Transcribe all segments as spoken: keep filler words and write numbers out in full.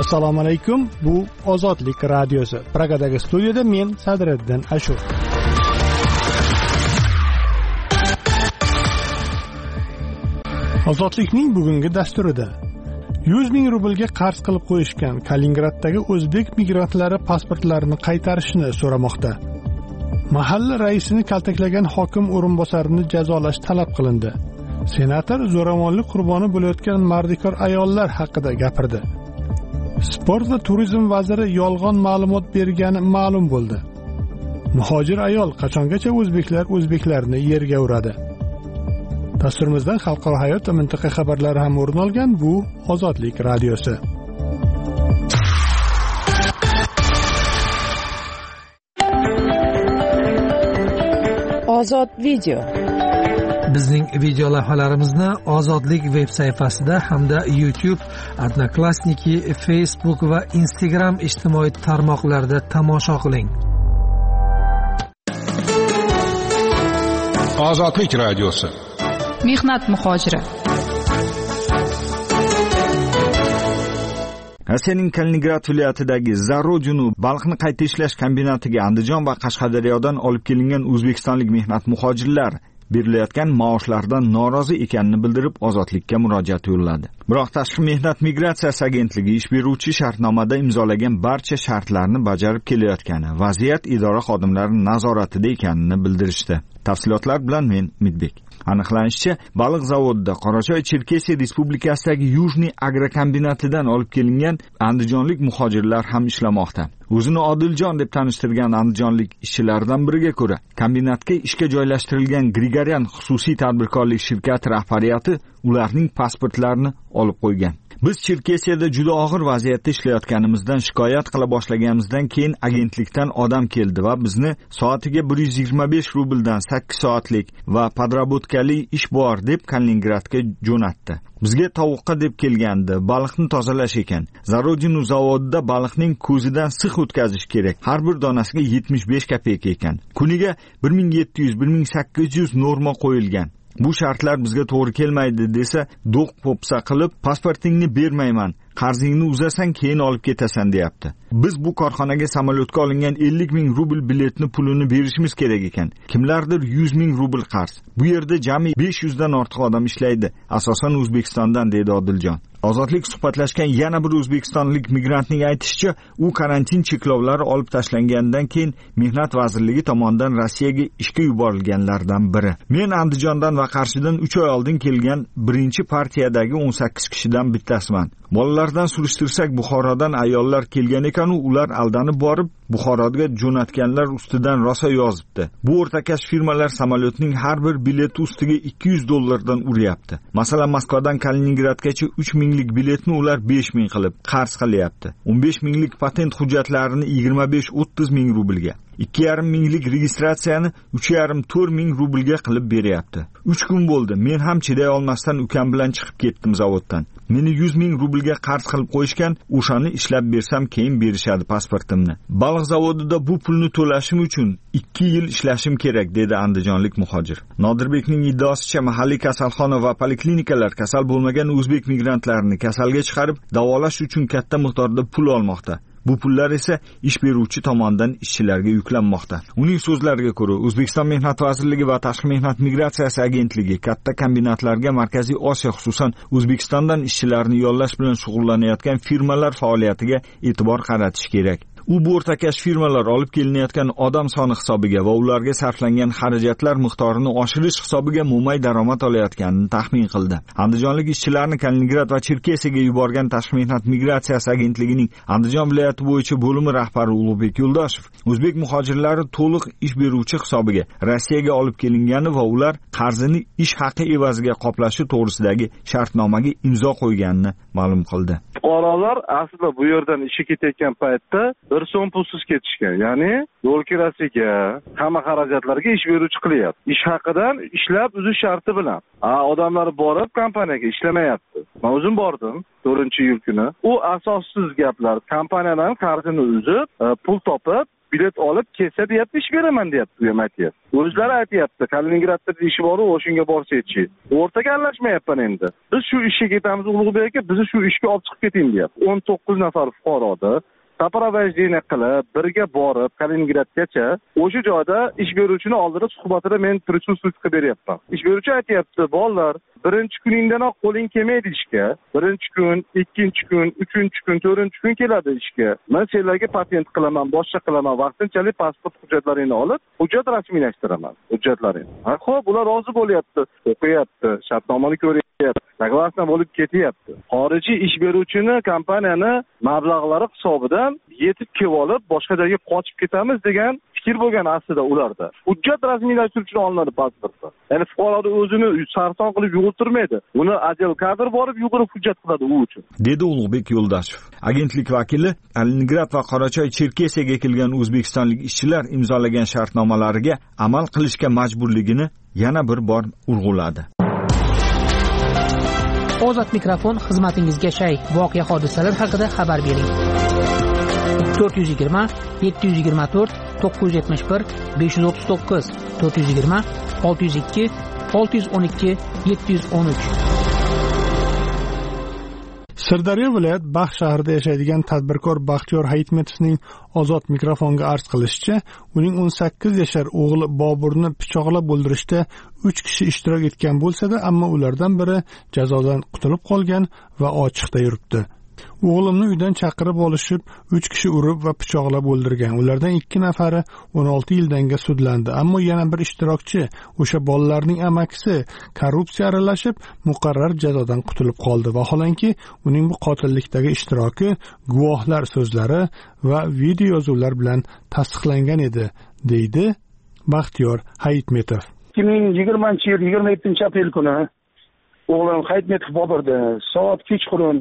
Assalomu alaykum. Bu Ozodlik radiosi. Pragadagi studiyada men Sadriddin Ashur. Ozodlikning bugungi dasturida yuz ming rublga qarz qilib qo'yishgan Kaliningraddagi o'zbek migrantlari pasportlarini qaytarishni so'ramoqda. Mahalla raisini kaltaklagan hokim o'rinbosarini jazolash talab qilindi. Senator zo'ravonlik qurboni bo'layotgan mardikor ayollar haqida gapirdi. Sport va turizm vaziri yolg'on ma'lumot bergani ma'lum bo'ldi. Muhojir ayol qachongacha o'zbeklar o'zbeklarni yerga uradi. Dasturimizdan xalqaro hayot va mintaqa xabarlari ham o'rin olgan. Bu Ozodlik radiosi. Ozod video. Bizning video lavhalarimizni Ozodlik veb sayfasida hamda YouTube, Odnoklassniki, Facebook va Instagram ijtimoiy tarmoqlarida tomosha qiling. Ozodlik radiosi. Mehnat muhojiri. Rossiyaning Kaliningrad viloyatidagi Zarodinu balxni qayta ishlash kombinatiga Andijon va Qashqadaryodan olib kelingan o'zbekistonlik mehnat muhojirlar berilayotgan maoshlardan norozi ekanini bildirib ozodlikka murojaat yo'lladi. Biroq Tashqi mehnat migratsiyasi agentligi ish beruvchi shartnomada imzolagan barcha shartlarni bajarib kelayotgani, vaziyat idora xodimlari nazoratida ekanini bildirishdi. Tafsilotlar bilan men Midbek. Aniqlanishicha, baliq zavodida Qorachoy-Cherkesiya Respublikasidagi Yujniy agrokombinatidan olib kelingan andijonlik muhojirlar ham ishlamoqda. O'zini Odiljon deb tanishtirgan andijonlik ishchilardan biriga ko'ra, kombinatga ishga joylashtirilgan Grigorian xususiy tadbirkorlik shirkati rahbariyati ularning pasportlarini olib qo'ygan. Biz Cherkesiyada juda og'ir vaziyatda ishlayotganimizdan shikoyat qila boshlaganimizdan keyin agentlikdan odam keldi va bizni soatiga bir yuz yigirma besh rubldan sakkiz soatlik va podrobotkali ish bor deb Kaliningradga jo'natdi. Bizga tovuqqa deb kelgandi, baliqni tozalash ekan. Zarodinu zavodida baliqning ko'zidan six o'tkazish kerak. Har bir donasiga yetmish besh kopeyka ekan. Kuniga bir ming yetti yuz bir ming sakkiz yuz norma qo'yilgan. Bu shartlar bizga to'g'ri kelmaydi desa, do'q popsa qilib, pasportingni bermayman, qarzingni uzasang keyin olib ketasan deyapti. Biz bu korxonaga samolyotga olingan ellik ming rubl biletni pulini berishimiz kerak ekan. Kimlardir yuz ming rubl qarz. Bu yerda jami besh yuz dan ortiq odam ishlaydi, asosan O'zbekistondan, dedi Odiljon. Ozodlik suhbatlashgan yana bir o'zbekistonlik migrantning aytishicha, u karantin cheklovlari olib tashlangandan keyin Mehnat vazirligi tomonidan Rossiyaga ishga yuborilganlardan biri. Men Andijondan va Qarshidan uch oy oldin kelgan birinchi partiyadagi o'n sakkiz kishidan bittasiman. Bolalardan surishtirsak, Buxorodan ayollar kelgan ekan, ular aldanib borib Buxoroga jo'natganlar ustidan rosa yozibdi. Bu o'rtakash firmalar samolyotning har bir bileti ustiga ikki yuz dollardan uryapti. Masalan, Moskvadan Kaliningradgacha uch minglik biletni ular besh ming qilib qarz qilyapti. o'n besh minglik patent hujjatlarini yigirma besh o'ttiz ming rublga, ikki yarim minglik registratsiyani uch yarim to'rt ming rublga qilib beryapti. uch kun bo'ldi. Men ham chiday olmasdan ukam bilan chiqib ketdim zavoddan. Meni yuz ming rublga qarz qilib qo'yishgan, o'shani ishlab bersam keyin berishadi pasportimni. Baliq zavodida bu pulni to'lashim uchun ikki yil ishlashim kerak, dedi andijonlik muhojir. Nodirbekning iddaosicha, mahalliy kasalxona va poliklinikalar kasal bo'lmagan o'zbek migrantlarini kasalga chiqarib, davolash uchun katta miqdorda pul olmoqda. Bu pullar esa ish beruvchi tomonidan ishchilarga yuklanmoqda. Uning so'zlariga ko'ra, O'zbekiston Mehnat vazirligi va Tashqi mehnat migratsiyasi agentligi katta kombinatlarga Markaziy Osiyo, xususan O'zbekistondan ishchilarni yollash bilan shug'ullanayotgan firmalar faoliyatiga e'tibor qaratish kerak. U bu o'rtakash firmalar olib kelinayotgan odam soni hisobiga va ularga sarflangan xarajatlar miqdorini oshirish hisobiga mo'may daromad olayotganini taxmin qildi. Andijonlik ishchilarni Kaliningrad va Cherkesiyaga yuborgan Tashqi mehnat migratsiyasi agentligining Andijon viloyati bo'yicha bo'limi rahbari Ulug'bek Yo'ldoshev, o'zbek muhojirlari to'liq ish beruvchi hisobiga Rossiyaga olib kelingani va ular qarzini ish haqi evaziga qoplashi to'g'risidagi shartnomaga imzo qo'yganini ma'lum qildi. Fuqarolar aslida bu yerdan ishga ketayotgan paytda bir so'm pulsiz ketishgan. Ya'ni yo'l kirasiga, hamma xarajatlarga ish beruvchi qilyapti. Ish haqidan ishlab uzish sharti bilan. Ha, odamlar borib kompaniyaga ishlamayapti. Men o'zim bordim to'rtinchi iyul kuni. U asossiz gaplar. Kompaniyadan qarzini uzib, pul topib bilet olib kelsa deyapti, ish beraman deyapti, u ham aytyapti. O'zlari aytyapti, Kaliningradda ishi bor, o'shunga borsa-chi. O'rtaga aralashmayapman endi. Biz shu ishga ketamiz, Ulug'bek aka, bizni shu ishga olib chiqib keting deyapti. o'n to'qqiz nafar fuqaroda soprovождение qilib, birga borib Kaliningradgacha o'sha joyda ish beruvchini oldida suhbatida men prисутствовать qilib beryapman. Ish beruvchi aytyapti, "Bolalar, birinchi kuningdanoq qo'ling kelmaydi ishga. Birinchi kun, ikkinchi kun, uchinchi kun, to'rtinchi kun keladi ishga. Men senlarga patent qilaman, boshqa qilaman, vaqtinchalik pasport hujjatlaringni olib, hujjat rasmiylashtiraman, hujjatlaringni." Ha, xo'p, ular rozi bo'lyapti, o'qiyapti, shartnomani ko'ryapti, soglасна bo'lib ketyapti. Xorijiy ish beruvchini, kompaniyani mablag'lari hisobidan yetib kelib olib, boshqa joyga qochib ketamiz degan fikr bo'lgan aslida ularda. Hujjat rasmiylashtiruvchidan olinadi pasportdan. Ya'ni fuqaroni o'zini sarson qilib yugurtirmaydi. Uni ajal kadr borib yugurib hujjat qiladi u uchun. Dedi Ulug'bek Yo'ldashev. Agentlik vakili Kaliningrad va Qorachoy Cherkesiyaga kelgan o'zbekistonlik ishchilar imzolagan shartnomalariga amal qilishga majburligini yana bir bor urg'uladi. Ozod mikrofon xizmatingizga shay. Voqea hodisalar haqida xabar bering. to'rt yuz yigirma yetti yuz yigirma to'rt to'qqiz yuz yetmish bir besh yuz o'ttiz to'qqiz to'rt yuz yigirma olti yuz ikki olti yuz o'n ikki yetti yuz o'n uch. Sirdaryo viloyat Bax shahrida yashaydigan tadbirkor Baxtiyor Hayitmetovning Ozod mikrofonga arz qilishicha, uning o'n sakkiz yashar o'g'li Boburni pichoqlab o'ldirishda uch kishi ishtirok etgan bo'lsa-da, ammo ulardan biri jazodan qutulib qolgan va ochiqda yuribdi. O'g'limni uydan chaqirib olishib, uch kishi urib va pichoqlab o'ldirgan. Ulardan ikki nafari o'n olti yildanga sudlandi, ammo yana bir ishtirokchi, o'sha bolalarning amakisi, korrupsiya aralashib, muqarrar jazodan qutulib qoldi. Vaholanki, uning bu qotillikdagi ishtiroki guvohlar so'zlari va video yozuvlar bilan tasdiqlangan edi, deydi Baxtiyor Hayitmetov. ikki ming yigirmanchi yil yigirma yettinchi aprel kuni o'g'lim Hayitmetov Boburda soat kechqurun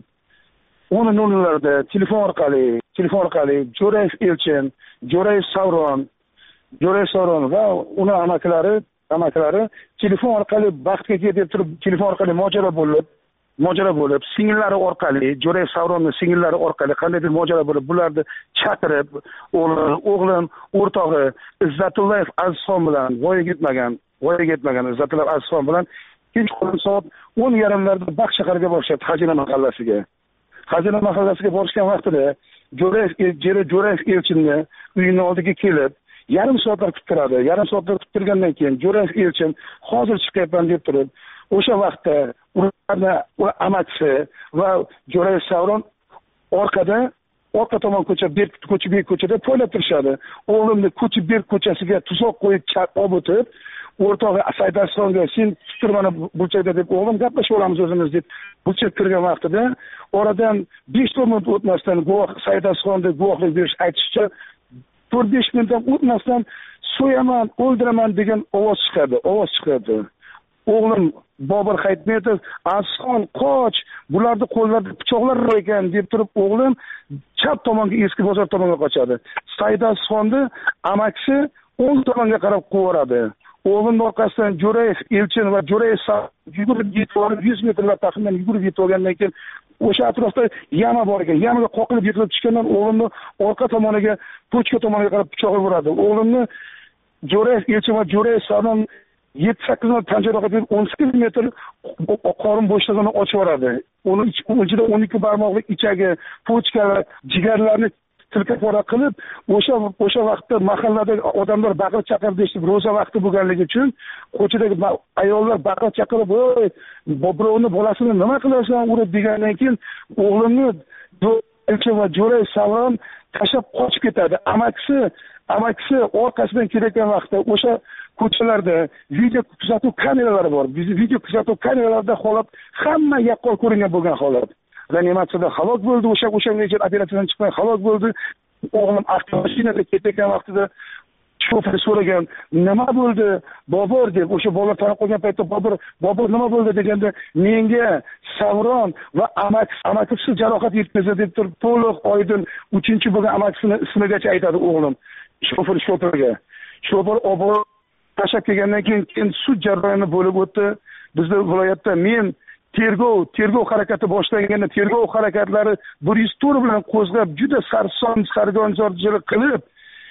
o'n nollarda telefon orqali, telefon orqali Jo'rayev Elchin, Jo'rayev Savron, Jo'rayev Savron va uni amakilari, amakilari telefon orqali Baxtga kel deb turib, telefon orqali mojaro bo'lib, mojaro bo'lib, singillari orqali, Jo'rayev Savronning singillari orqali qandaydir mojaro bo'lib, bularni chaqirib, o'g'lim, o'rtog'i Izzatullayev Azizxon bilan voyaga yetmagan, voyaga yetmagan Izzatullayev Azizxon bilan kechqurun soat o'n yarimlarda Bax shaharga borishadi, Xazina mahallasiga. Xazina mahallasiga borishgan vaqtida Jo'rayev Jo'rayev Elchinni uyining oldiga kelib, yarim soatlar kutib turadi. Yarim soatlar kutib turgandan keyin Jo'rayev Elchin hozir chiqyapman deb turib, o'sha vaqtda ularni amakisi va Jo'rayev Savron orqada orqa tomon ko'cha Berk ko'cha Berk ko'chada poylab turishadi. O'g'limni ko'cha Berk ko'chasiga tuzoq qo'yib chaqib o'tib, o'rtog'i Saidasxonga sen fikr mana burchakda deb o'g'lim gaplashib olamiz o'zimiz deb burchak kirgan vaqtida oradan besh minut o'tmasdan guvoh Saidasxonga guvohlik berish aytishicha to'rt besh minutdan o'tmasdan so'yaman, o'ldiraman degan ovoz chiqadi, ovoz chiqadi. O'g'lim Bobur Hayitmetov Azizxon qoch, bularni qo'llarida pichoqlar bor ekan deb turib o'g'lim chap tomonga eski bozor tomonga qochadi. Saidasxonni amakisi o'ng tomonga qarab qo'varadi. O'g'limning orqasidan Jo'rayev Elchin va Jo'rayev yugurib yetib olib yuz metrlar taxminan yugurib yetib olgandan keyin o'sha atrofda yama bor ekan. Yamaga qoqilib yiqilib tushgandan o'g'limni orqa tomoniga, pochka tomoniga qarab pichoqlab uradi. O'g'limni Jo'rayev Elchin va Jo'rayev Savron yetti sakkiz metr panjaraga berib o'n sakkiz metr qorin bo'shlig'ini ochib yuboradi. Uni ichida o'n ikki barmoqlik ichagi, pochkalar, jigarlarni tilka-pora qilib, o'sha o'sha vaqtda mahalladagi odamlar baqir chaqirib eshitib, ro'za vaqti bo'lganligi uchun ko'chadagi ayollar baqir chaqirib, "Voy, birovni bolasini nima qilasan, urib" degandan keyin o'g'limni Elchin va Jo'rayev Savron tashlab qochib ketadi. Amakisi, amakisi orqasidan kelayotgan vaqtda o'sha ko'chalarda video kuzatuv kameralari bor. Biz video kuzatuv kameralarida holat hamma yaqqol ko'ringan bo'lgan holat. Reanimatsiyada halok bo'ldi, o'sha o'sha nechta operatsiyadan chiqqan halok bo'ldi. O'g'lim avtomashinada ketayotgan vaqtida shofer so'ragan, "Nima bo'ldi, Bobur?" deb, o'sha bolalar tanib qolgan paytda Bobur, "Bobur nima bo'ldi?" deganda, "Menga Savron va amakisi, amakisi jarohat yetkazdi" deb turib, to'liq oydin uchinchi bo'lgan amakisini ismigacha aytadi o'g'lim. Shofer shoferga. Shofer obor tashab kelgandan keyin keyin sud jarayoni bo'lib o'tdi. Bizning viloyatda men tergov, tergov harakati boshlanganda tergov harakatlari bir yuz to'rt bilan qo'zg'ab, juda sarson, sargonzorchilik qilib,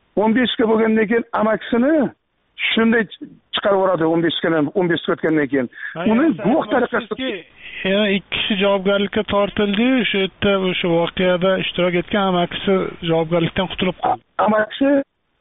o'n beshga bo'lgandan keyin amakisini shunday chiqarib yuboradi o'n beshga o'n beshga o'tgandan keyin. Uni guvoh tariqasida yana ikki kishi javobgarlikka tortildi. O'sha yerda o'sha voqeada ishtirok etgan amakisi javobgarlikdan qutulib qoldi. Amakisi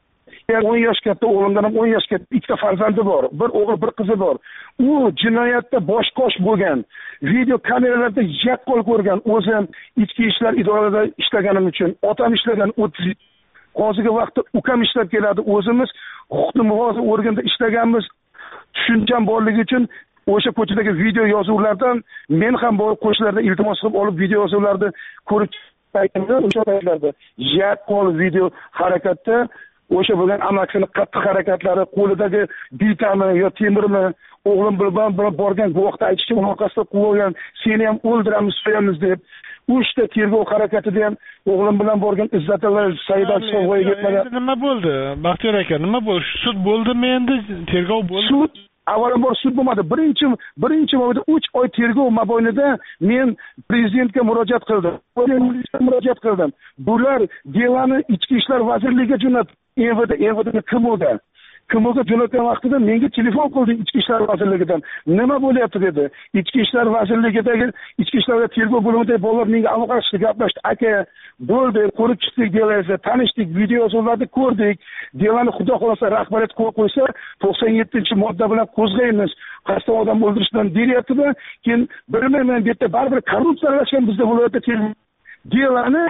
o'n yosh katta, o'g'limdan ham o'n yosh katta ikkita farzandi bor. Bir o'g'il, bir qizi bor. U jinoyatda bosh-qosh bo'lgan. Video kameralarda yaqqol ko'rgan. O'zim ichki ishlar idorasida ishlaganim uchun, otam ishlagan o'ttiz hozirgi vaqtda ukam ishlab keladi. O'zimiz huquqni muhofaza organida ishlaganmiz. Tushuncham borligi uchun o'sha ko'chadagi video yozuvlardan men ham borib qo'shlarda iltimos qilib olib video yozuvlarni ko'rib paytimda o'sha paytlarda yaqqol video harakatda o'sha bo'lgan amakisini qattiq harakatlari, qo'lidagi bitami yo temirmi, o'g'lim bilan borgan guvohda aytishga uni orqasida qo'ygan, seni ham o'ldiramiz, so'yamiz deb uchta tergov harakatida ham o'g'lim bilan borgan Izzatilla Saidal Sovg'aga ketmagan. Nima bo'ldi? Baxtiyor aka, nima bo'ldi? Sud bo'ldimi endi? Tergov bo'ldi? Sud avvalambor sud bo'lmadi. Birinchi birinchi mobaynida uch oy tergov mobaynida men prezidentga murojaat qildim. murojaat qildim. Bular delani Ichki ishlar vazirligiga jo'natdi. M V D, M V D Kimoga. Kimoga jo'natgan vaqtida menga telefon qildi Ichki ishlar vazirligidan. Nima bo'lyapti dedi. Ichki ishlar vazirligidagi Ichki ishlar tergov bo'limidagi bolalar menga aloqalashdi, gaplashdi. Aka, bo'ldi, ko'rib chiqdik delaysiz, tanishdik, video yozuvlarni ko'rdik. Delani xudo xolasa rahbariyat qo'yib qo'ysa, to'qson yettinchi modda bilan qo'zg'aymiz. Qasddan odam o'ldirishdan deyapti-da, keyin bilmayman, bu yerda baribir korrupsiya aralashgan bizda viloyatda tergov delani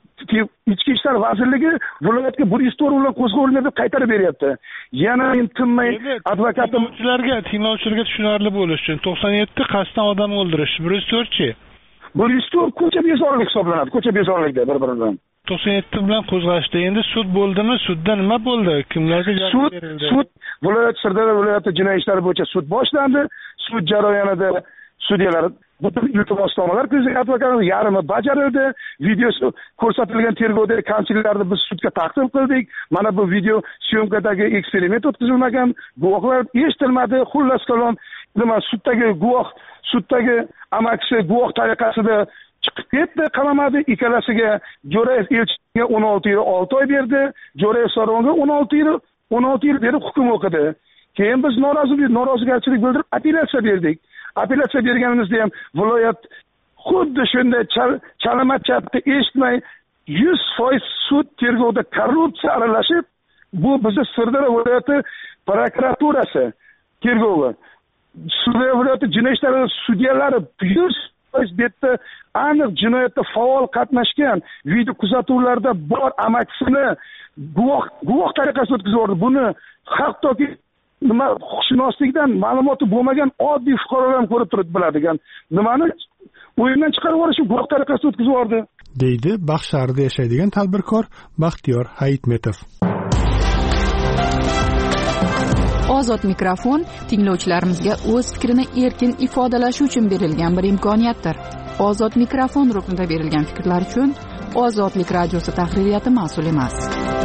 Ichki ishlar vazirligi viloyatga bir yuz to'rt bilan qo'zg'olgan deb qaytarib beryapti. Yana men tinmay advokatlarga, tinglovchilarga tushunarli bo'lish uchun to'qson yetti qasddan odam o'ldirish, bir yuz to'rt chi? bir yuz to'rt ko'cha bezorilik hisoblanadi. Ko'cha bezorilikda bir-biridan. to'qson yetti bilan qo'zg'ashdi. Endi sud bo'ldimi? Sudda nima bo'ldi? Kimlarga jazo berildi? Sud viloyat Sirdaryo viloyati jinoyat ishlari bo'yicha sud boshlandi. Sud jarayonida sudyalar butun iltimosnomalar ko'zga advokatlar yarmi bajarildi. Videosi ko'rsatilgan tergovdagi kamchiliklarni biz sudga taqdim qildik. Mana bu video syomkadagi eksperiment o'tkazilmagan, guvohlar eshitilmadi. Xullas kalom, nima suddagi guvoh, suddagi amakisi guvoh tariqasida chiqib ketdi, qalamadi. Ikkalasiga Jo'rayev elchiga o'n olti yil olti oy berdi, Jo'rayev Soronga o'n olti yil o'n olti yil berib hukm o'qidi. Keyin biz norozilik, norozigarchilik bildirib apellyatsiya berdik. Apellyatsiya berganimizda ham viloyat xuddi shunday chalama chapni eshitmay yuz foiz sud tergovda korrupsiya aralashib, bu bizni Sirdaryo viloyati prokuraturasi tergovi, Sirdaryo viloyati jinoyat ishlari sudyalari yuz foiz betda aniq jinoyatda faol qatnashgan, video kuzatuvlarda bor amakisini guvoh guvoh tariqasida o'tkazib yubordi. Buni hattoki nima huquqshunoslikdan ma'lumoti bo'lmagan oddiy fuqarolar ham ko'rib turib biladigan nimani o'yindan chiqarib yuborish guvoh tariqasida o'tkazib yubordi, deydi Baxt shahrida yashaydigan tadbirkor Baxtiyor Hayitmetov. Ozod mikrofon tinglovchilarimizga o'z fikrini erkin ifodalashi uchun berilgan bir imkoniyatdir. Ozod mikrofon ruknida berilgan fikrlar uchun Ozodlik radiosi tahririyati mas'ul emas.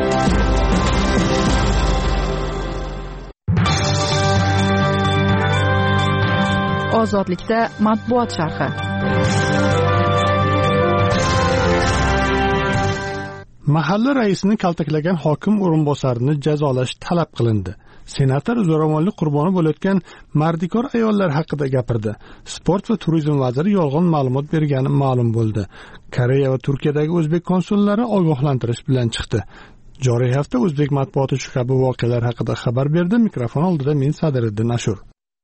Ozodlikda matbuot sharhi. Mahalla raisini kaltaklagan hokim o'rinbosarini jazolash talab qilindi. Senator zo'ravonlik qurboni bo'layotgan mardikor ayollar haqida gapirdi. Sport va turizm vaziri yolg'on ma'lumot bergani ma'lum bo'ldi. Koreya va Turkiyadagi o'zbek konsullari ogohlantirish bilan chiqdi. Joriy hafta o'zbek matbuoti shu kabi voqealar haqida xabar berdi. Mikrofon oldida men Sadiriddin Ashur.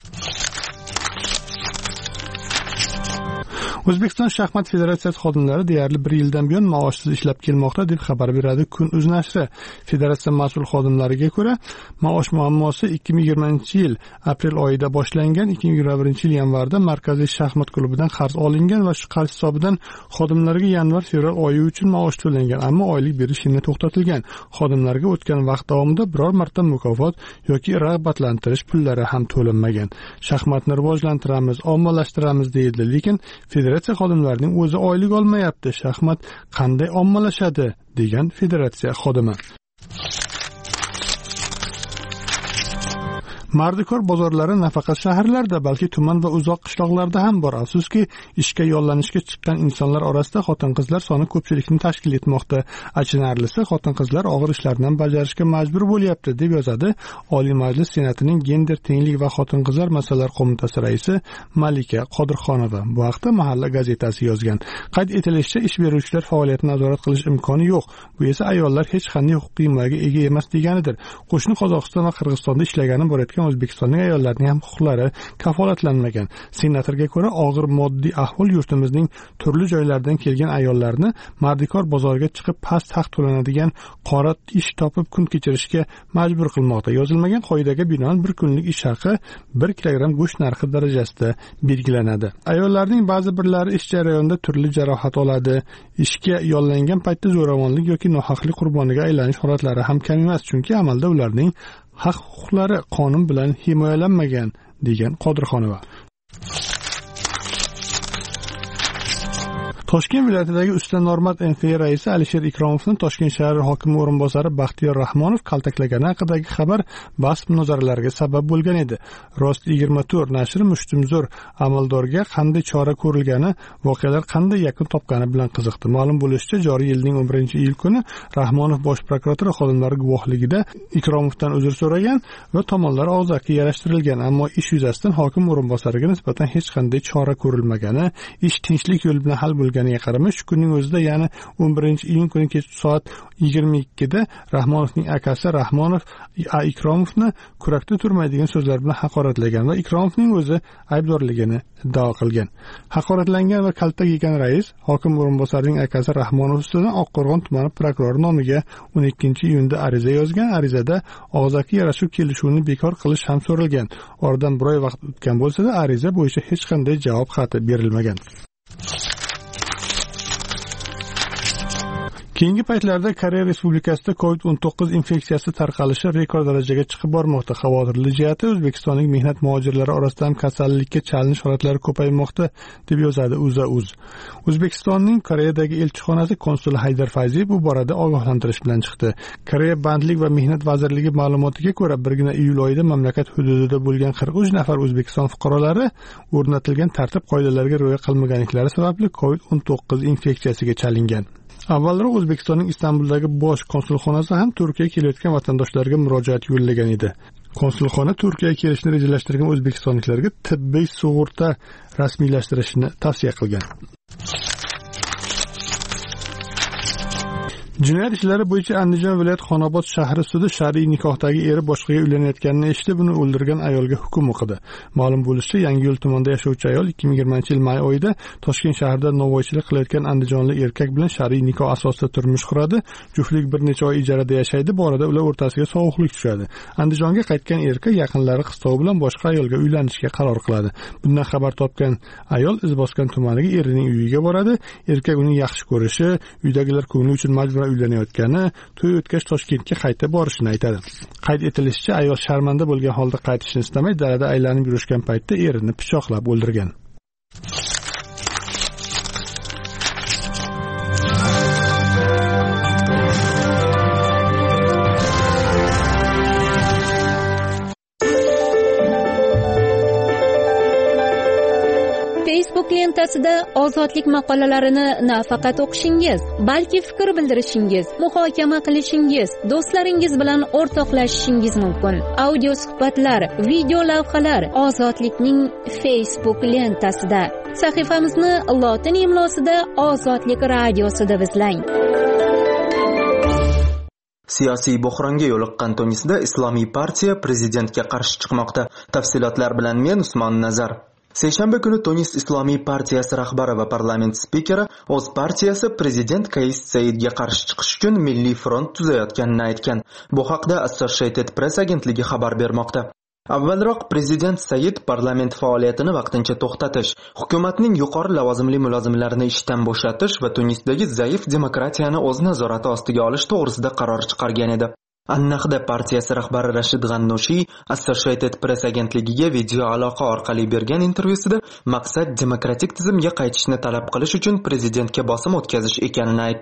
O'zbekiston shaxmat federatsiyasi xodimlari deyarli bir yildan buyon maoshsiz ishlab kelmoqda deb xabar beradi Kun.uz nashri. Federatsiya mas'ul xodimlariga ko'ra, maosh muammosi ikki ming yigirmanchi yil aprel oyida boshlangan. ikki ming yigirma birinchi yil yanvarda Markaziy shaxmat klubidan qarz olingan va shu qarz hisobidan xodimlarga yanvar-fevral oyi uchun maosh to'langan, ammo oylik berish yilni to'xtatilgan. Xodimlarga o'tgan vaqt davomida biror marta mukofot yoki rag'batlantirish pullari ham to'lanmagan. Shaxmatni rivojlantiramiz, ommalashtiramiz deyildi, lekin federatsiya xodimlarining o'zi oylik olmayapti. Shaxmat qanday ommalashadi, degan federatsiya xodimi. Mardikor bozorlari nafaqat shaharlarda, balki tuman va uzoq qishloqlarda ham bor. Afsuski, ishga yollanishga chiqqan insonlar orasida xotin-qizlar soni ko'pchilikni tashkil etmoqda. Achinarlisi, xotin-qizlar og'ir ishlarni bajarishga majbur bo'lyapti, deb yozadi Oliy Majlis Senatining Gender tenglik va xotin-qizlar masalalar qo'mitasi raisi Malika Qodirxonova. Bu haqda Mahalla gazetasi yozgan. Qayd etilishicha, ish beruvchilar faoliyatini nazorat qilish imkoni yo'q. Bu esa ayollar hech qanday huquqiy himoyaga ega emas deganidir. Qo'shni Qozog'iston va Qirg'izistonda ishlaganini borayotgan O'zbekistonning ayollarining ham huquqlari kafolatlanmagan. Senatorga ko'ra, og'ir moddiy ahvol yurtimizning turli joylaridan kelgan ayollarni mardikor bozorga chiqib past haq to'lanadigan qora ish topib kun kechirishga majbur qilmoqda. Yozilmagan qoidaga binoan bir kunlik ish haqi bir kilogramm go'sht narxi darajasida belgilanadi. Ayollarning ba'zi birlari ish jarayonida turli jarohat oladi. Ishga yollangan paytda zo'ravonlik yoki nohaqlik qurboniga aylanish holatlari ham kam emas, chunki amalda ularning haq-huquqlari qonun bilan himoyalanmagan, degan Qodirxonova. Toshkent viloyatidagi Usta Normat N F A raisi Alisher Ikromovning Toshkent shahar hokimi o'rinbosari Baxtiyor Rahmonov kaltaklagani haqidagi xabar bas munozaralarga sabab bo'lgan edi. Rost yigirma to'rt nashri mushtumzo'r amaldorga qanday chora ko'rilgani, voqealar qanday yakun topgani bilan qiziqdi. Ma'lum bo'lishicha, joriy yilning o'n birinchi iyul kuni Rahmonov bosh prokuratura xodimlari guvohligida Ikromovdan uzr so'ragan va tomonlar og'zaki yarashtirilgan, ammo ish yuzasidan hokim o'rinbosariga nisbatan hech qanday chora ko'rilmagani, ish tinchlik yo'l bilan hal bo'lgan qaramay, shu kunning o'zida, ya'ni o'n birinchi iyun kuni kech soat yigirma ikkida Rahmonovning akasi Rahmonov Ikromovni kurakda turmaydigan so'zlar bilan haqoratlagan va Ikromovning o'zi aybdorligini iddao qilgan. Haqoratlangan va kaltak yegan rais hokim o'rinbosarining akasi Rahmonov ustidan Oqqo'rg'on tumani prokurori nomiga o'n ikkinchi iyunda ariza yozgan. Arizada og'zaki yarashuv kelishuvini bekor qilish ham so'ralgan. Oradan bir oy vaqt o'tgan bo'lsa-da, ariza bo'yicha hech qanday javob xati berilmagan. Keyingi paytlarda Koreya Respublikasida covid o'n to'qqiz infeksiyasi tarqalishi rekord darajaga chiqib bormoqda. Xavotirli jihati, O'zbekistonning mehnat muhojirlari orasida ham kasallikka chalinish holatlari ko'paymoqda, deb yozadi UzAuz. O'zbekistonning Koreyadagi elchixonasi konsuli Haydar Fayziyev bu borada ogohlantirish bilan chiqdi. Koreya bandlik va mehnat vazirligi ma'lumotiga ko'ra, birgina iyul oyida mamlakat hududida bo'lgan qirq uch nafar O'zbekiston fuqarolari o'rnatilgan tartib qoidalariga rioya qilmaganliklari sababli covid o'n to'qqiz infeksiyasiga chalingan. Avvalroq O'zbekistonning Istanbuldagi bosh konsulxonasi ham Turkiyaga kelayotgan vatandoshlarga murojaat yo'llagan edi. Konsulxona Turkiyaga kelishni rejalashtirgan o'zbekistonliklarga tibbiy sug'urta rasmiylashtirishni tavsiya qilgan. Jinoyat ishlari bo'yicha Andijon viloyat Xonobod shahri sudi shar'iy nikohdagi eri boshqaga uylanayotganini eshitib, uni o'ldirgan ayolga hukm o'qidi. Ma'lum bo'lishicha, Yangiyo'l tumanida yashovchi ayol ikki ming yigirmanchi yil may oyida Toshkent shahrida novvoychilik qilayotgan andijonlik erkak bilan shar'iy nikoh asosida turmush quradi. Juftlik bir necha oy ijarada yashaydi. Bu orada ular o'rtasiga sovuqlik tushadi. Andijonga qaytgan erkak yaqinlari qistovi bilan boshqa ayolga uylanishga qaror qiladi. Bundan xabar topgan ayol Izboskan tumaniga erining uyiga boradi. Erkak uning yaxshi ko'rishi, uydagilar ko'ngli uchun majbur uylanayotgani, to'y o'tgach Toshkentga qayta borishini aytadi. Qayd etilishicha, ayol sharmanda bo'lgan holda qaytishni istamay, dalada aylanib yurishgan paytda erini pichoqlab o'ldirgan. Facebook lentasida ozodlik maqolalarini nafaqat o'qishingiz, balki fikr bildirishingiz, muhokama qilishingiz, do'stlaringiz bilan o'rtoqlashishingiz mumkin. Audio suhbatlar, video lavhalar Ozodlikning Facebook lentasida. Sahifamizni lotin imlosida Ozodlik radiosida izlang. Siyosiy buhronga yo'liqqan Tunisda Islomiy partiya prezidentga qarshi chiqmoqda. Tafsilotlar bilan men Usmon Nazar. Seshanba kuni Tunis Islomiy partiyasi rahbari va parlament spikeri o'z partiyasi prezident Kais Saidga qarshi chiqish uchun milliy front tuzayotganini aytgan. Bu haqda Associated Press agentligi xabar bermoqda. Avvalroq prezident Said parlament faoliyatini vaqtincha to'xtatish, hukumatning yuqori lavozimli mulozimlarini ishdan bo'shatish va Tunisdagi zaif demokratiyani o'z nazorati ostiga olish to'g'risida qaror chiqargan edi. Annahda partiyasi rahbari Rashid G'annushiy Associated Press agentligiga video aloqa orqali bergan intervyusida maqsad demokratik tizimga qaytishni talab qilish uchun prezidentga bosim o'tkazish ekanini aytdi.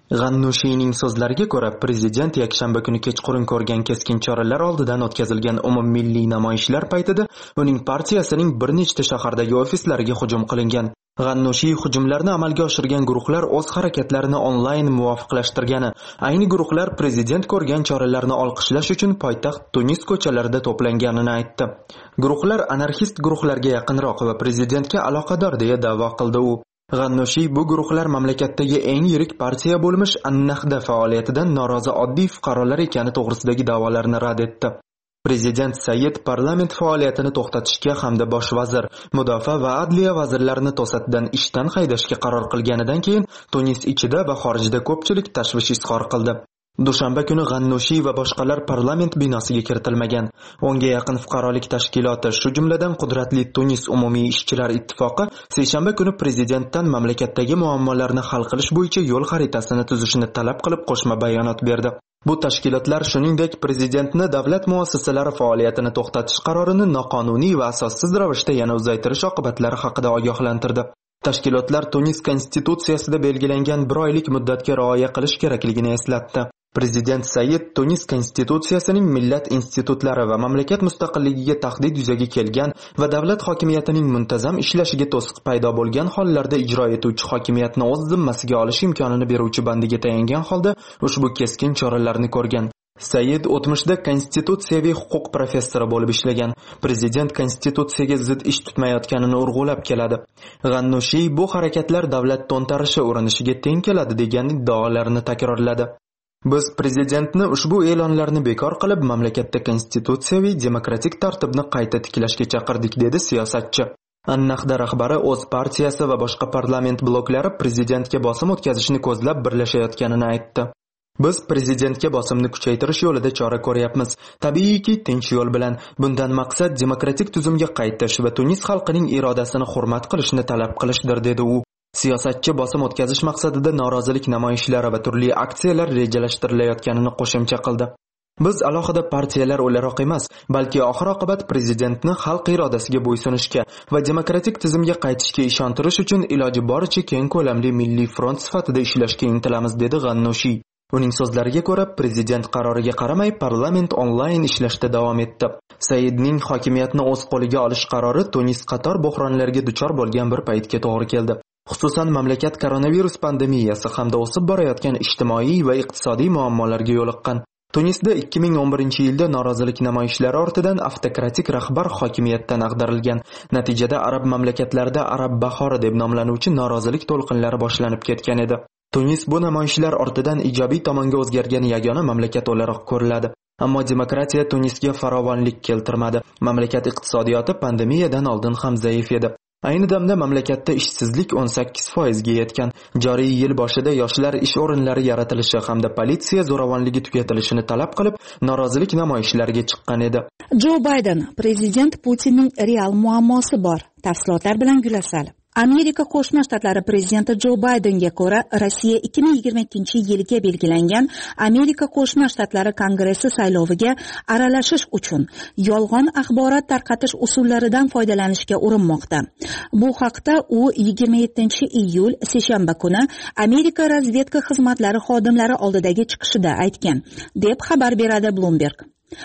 G'annushiyning so'zlariga ko'ra, prezident yakshanba kuni kechqurun ko'rgan keskin choralar oldidan o'tkazilgan umummilliy namoyishlar paytida uning partiyasining bir nechta shahardagi ofislariga hujum qilingan. G'annushiy hujumlarni amalga oshirgan guruhlar o'z harakatlarini onlayn muvofiqlashtirgani, ayni guruhlar prezident ko'rgan choralarni olqishlash uchun poytaxt Tunis ko'chalarida to'planganini aytdi. Guruhlar anarxist guruhlarga yaqinroq va prezidentga aloqador deya da'vo qildi u. G'annushiy bu guruhlar mamlakatdagi eng yirik partiya bo'lmish An-Nahda faoliyatidan norozi oddiy fuqarolar ekani to'g'risidagi da'volarni rad etdi. Prezident Sayyid parlament faoliyatini to'xtatishga hamda bosh vazir, mudofaa va adliya vazirlarini to'satdan ishdan haydashga qaror qilganidan keyin Tunis ichida va xorijda ko'pchilik tashvish izhor qildi. Dushanba kuni G'annushiy va boshqalar parlament binosiga kiritilmagan. O'nga yaqin fuqarolik tashkiloti, shu jumladan qudratli Tunis umumiy ishchilar ittifoqi seshanba kuni prezidentdan mamlakatdagi muammolarni hal qilish bo'yicha yo'l xaritasini tuzishni talab qilib qo'shma bayonot berdi. Bu tashkilotlar shuningdek prezidentni davlat muassasalari faoliyatini to'xtatish qarorini noqonuniy va asossiz ravishda yana uzaytirish oqibatlari haqida ogohlantirdi. Tashkilotlar Tunis konstitutsiyasida belgilangan bir oylik muddatga rioya qilish kerakligini eslatdi. Prezident Sayyid Tunis konstitutsiyasining millat institutlari va mamlakat mustaqilligiga tahdid yuzaga kelgan va davlat hokimiyatining muntazam ishlashiga to'siq paydo bo'lgan hollarda ijro etuvchi hokimiyatni o'z zimmasiga olish imkonini beruvchi bandiga tayangan holda ushbu keskin choralarni ko'rgan. Sayyid o'tmishda konstitutsiyaviy huquq professori bo'lib ishlagan. Prezident konstitutsiyaga zid ish tutmayotganini urg'ulab keladi. G'annushiy bu harakatlar davlat to'ntarishi urinishiga teng keladi degan iddaolarini takrorladi. Biz prezidentni ushbu e'lonlarni bekor qilib, mamlakatda konstitutsiyaviy demokratik tartibni qayta tiklashga chaqirdik, dedi siyosatchi. An-Nahda rahbari o'z partiyasi va boshqa parlament bloklari prezidentga bosim o'tkazishni ko'zlab birlashayotganini aytdi. Biz prezidentga bosimni kuchaytirish yo'lida chora ko'ryapmiz. Tabiiyki, tinch yo'l bilan. Bundan maqsad demokratik tuzumga qaytish va Tunis xalqining irodasini hurmat qilishni talab qilishdir, dedi u. Siyosatchi bosim o'tkazish maqsadida norozilik namoyishlari va turli aksiyalar rejalashtirilayotganini qo'shimcha qildi. Biz alohida partiyalar o'laroq emas, balki oxir-oqibat prezidentni xalq irodasiga bo'ysunishga va demokratik tizimga qaytishga ishontirish uchun iloji boricha keng ko'lamli milliy front sifatida ishlashga intilamiz, dedi G'annushiy. Uning so'zlariga ko'ra, prezident qaroriga qaramay parlament onlayn ishlashda davom etdi. Saidning hokimiyatni o'z qo'liga olish qarori Tunis qator bo'hronlarga duchor bo'lgan bir paytga to'g'ri keldi. Xususan, mamlakat koronavirus pandemiyasi hamda o'sib borayotgan ijtimoiy va iqtisodiy muammolarga yo'liqqan. Tunisda ikki ming o'n birinchi yilda norozilik namoyishlari ortidan avtokratik rahbar hokimiyatdan ag'darilgan. Natijada arab mamlakatlarida Arab bahori deb nomlanuvchi norozilik to'lqinlari boshlanib ketgan edi. Tunis bu namoyishlar ortidan ijobiy tomonga o'zgargan yagona mamlakat o'laroq ko'riladi. Ammo demokratiya Tunisga farovonlik keltirmadi. Mamlakat iqtisodiyoti pandemiyadan oldin ham zaif edi. Ayni damda mamlakatda ishsizlik o'n sakkiz foizga yetgan. Joriy yil boshida yoshlar ish o'rinlari yaratilishi hamda politsiya zo'ravonligi tugatilishini talab qilib, norozilik namoyishlariga chiqqan edi. Jo Bayden: prezident Putinning real muammosi bor. Tafsilotlar bilan Gulasal. Amerika Qo'shma Shtatlari prezidenti Jo Baydenga ko'ra, Rossiya ikki ming yigirma ikkinchi yilga belgilangan Amerika Qo'shma Shtatlari Kongressi sayloviga aralashish uchun yolg'on axborot tarqatish usullaridan foydalanishga urinmoqda. Bu haqda u yigirma yettinchi iyul seshanba kuni Amerika razvedka xizmatlari xodimlari oldidagi chiqishida aytgan, deb xabar beradi Bloomberg.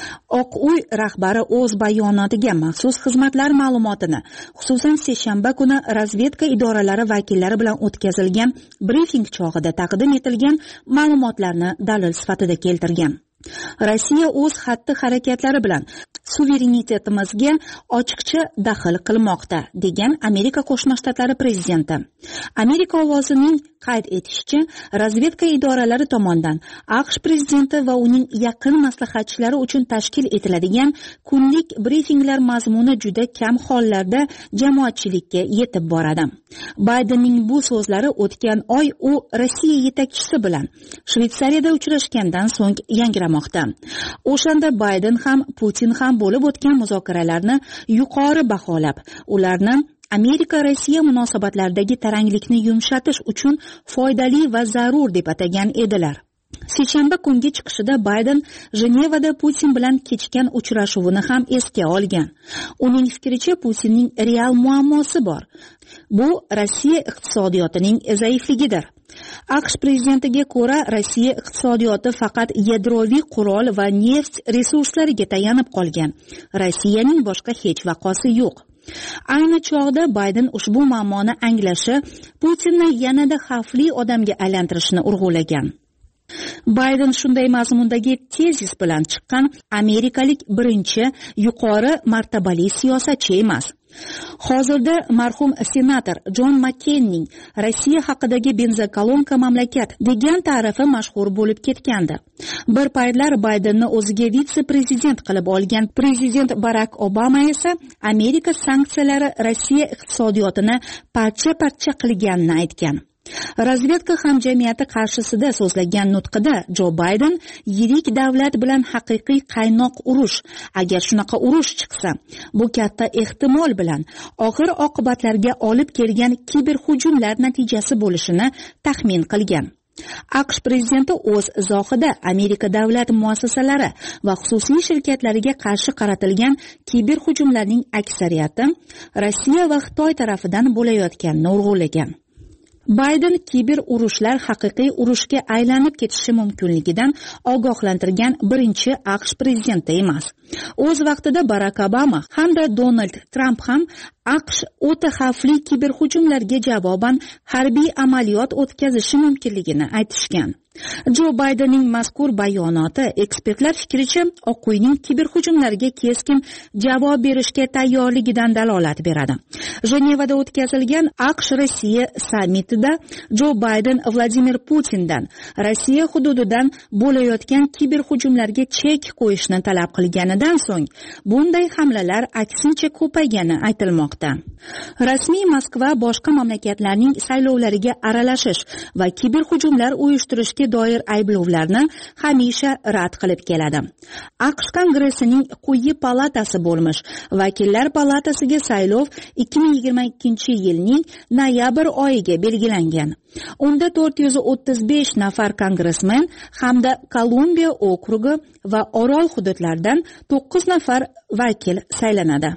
Oq uy rahbari o'z bayonotiga maxsus xizmatlar ma'lumotini, xususan seshanba kuni razvedka idoralari vakillari bilan o'tkazilgan brifing chog'ida taqdim etilgan ma'lumotlarni dalil sifatida keltirgan. Rossiya o'z xatti-harakatlari bilan suverenitetimizga ochiqcha daxl qilmoqda, degan Amerika Qo'shma Shtatlari prezidenti. Amerika ovozining qayd etishicha, razvedka idoralari tomonidan AQSh prezidenti va uning yaqin maslahatchilari uchun tashkil etiladigan kunlik brifinglar mazmuni juda kam hollarda jamoatchilikka yetib boradi. Baydenning bu so'zlari o'tgan oy u Rossiya yetakchisi bilan Shveysariyada uchrashgandan so'ng yangramoqda. O'shanda Bayden ham Putin ham bo'lib o'tgan muzokaralarni yuqori baholab, ularni Amerika-Rossiya munosabatlaridagi taranglikni yumshatish uchun foydali va zarur deb atagan edilar. seshanba kungi chiqishida Bayden Jenevada Putin bilan kechgan uchrashuvini ham esga olgan. Uning fikricha, Putinning real muammosi bor. Bu Rossiya iqtisodiyotining zaifligidir. AQSh prezidentiga ko'ra, Rossiya iqtisodiyoti faqat yadroviy qurol va neft resurslariga tayanib qolgan. Rossiyaning boshqa hech vaqosi yo'q. Ayni chog'da Bayden ushbu muammoni anglashi, Putinni yanada xavfli odamga aylantirishni urg'ulagan. Bayden shunday mazmundagi tezis bilan chiqqan amerikalik birinchi yuqori martabali siyosatchi emas. Hozirda marhum senator Jon Makkenning Rossiya haqidagi benzokolonka mamlakat degan ta'rifi mashhur bo'lib ketgandi. Bir paytlar Baydenni o'ziga vitse-prezident qilib olgan prezident Barak Obama esa Amerika sanksiyalari Rossiya iqtisodiyotini parcha-parcha qilganini aytgan. Razvedka hamjamiyati qarshisida so'zlagan nutqida Jo Bayden yirik davlat bilan haqiqiy qaynoq urush, agar shunaqa urush chiqsa, bu katta ehtimol bilan og'ir oqibatlarga olib kelgan kiberhujumlar natijasi bo'lishini taxmin qilgan. AQSh prezidenti o'z izohida Amerika davlat muassasalari va xususiy shirkatlariga qarshi qaratilgan kiberhujumlarning aksariyati Rossiya va Xitoy tarafidan bo'layotganini urg'ulagan. Bayden kiber urushlar haqiqiy urushga aylanib ketishi mumkinligidan ogohlantirgan birinchi AQSh prezidenti emas. O'z vaqtida Barak Obama hamda Donald Trump ham AQSh o'ta xavfli kiberhujumlarga javoban harbiy amaliyot o'tkazishi mumkinligini aytishgan. Jo Baydenning mazkur bayonoti ekspertlar fikricha Oq uyning kiberhujumlarga keskin javob berishga tayyorligidan dalolat beradi. Jenevada o'tkazilgan AQSh Rossiya sammitida Jo Bayden Vladimir Putindan Rossiya hududidan bo'layotgan kiberhujumlarga chek qo'yishni talab qilganidan so'ng bunday hamlalar aksincha ko'paygani aytilmoqda. Rasmiy Moskva boshqa mamlakatlarning saylovlariga aralashish va kiberhujumlar uyushtirishga doir ayblovlarni hamisha rad qilib keladi. AQSh Kongressining quyi palatasi bo'lmish Vakillar palatasiga saylov ikki ming yigirma ikkinchi yilning noyabr oyiga belgilangan. Unda to'rt yuz o'ttiz besh nafar kongressmen hamda Kolumbiya okrugi va Orol hududlaridan to'qqiz nafar vakil saylanadi.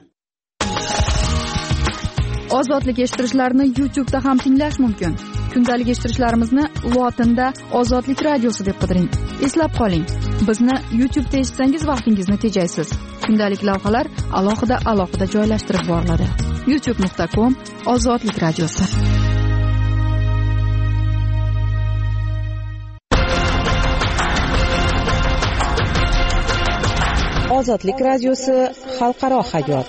Ozodlik eshittirishlarni YouTube'da ham tinglash mumkin. Kundalik eshittirishlarimizni lotinda Ozodlik radiosi deb qidiring. Eslab qoling, bizni YouTube'da eshitsangiz vaqtingizni tejaysiz. Kundalik lavhalar alohida alohida joylashtirib boriladi. youtube nuqta com Ozodlik radiosi. Ozodlik radiosi xalqaro hayot.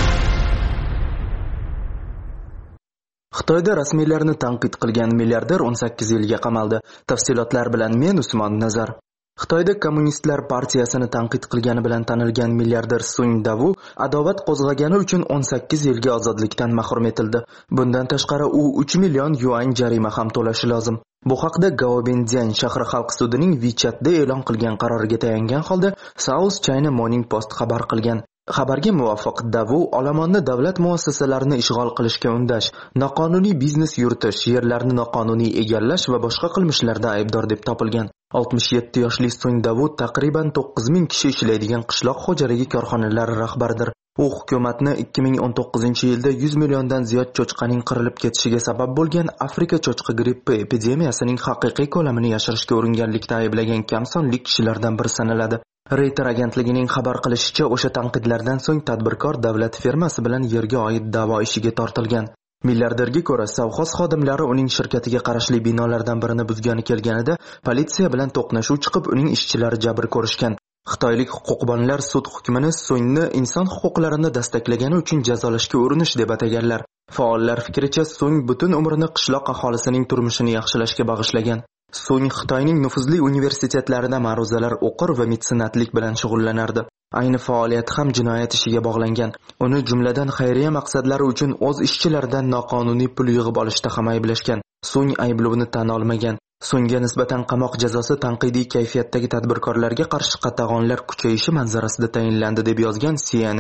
Xitoyda rasmiylarni tanqid qilgan milliarder o'n sakkiz yilga qamaldi. Tafsilotlar bilan men Usmon Nazar. Xitoyda Kommunistlar partiyasini tanqid qilgani bilan tanilgan milliarder Sun Davu adovat qo'zg'agani uchun o'n sakkiz yilga ozodlikdan mahrum etildi. Bundan tashqari u uch million yuan jarima ham to'lashi lozim. Bu haqda Gaobindian shahri xalq sudining WeChat'da e'lon qilgan qaroriga tayangan holda South China Morning Post xabar qilgan. Xabarga muvofiq Davu olomonni davlat muassasalarini ishg'ol qilishga undash, noqonuniy biznes yuritish, yerlarni noqonuniy egallash va boshqa qilmishlarda aybdor deb topilgan. oltmish yetti yoshli Sun Davu taqriban to'qqiz ming kishi ishlaydigan qishloq xo'jaligi korxonalari rahbaridir. U hukumatni ikki ming o'n to'qqizinchi yilda yuz milliondan ziyod cho'chqaning qirilib ketishiga sabab bo'lgan Afrika cho'chqa grippi epidemiyasining haqiqiy ko'lamini yashirishga uringanlikda ayblagan kam sonli kishilardan biri sanaladi. Reuters agentligining xabar qilishicha, o'sha tanqidlardan so'ng tadbirkor davlat firmasi bilan yerga oid da'vo ishiga tortilgan. Milliarderga ko'ra, savxoz xodimlari uning shirkatiga qarashli binolardan birini buzgani kelganida politsiya bilan to'qnashuv chiqib, uning ishchilari jabr ko'rishgan. Xitoylik huquqbonlar sud hukmini Sunni inson huquqlarini dastaklagani uchun jazolashga urinish deb ataganlar. Faollar fikricha, Sun butun umrini qishloq aholisining turmushini yaxshilashga bag'ishlagan. Sun Xitoyning nufuzli universitetlarida ma'ruzalar o'qir va metsenatlik bilan shug'ullanardi. Ayni faoliyati ham jinoyat ishiga bog'langan. Uni jumladan xayriya maqsadlari uchun o'z ishchilaridan noqonuniy pul yig'ib olishda ham ayblashgan. Sun ayblovni tan olmagan. Sunga nisbatan qamoq jazosi tanqidiy kayfiyatdagi tadbirkorlarga qarshi qatag'onlar kuchayishi manzarasida tayinlandi deb yozgan C N N.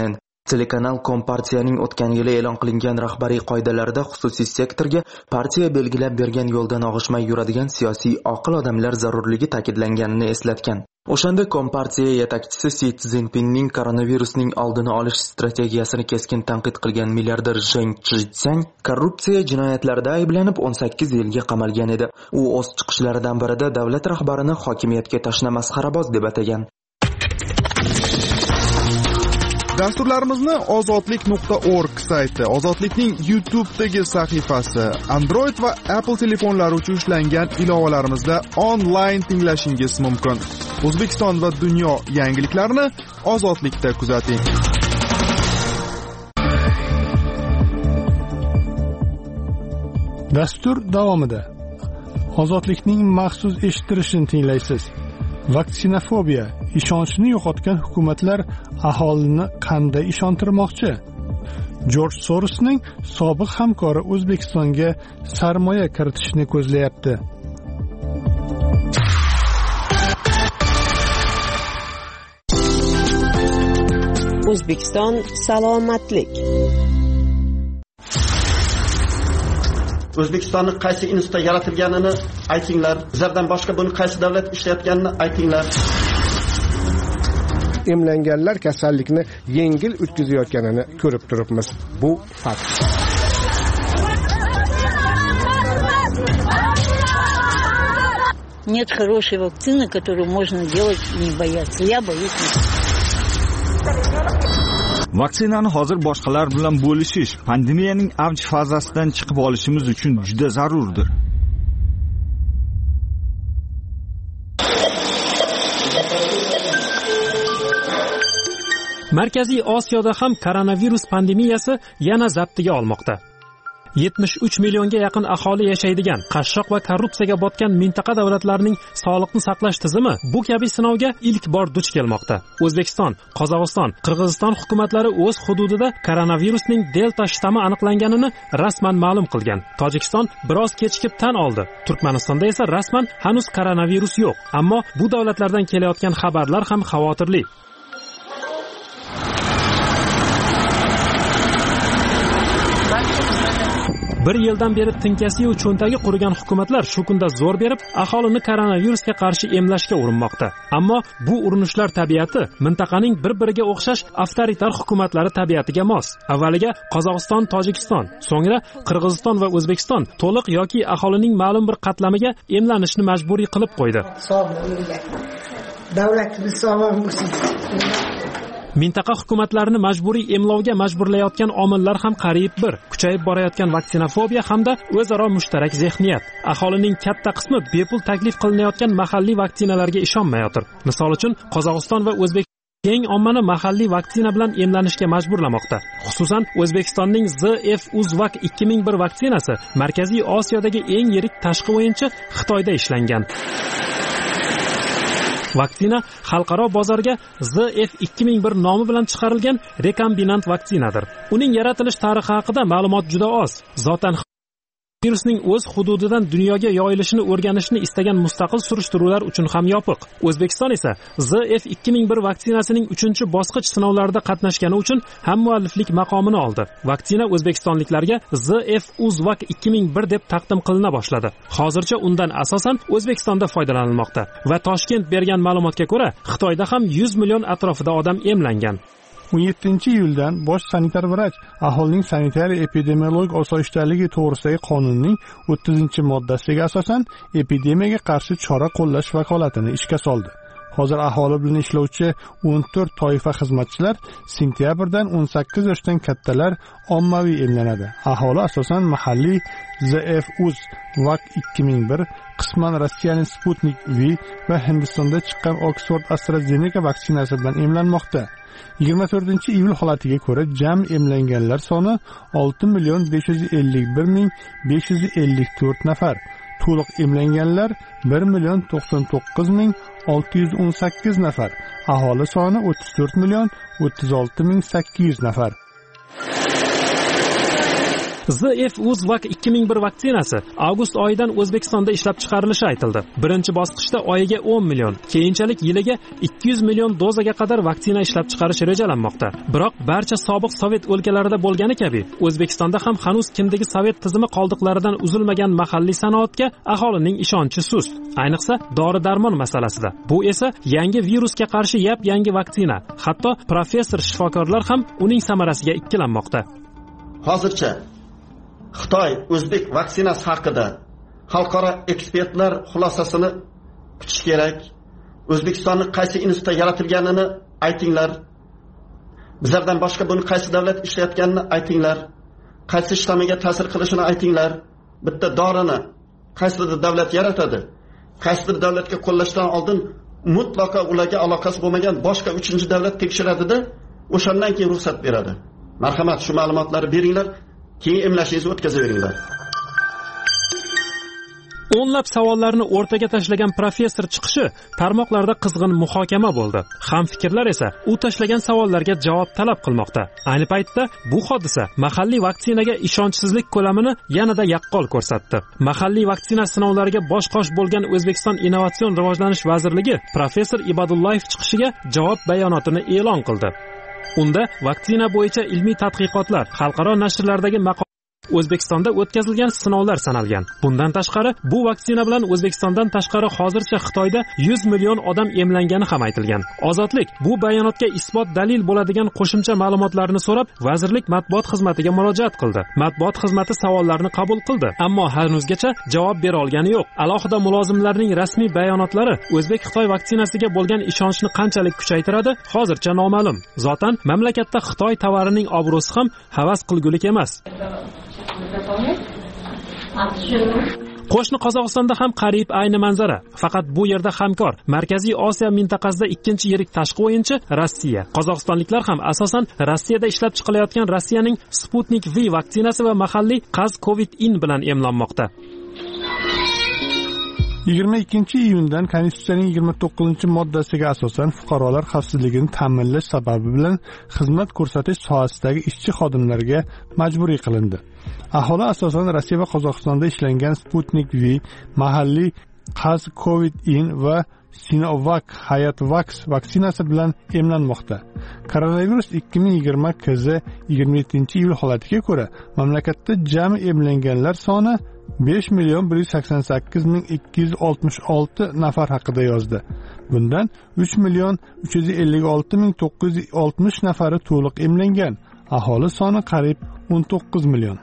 Telekanal Kompartiyaning o'tgan yili e'lon qilingan rahbariy qoidalarida xususiy sektorga partiya belgilab bergan yo'ldan og'ishmay yuradigan siyosiy oqil odamlar zarurligi ta'kidlanganini eslatgan. O'shanda Kompartiya yetakchisi Si Szinpinning koronavirusning oldini olish strategiyasini keskin tanqid qilgan milliarder Zheng Zhixiang korrupsiya jinoyatlarida ayblanib o'n sakkiz yilga qamalgan edi. U o'z chiqishlaridan birida davlat rahbarini hokimiyatga tashna masxaraboz deb atagan. Dasturlarimizni ozodlik nuqta org sayti, Ozodlikning YouTube'dagi sahifasi, Android va Apple telefonlari uchun ishlangan ilovalarimizda onlayn tinglashingiz mumkin. O'zbekiston va dunyo yangiliklarini Ozodlikda kuzating. Dastur davomida Ozodlikning maxsus eshittirishini tinglaysiz. Vaksinafobiya, ishonchni yo'qotgan hukumatlar aholini qanday ishontirmoqchi? Jorj Sorosning sobiq hamkori O'zbekistonga sarmoya kiritishni ko'zlayapti. O'zbekiston salomatlik. O'zbekistonni qaysi institutda yaratilganini aytinglar. Bizlardan boshqa buni qaysi davlat ishlayotganini aytinglar. Emlanganlar kasallikni yengil o'tkazayotganini ko'rib turibmiz. Bu fakt. Нет хорошей вакцины, которую можно делать и не бояться. Я боюсь. Vaksinani hozir boshqalar bilan bo'lishish pandemiyaning avj fazasidan chiqib olishimiz uchun juda zarurdir. Markaziy Osiyoda ham koronavirus pandemiyasi yana zaptiga olmoqda. yetmish uch millionga yaqin aholi yashaydigan, qashshoq va korrupsiyaga botgan mintaqa davlatlarining sog'liqni saqlash tizimi bu kabi sinovga ilk bor duch kelmoqda. O'zbekiston, Qozog'iston, Qirg'iziston hukumatlari o'z hududida koronavirusning delta shtammi aniqlanganini rasman ma'lum qilgan. Tojikiston biroz kechikib tan oldi. Turkmanistonda esa rasman hanuz koronavirus yo'q, ammo bu davlatlardan kelayotgan xabarlar ham xavotirli. Bir yildan beri tinkasi-yu cho'ntagi qurigan hukumatlar shu kunda zo'r berib, aholini koronavirusga qarshi emlashga urinmoqda. Ammo bu urinishlar tabiati mintaqaning bir-biriga o'xshash avtoritar hukumatlari tabiatiga mos. Avvaliga Qozog'iston, Tojikiston, so'ngra Qirg'iziston va O'zbekiston to'liq yoki aholining ma'lum bir qatlamiga emlanishni majburiy qilib qo'ydi. Davlatimiz sog'lom bo'lsin. Mintaqa hukumatlarini majburiy emlovga majburlayotgan omillar ham qariyb bir. Kuchayib borayotgan vaksinafobiya hamda o'zaro mushtarak zehniyat. Aholining katta qismi bepul taklif qilinayotgan mahalliy vaksinalarga ishonmayotir. Misol uchun, Qozog'iston va O'zbekiston keng ommani mahalliy vaksina bilan emlanishga majburlamoqda. Xususan, O'zbekistonning Z F Uzvak ikki ming bir vaksinasi Markaziy Osiyodagi eng yirik tashqi o'yinchi Xitoyda ishlangan. Vaksina xalqaro bozorga Z F ikki ming bir nomi bilan chiqarilgan rekombinant vaksinadir. Uning yaratilish tarixi haqida ma'lumot juda oz. Zotan virusning o'z hududidan dunyoga yoyilishini o'rganishni istagan mustaqil surishtiruvlar uchun ham yopiq. O'zbekiston esa Z F ikki ming bir vaksinasining uchinchi bosqich sinovlarida qatnashgani uchun ham mualliflik maqomini oldi. Vaksina o'zbekistonliklarga Z F Uzvak ikki ming bir deb taqdim qilina boshladi. Hozircha undan asosan O'zbekistonda foydalanilmoqda va Toshkent bergan ma'lumotga ko'ra, Xitoyda ham yuz million atrofida odam emlangan. o'n yettinchi iyuldan bosh sanitar vrach aholining sanitariya epidemiologik osoyishtaligi to'g'risidagi qonunning o'ttizinchi moddasiga asosan epidemiyaga qarshi chora qo'llash vakolatini ishga soldi. Hozir aholi bilan ishlovchi o'n to'rt toifa xizmatchilar sentyabrdan o'n sakkiz yoshdan kattalar ommaviy emlanadi. Aholi asosan mahalliy Z F Uz Vak ikki ming bir, qisman Rossiyaning Sputnik V va Hindistonda chiqqan Oxford AstraZeneca vaksinasi bilan emlanmoqda. yigirma to'rtinchi iyul holatiga ko'ra jami emlanganlar soni olti million besh yuz ellik bir ming besh yuz ellik to'rt nafar. To'liq emlanganlar bir million to'qson to'qqiz ming olti yuz o'n sakkiz nafar. Aholi soni o'ttiz to'rt million o'ttiz olti ming sakkiz yuz nafar. Z F Uzvac ikki ming bir vaksinasi avgust oyidan O'zbekistonda ishlab chiqarilishi aytildi. Birinchi bosqichda oyiga o'n million, keyinchalik yiliga ikki yuz million dozaga qadar vaksina ishlab chiqarish rejalanmoqda. Biroq barcha sobiq Sovet o'lkalarida bo'lgani kabi, O'zbekistonda ham hanuz kindagi Sovet tizimi qoldiqlaridan uzilmagan mahalliy sanoatga aholining ishonchi sust, ayniqsa dori-darmon masalasida. Bu esa yangi virusga qarshi yap yangi vaksina. Hatto professor shifokorlar ham uning samarasiga ikkilanmoqda. Hozircha Xitoy o'zbek vaksinasi haqida xalqaro ekspertlar xulosasini kutish kerak. O'zbekistonning qaysi institutda yaratilganini aytinglar. Bizlardan boshqa buni qaysi davlat ishlayotganini aytinglar. Qaysi shtamiga ta'sir qilishini aytinglar. Bitta dorini qaysi davlat yaratadi? Qaysi davlatga qo'llashdan oldin mutlaqo ularga aloqasi bo'lmagan boshqa uchinchi davlat tekshiradida, o'shandan keyin ruxsat beradi. Marhamat, shu ma'lumotlarni beringlar, keyin emlashingizni o'tkazaveringlar. O'nlab savollarni o'rtaga tashlagan professor chiqishi tarmoqlarda qizg'in muhokama bo'ldi. Hamfikrlar esa u tashlagan savollarga javob talab qilmoqda. Ayni paytda bu hodisa mahalliy vaksinaga ishonchsizlik ko'lamini yanada yaqqol ko'rsatdi. Mahalliy vaksina sinovlariga bosh-qosh bo'lgan O'zbekiston Innovatsion rivojlanish vazirligi professor Ibodullayev chiqishiga javob bayonotini e'lon qildi. Unda vaksina bo'yicha ilmiy tadqiqotlar, xalqaro nashrlardagi maqolalar, O'zbekistonda o'tkazilgan sinovlar sanalgan. Bundan tashqari, bu vaksina bilan O'zbekistondan tashqari hozircha Xitoyda yuz million odam emlangani ham aytilgan. Ozodlik bu bayonotga isbot dalil bo'ladigan qo'shimcha ma'lumotlarni so'rab, vazirlik matbuot xizmatiga murojaat qildi. Matbuot xizmati savollarni qabul qildi, ammo hanuzgacha javob bera olgani yo'q. Alohida mulozimlarning rasmiy bayonotlari O'zbek-Xitoy vaksinasiga bo'lgan ishonchni qanchalik kuchaytiradi, hozircha noma'lum. Zotan mamlakatda Xitoy tovarining obro'si ham havas qilgulik emas. Qo'shni Qozog'istonda ham qariyb ayni manzara. Faqat bu yerda hamkor Markaziy Osiyo mintaqasida ikkinchi yirik tashqi o'yinchi Rossiya. Qozog'istonliklar ham asosan Rossiyada ishlab chiqilayotgan Rossiyaning Sputnik V vaksinasi va mahalliy Qaz Covid-in bilan emlanmoqda. yigirma ikkinchi iyundan Konstitutsiyaning yigirma to'qqizinchi moddasiga asosan fuqarolar xavfsizligini ta'minlash sababi bilan xizmat ko'rsatish sohasidagi ishchi xodimlarga majburiy qilindi. Aholi asosan Rossiya va Qozog'istonda ishlangan Sputnik V, mahalliy Qaz Covid-in va Sinovac Hayatvax vaksinasi bilan emlanmoqda. Koronavirus ikki ming yigirma K Z yigirma yettinchi iyul holatiga ko'ra mamlakatda jami emlanganlar soni besh million bir yuz sakson sakkiz ming ikki yuz oltmish olti nafar haqida yozdi. Bundan uch million uch yuz ellik olti ming to'qqiz yuz oltmish nafari to'liq emlangan. Aholi soni qariyb o'n to'qqiz million.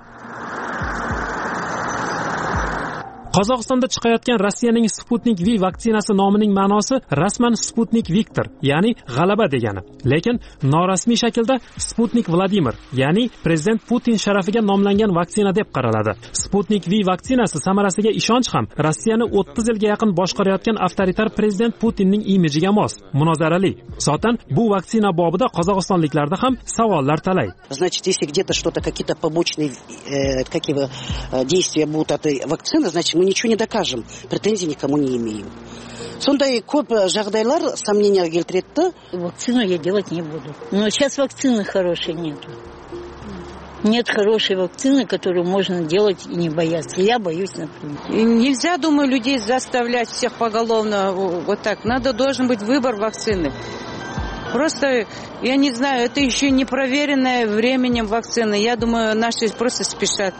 Qozog'istonda chiqayotgan Rossiyaning Sputnik V vaksinasi nomining ma'nosi rasman Sputnik Viktor, ya'ni g'alaba degani. Lekin norasmiy shaklda Sputnik Vladimir, ya'ni prezident Putin sharafiga nomlangan vaksina deb qaraladi. Sputnik V vaksinasi samarasiga ishonch ham Rossiyani o'ttiz yilga yaqin boshqarayotgan avtoritar prezident Putinning imijiga mos, munozarali. Zotan bu vaksina bobida qozog'istonliklarda ham savollar talay. Значит, если где-то что-то какие-то побочные э, какие действия будут от этой вакцины, значит, мы ничего не докажем, претензий никому не имеем. Сондай көп жағдайлар сомнения келтіреді. Вакцину я делать не буду. Но сейчас вакцины хорошей нет. Нет хорошей вакцины, которую можно делать и не бояться. Я боюсь, например. И нельзя, думаю, людей заставлять всех поголовно вот так. Надо, должен быть выбор вакцины. Просто, я не знаю, это еще не проверенная временем вакцина. Я думаю, наши просто спешат.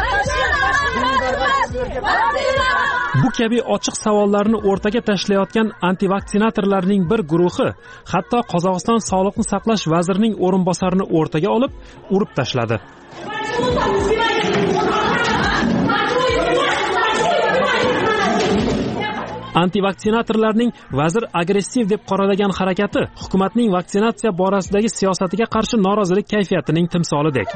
Bu kabi ochiq savollarni o'rtaga tashlayotgan antivaksinatorlarning bir guruhi hatto Qozog'iston Sog'liqni saqlash vazirining o'rinbosarini o'rtaga olib, urib tashladi. Antivaksinatorlarning vazir agressiv deb qoralagan harakati hukumatning vaksinatsiya borasidagi siyosatiga qarshi norozilik kayfiyatining timsolidek.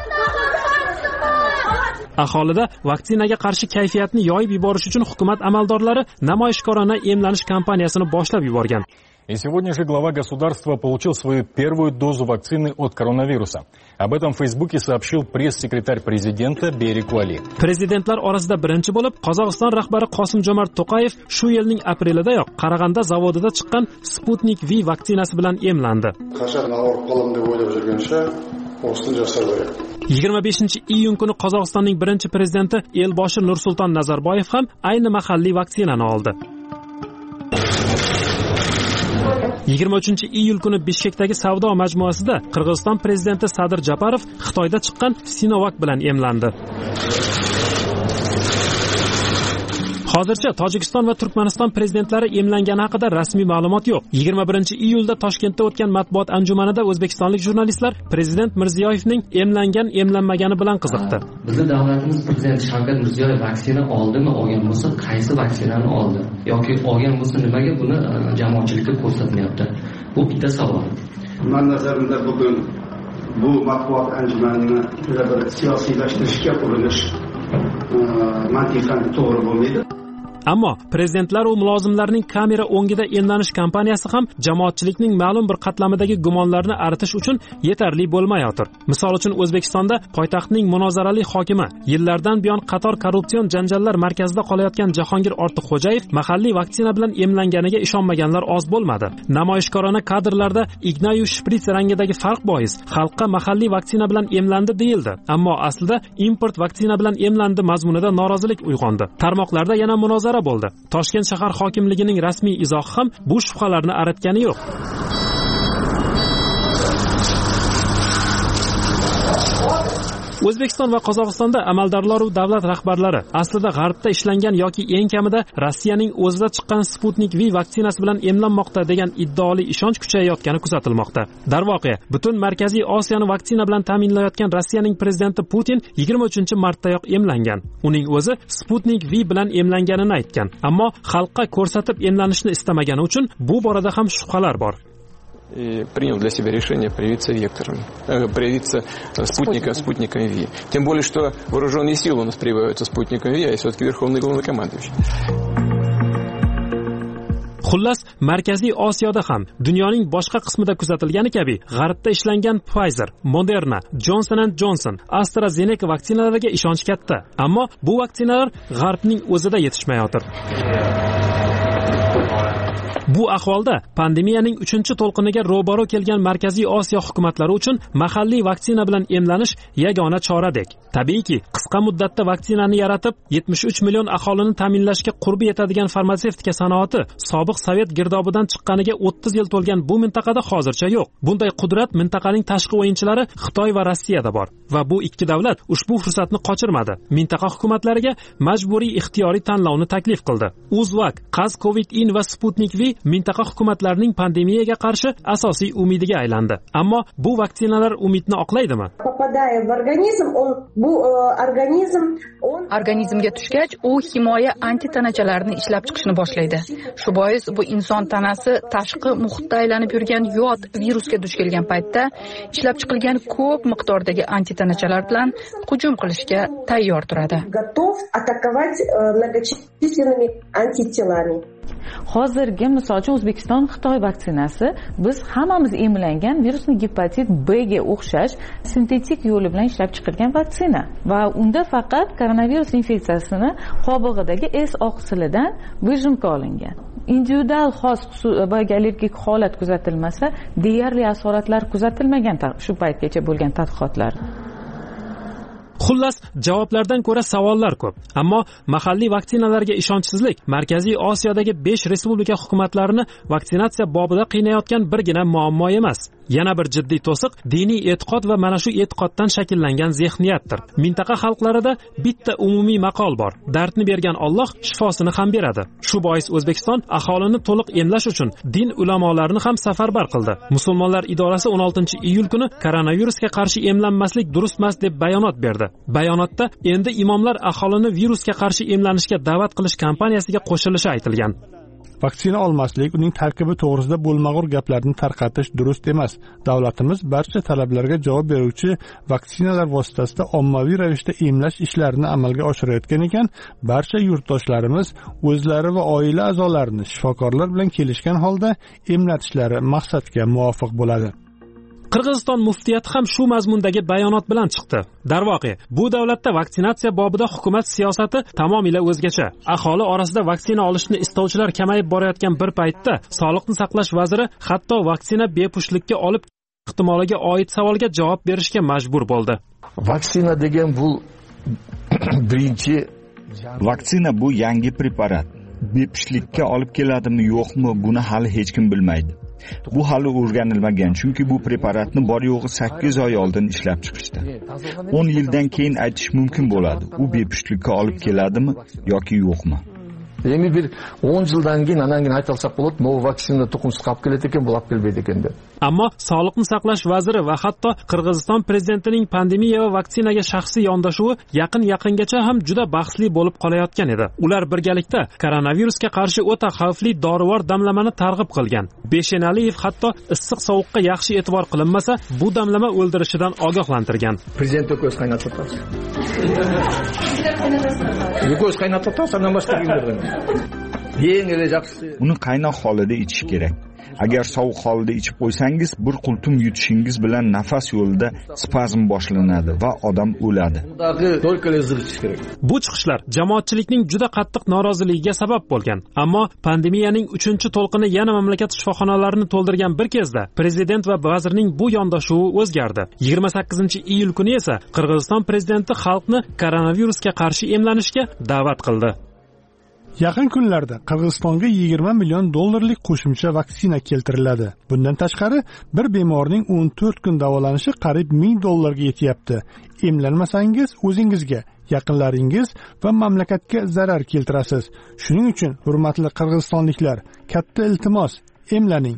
Aholida vaksinaga qarshi kayfiyatni yoyib yuborish uchun hukumat amaldorlari namoyishkorona emlanish kampaniyasini boshlab yuborgan. И сегодня же глава государства получил свою первую дозу вакцины от коронавируса. Об этом в Фейсбуке сообщил пресс-секретарь президента Берик Уали. Prezidentlar orasida birinchi bo'lib Qozog'iston rahbari Qosim-Jomart To'qayev shu yilning aprelidayoq Qarag'anda zavodida chiqqan Sputnik V vaksinasi bilan emlandi. Qachon og'ir qo'lim deb o'ylab yurgancha, o'sini jasar kerak. yigirma beshinchi iyun kuni Qozog'istonning birinchi prezidenti Elboshi Nursulton Nazarboyev ham ayni mahalliy vaksinani oldi. yigirma uchinchi iyul kuni Bishkekdagi savdo majmuasida Qirg'iziston prezidenti Sadir Japarov Xitoyda chiqqan Sinovac bilan emlandi. Hozircha Tojikiston va Turkmaniston prezidentlari emlangani haqida rasmiy ma'lumot yo'q. yigirma birinchi iyulda Toshkentda o'tgan matbuot anjumanida o'zbekistonlik jurnalistlar prezident Mirziyoyevning emlangan emlanmagani bilan qiziqdi. Bizning davlatimiz prezidenti Shavkat Mirziyoyev vaksina oldimi, olgan bo'lsa qaysi vaksinani oldi yoki olgan bo'lsa nimaga buni jamoatchilikka ko'rsatmayapti? Bu bitta savol. Men nazarimda bugun bu matbuot anjumanini bir siyosiylashtirishga urinish mantiqan to'g'ri bo'lmaydi. Ammo prezidentlar va mulozimlarning kamera o'ngida emlanish kampaniyasi ham jamoatchilikning ma'lum bir qatlamidagi gumonlarni aritish uchun yetarli bo'lmayotir. Misol uchun O'zbekistonda poytaxtning munozarali hokimi, yillardan buyon qator korrupsion janjallar markazida qolayotgan Jahongir Ortiqxo'jayev mahalliy vaksina bilan emlanganiga ishonmaganlar oz bo'lmadi. Namoyishkorona kadrlarda Ignayu shprits rangidagi farq bois xalqqa mahalliy vaksina bilan emlandi deyildi. Ammo aslida import vaksina bilan emlandi mazmunida norozilik uyg'ondi. Tarmoqlarda yana munozara bo'ldi. Toshkent shahar hokimligining rasmiy izohi ham bu shubhalarni aratgani yo'q. O'zbekiston va Qozog'istonda amaldorlar va davlat rahbarlari aslida g'arbda ishlangan yoki eng kamida Rossiyaning o'zida chiqqan Sputnik V vaksinasi bilan emlanmoqda degan iddaoli ishonch kuchayayotgani kuzatilmoqda. Darvoqe, butun Markaziy Osiyoni vaksina bilan ta'minlayotgan Rossiyaning prezidenti Putin yigirma uchinchi martdayoq emlangan. Uning o'zi Sputnik V bilan emlanganini aytgan, ammo xalqqa ko'rsatib emlanishni istamagani uchun bu borada ham shubhalar bor. И принял для себя решение привиться вектором, э, привиться спутника, спутником Ви. Тем более, что вооруженные силы у нас прививаются спутником Ви, а все-таки верховный главнокомандующий. Xullas, Markaziy Osiyoda ham dunyoning boshqa qismida kuzatilgani kabi g'arbda ishlangan Pfizer, Moderna, Johnson and Johnson, AstraZeneca vaksinalariga ishonch katta. Ammo bu vaksinalar g'arbning o'zida yetishmayotir. Bu ahvolda pandemiyaning uchinchi to'lqiniga ro'baro kelgan Markaziy Osiyo hukumatlari uchun mahalliy vaksina bilan emlanish yagona choradek. Tabiiyki, qisqa muddatda vaksinani yaratib, yetmish uch million aholini ta'minlashga qurbi yetadigan farmatsevtika sanoati sobiq Sovet girdobidan chiqqaniga o'ttiz yil to'lgan bu mintaqada hozircha yo'q. Bunday qudrat mintaqaning tashqi o'yinchilari Xitoy va Rossiyada bor va bu ikki davlat ushbu fursatni qochirmadi. Mintaqa hukumatlariga majburiy ixtiyoriy tanlovni taklif qildi. Uzvak, Qaz Covid-in va Sputnik V mintaqa hukumatlarining pandemiyaga qarshi asosiy umidiga aylandi. Ammo bu vaksinalar umidni oqlaydimi? Попадая в организм, он bu organizm он organizmga tushgach, u himoya antitanachalarni ishlab chiqishni boshlaydi. Shu bois bu inson tanasi tashqi muhitda aylanib yurgan yot virusga duch kelgan paytda ishlab chiqilgan ko'p miqdordagi antitanachalar bilan hujum qilishga tayyor turadi. Готов атаковать многочисленными антителами. Hozirgi misol uchun O'zbekiston Xitoy vaksinasi biz hammamiz emlangan virusni gepatit B ga o'xshash sintetik yo'li bilan ishlab chiqilgan vaksina va unda faqat koronavirus infeksiyasini qobig'idagi S oqsilidan выжимка olingan. Individual xos allergik holat kuzatilmasa, deyarli asoratlar kuzatilmagan shu paytgacha bo'lgan tadqiqotlar. Xullas, javoblardan ko'ra savollar ko'p. Ammo mahalliy vaksinalarga ishonchsizlik Markaziy Osiyodagi besh respublika hukumatlarini vaksinatsiya bobida qiynayotgan birgina muammo emas. Yana bir jiddiy to'siq diniy e'tiqod va mana shu e'tiqoddan shakllangan zehniyatdir. Mintaqa xalqlarida bitta umumiy maqol bor: dardni bergan Alloh shifosini ham beradi. Shu bois O'zbekiston aholini to'liq emlash uchun din ulamolarini ham safarbar qildi. Musulmonlar idorasi o'n oltinchi iyul kuni koronavirusga qarshi emlanmaslik durustmas deb bayonot berdi. Bayonotda endi imomlar aholini virusga qarshi emlanishga da'vat qilish kampaniyasiga qo'shilishi aytilgan. Vaksina olmaslik, uning tarkibi to'g'risida bo'lmag'ur gaplarni tarqatish durust emas. Davlatimiz barcha talablarga javob beruvchi vaksinalar vositasida ommaviy ravishda emlash ishlarini amalga oshirayotgan ekan, barcha yurtdoshlarimiz o'zlari va oila a'zolarini shifokorlar bilan kelishgan holda emlatishlari maqsadga muvofiq bo'ladi. Qirg'iziston muftiyati ham shu mazmundagi bayonot bilan chiqdi. Darvoqe, bu davlatda vaksinatsiya bobida hukumat siyosati tamomila o'zgacha. Aholi orasida vaksina olishni istovchilar kamayib borayotgan bir paytda Sog'liqni saqlash vaziri hatto vaksina bepushtlikka olib ehtimoliga oid savolga javob berishga majbur bo'ldi. vaksina degan bu birinchi vaksina bu yangi preparat. Bepishlikka olib keladimi yo'qmi, buni hali hech kim bilmaydi. Bu hali o'rganilmagan, chunki bu preparatni bor yo'g'i sakkiz oy oldin ishlab chiqishdi. o'n yildan keyin aytish mumkin bo'ladi, u bepishlikka olib keladimi yoki yo'qmi. Yeni bir o'n yildan keyin anangini ayta olsak bo'ladi, "Nov vaksina tuxumsiz qolib keladi ekan, bu olib kelmaydi ekan" deb. Ammo Sog'liqni saqlash vaziri va hatto Qirg'iziston prezidentining pandemiya va vaksinaga shaxsiy yondashuvi yaqin-yaqingacha ham juda bahsli bo'lib qolayotgan edi. Ular birgalikda koronavirusga qarshi o'ta xavfli dorivor damlamani targ'ib qilgan. Beshenaliyev hatto issiq sovuqqa yaxshi e'tibor qilinmasa, bu damlama o'ldirishidan ogohlantirgan. Prezident ko'z qaynatib turibdi. Ko'z qaynatib turibdi, undan boshqa bilmayman. Uni qaynoq holida ichish kerak. Agar sovuq holida ichib qo'ysangiz, bir qultum yutishingiz bilan nafas yo'lida spazm boshlanadi va odam o'ladi. Bu chiqishlar jamoatchilikning juda qattiq noroziligiga sabab bo'lgan. Ammo pandemiyaning uchinchi to'lqini yana mamlakat shifoxonalarini to'ldirgan bir kezda prezident va vazirning bu yondashuvi o'zgardi. yigirma sakkizinchi iyul kuni esa Qirg'iziston prezidenti xalqni koronavirusga qarshi emlanishga da'vat qildi. Yaqin kunlarda Qirg'izistonga yigirma million dollarlik qo'shimcha vaksina keltiriladi. Bundan tashqari, bir bemorning o'n to'rt kun davolanishi qariyb ming dollarga yetyapti. Emlanmasangiz, o'zingizga, yaqinlaringiz va mamlakatga zarar keltirasiz. Shuning uchun, hurmatli qirg'izistonliklar, katta iltimos, emlaning.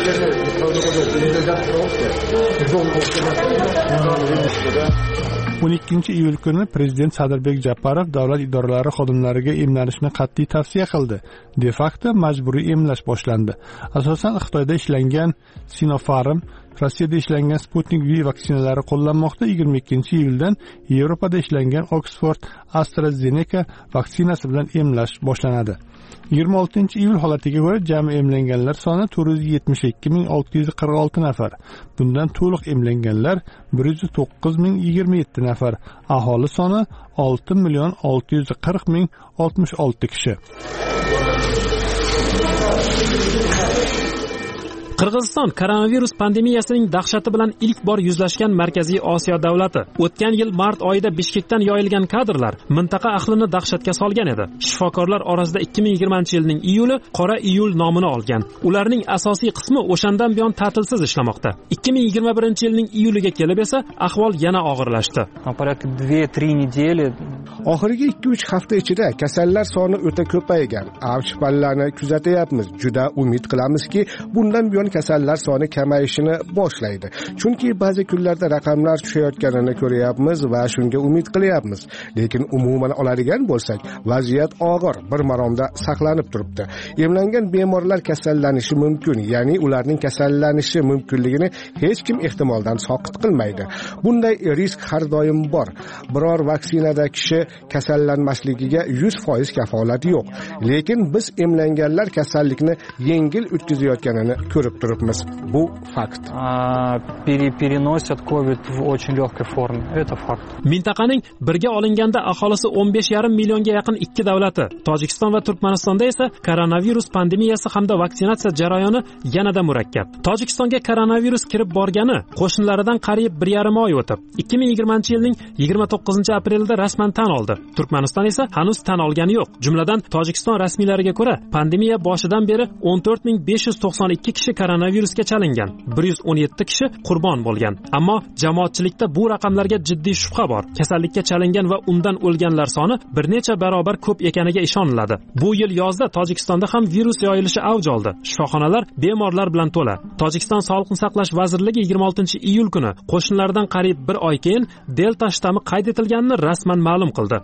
o'n ikkinchi iyul kuni prezident Sadirbek Japarov davlat idoralari xodimlariga emlanishni qat'iy tavsiya qildi. De facto majburiy emlash boshlandi. Asosan Xitoyda ishlangan Sinopharm, Rossiyada ishlangan Sputnik V vaksinalari qo'llanmoqda. yigirma ikkinchi iyuldan Yevropada ishlangan Oxford AstraZeneca vaksinasi bilan emlash boshlanadi. yigirma oltinchi iyul holatiga ko'ra jami emlanganlar soni to'rt yuz yetmish ikki ming olti yuz qirq olti nafar. Bundan to'liq emlanganlar bir yuz to'qqiz ming yigirma yetti nafar. Aholi soni olti million olti yuz qirq ming oltmish olti kishi. Qirg'iziston koronavirus pandemiyasining dahshati bilan ilk bor yuzlashgan Markaziy Osiyo davlati. O'tgan yil mart oyida Bishkekdan yoyilgan kadrlar mintaqa ahlini dahshatga solgan edi. Shifokorlar orasida ikki ming yigirmanchi yilning iyuli qora iyul nomini olgan. Ularning asosiy qismi o'shandan buyon ta'tilsiz ishlamoqda. ikki ming yigirma birinchi yilning iyuliga kelib esa ahvol yana og'irlashdi. Oxirgi ikki uch hafta ichida kasallar soni o'ta ko'paygan. Avj pallarini kuzatyapmiz. Juda umid qilamizki, bundan buyon kasallar soni kamayishini boshlaydi. Chunki ba'zi kunlarda raqamlar tushayotganini ko'ryapmiz va shunga umid qilyapmiz. Lekin umuman oladigan bo'lsak, vaziyat og'ir, bir maromda saqlanib turibdi. Emlangan bemorlar kasallanishi mumkin, ya'ni ularning kasallanishi mumkinligini hech kim ehtimoldan soqit qilmaydi. Bunday risk har doim bor. Biror vaksinada kishi kasallanmasligiga yuz foiz kafolat yo'q. Lekin biz emlanganlar kasallikni yengil o'tkazayotganini ko'rib turibmiz. Bu fakt. Переносят ковид в очень легкой форме. Это факт. Mintaqaning birga olinganda aholisi o'n besh yarim millionga yaqin ikki davlati, Tojikiston va Turkmanistonda esa koronavirus pandemiyasi hamda vaksinatsiya jarayoni yanada murakkab. Tojikistonga koronavirus kirib borgani qo'shnilaridan qariyb bir yarim oy o'tib, ikki ming yigirmanchi yilning yigirma to'qqizinchi aprelida rasman tan oldi. Turkmaniston esa hanuz tan olgani yo'q. Jumladan Tojikiston rasmiylariga ko'ra, pandemiya boshidan beri o'n to'rt ming besh yuz to'qson ikki kishi koronavirusga chalingan, bir yuz o'n yetti kishi qurbon bo'lgan. Ammo jamoatchilikda bu raqamlarga jiddiy shubha bor. Kasallikka chalingan va undan o'lganlar soni bir necha barobar ko'p ekaniga ishoniladi. Bu yil yozda Tojikistonda ham virus yoyilishi avj oldi. Shifoxonalar bemorlar bilan to'la. Tojikiston Sog'liqni saqlash vazirligi yigirma oltinchi iyul kuni qo'shnilaridan qariyb bir oy keyin Delta shtammi qayd etilganini rasman ma'lum qildi.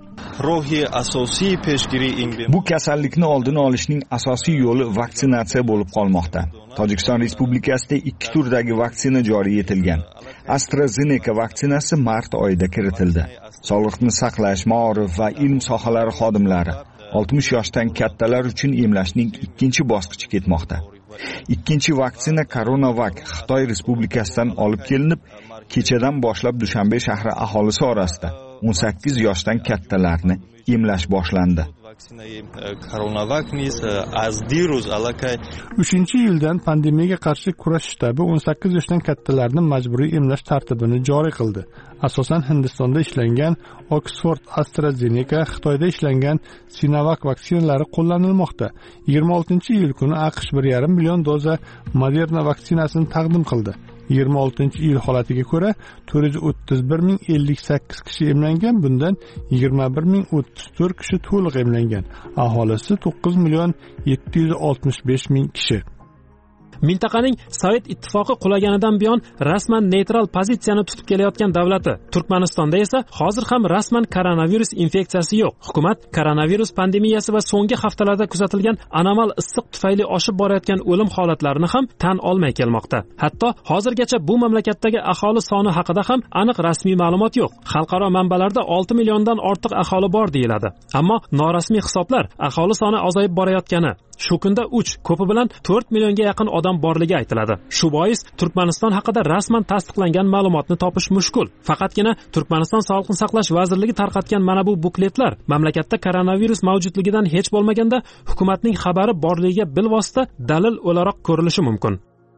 Bu kasallikni oldini olishning asosiy yo'li vaksinatsiya bo'lib qolmoqda. Tojikiston Respublikasida ikki turdagi vaksina joriy etilgan. AstraZeneca vaksinasi mart oyida kiritildi. Sog'liqni saqlash, ma'rif va ilm sohalari xodimlari oltmish yoshdan kattalar uchun emlashning ikkinchi bosqichi ketmoqda. Ikkinchi vaksina CoronaVac Xitoy Respublikasidan olib kelinib, kechadan boshlab Dushanbe shahri aholisi orasida o'n sakkiz yoshdan kattalarni emlash boshlandi. uchinchi yildan pandemiyaga qarshi kurash shtabi o'n sakkiz yoshdan kattalarni majburiy emlash tartibini joriy qildi. Asosan Hindistonda ishlangan Oxford AstraZeneca, Xitoyda ishlangan Sinovac vaksinalari qo'llanilmoqda. yigirma oltinchi iyul kuni AQSh bir yarim million doza Moderna vaksinasini taqdim qildi. yigirma oltinchi iyul holatiga ko'ra to'rt yuz o'ttiz bir ming ellik sakkiz kishi emlangan, bundan yigirma bir ming o'ttiz to'rt kishi to'liq emlangan. Aholisi to'qqiz million yetti yuz oltmish besh ming kishi. Mintaqaning Sovet ittifoqi qulaganidan buyon rasman neytral pozitsiyani tutib kelayotgan davlati Turkmanistonda esa hozir ham rasman koronavirus infeksiyasi yo'q. Hukumat koronavirus pandemiyasi va so'nggi haftalarda kuzatilgan anomal issiq tufayli oshib borayotgan o'lim holatlarini ham tan olmay kelmoqda. Hatto hozirgacha bu mamlakatdagi aholi soni haqida ham aniq rasmiy ma'lumot yo'q. Xalqaro manbalarda olti milliondan ortiq aholi bor deyiladi. Ammo norasmiy hisoblar aholi soni ozayib borayotgani, shu kunda uch, ko'pi bilan to'rt millionga yaqin odam borligi aytiladi. Shu bois Turkmaniston haqida rasman tasdiqlangan ma'lumotni topish mushkul. Faqatgina Turkmaniston Sog'liqni saqlash vazirligi tarqatgan mana bu bukletlar mamlakatda koronavirus mavjudligidan hech bo'lmaganda hukumatning xabari borligiga bilvosita dalil o'laroq ko'rilishi mumkin.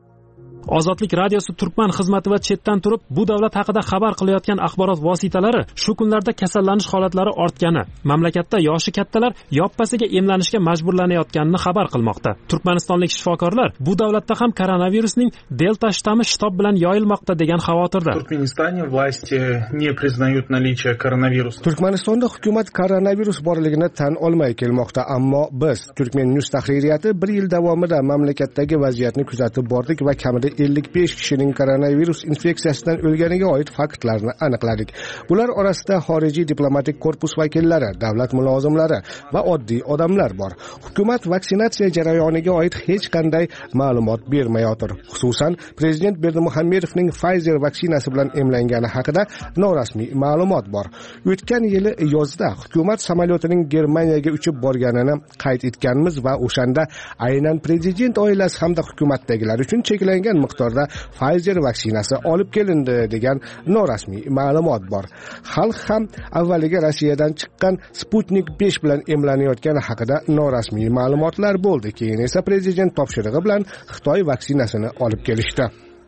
Ozodlik radiosi Turkman xizmati va chetdan turib bu davlat haqida xabar qilayotgan axborot vositalari shu kunlarda kasallanish holatlari ortgani, mamlakatda yoshi kattalar yoppasiga emlanishga majburlanayotganini xabar qilmoqda. Turkmanistonlik shifokorlar bu davlatda ham koronavirusning delta shtammi shitob bilan yoyilmoqda degan xavotirda. Turkmanistonda власти не признают наличие коронавируса. Turkmanistonda hukumat koronavirus borligini tan olmay kelmoqda, ammo biz Turkmen News tahririyati bir yil davomida mamlakatdagi vaziyatni kuzatib bordik va kamida ellik besh kishining koronavirus infeksiyasidan o'lganiga oid faktlarni aniqladik. Bular orasida xorijiy diplomatik korpus vakillari, davlat mulozimlari va oddiy odamlar bor. Hukumat vaksinatsiya jarayoniga oid hech qanday ma'lumot bermayotir. Xususan, prezident Berdimuhamedovning Pfizer vaksinasi bilan emlangani haqida norasmiy ma'lumot bor. O'tgan yili yozda hukumat samolyotining Germaniyaga uchib borganini qayd etganmiz va o'shanda aynan prezident oilasi hamda hukumatdagilar uchun cheklangan miqdorda Pfizer vaksinasi olib kelindi degan norasmiy ma'lumot bor. Xalq ham avvaliga Rossiyadan chiqqan Sputnik besh bilan emlanayotgani haqida norasmiy ma'lumotlar bo'ldi. Keyin esa prezident topshirig'i bilan Xitoy vaksinasini olib kelishdi.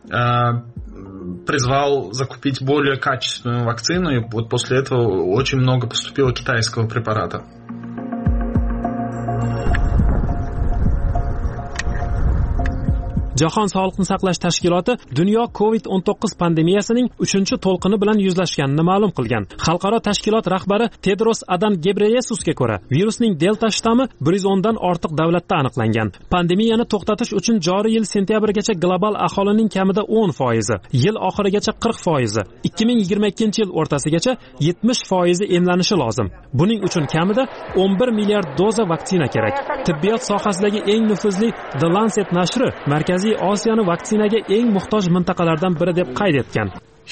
Призвал закупить более качественную вакцину, и вот после этого очень много поступило китайского препарата. Jahon Sog'liqni saqlash tashkiloti dunyo covid o'n to'qqiz pandemiyasining uchinchi to'lqini bilan yuzlashganini ma'lum qilgan. Xalqaro tashkilot rahbari Tedros Adhanom Ghebreyesusga ko'ra, virusning delta shtammi bir yuz o'n dan ortiq davlatda aniqlangan. Pandemiyani to'xtatish uchun joriy yil sentyabrgacha global aholining kamida o'n foizi, yil oxirigacha qirq foizi, ikki ming yigirma ikkinchi yil o'rtasigacha yetmish foizi emlanishi lozim. Buning uchun kamida o'n bir milliard doza vaksina kerak. Tibbiyot sohasidagi eng nufuzli The Lancet nashri markaziy Osiyoni vaksinaga eng muhtoj mintaqalardan biri deb qayd etgan.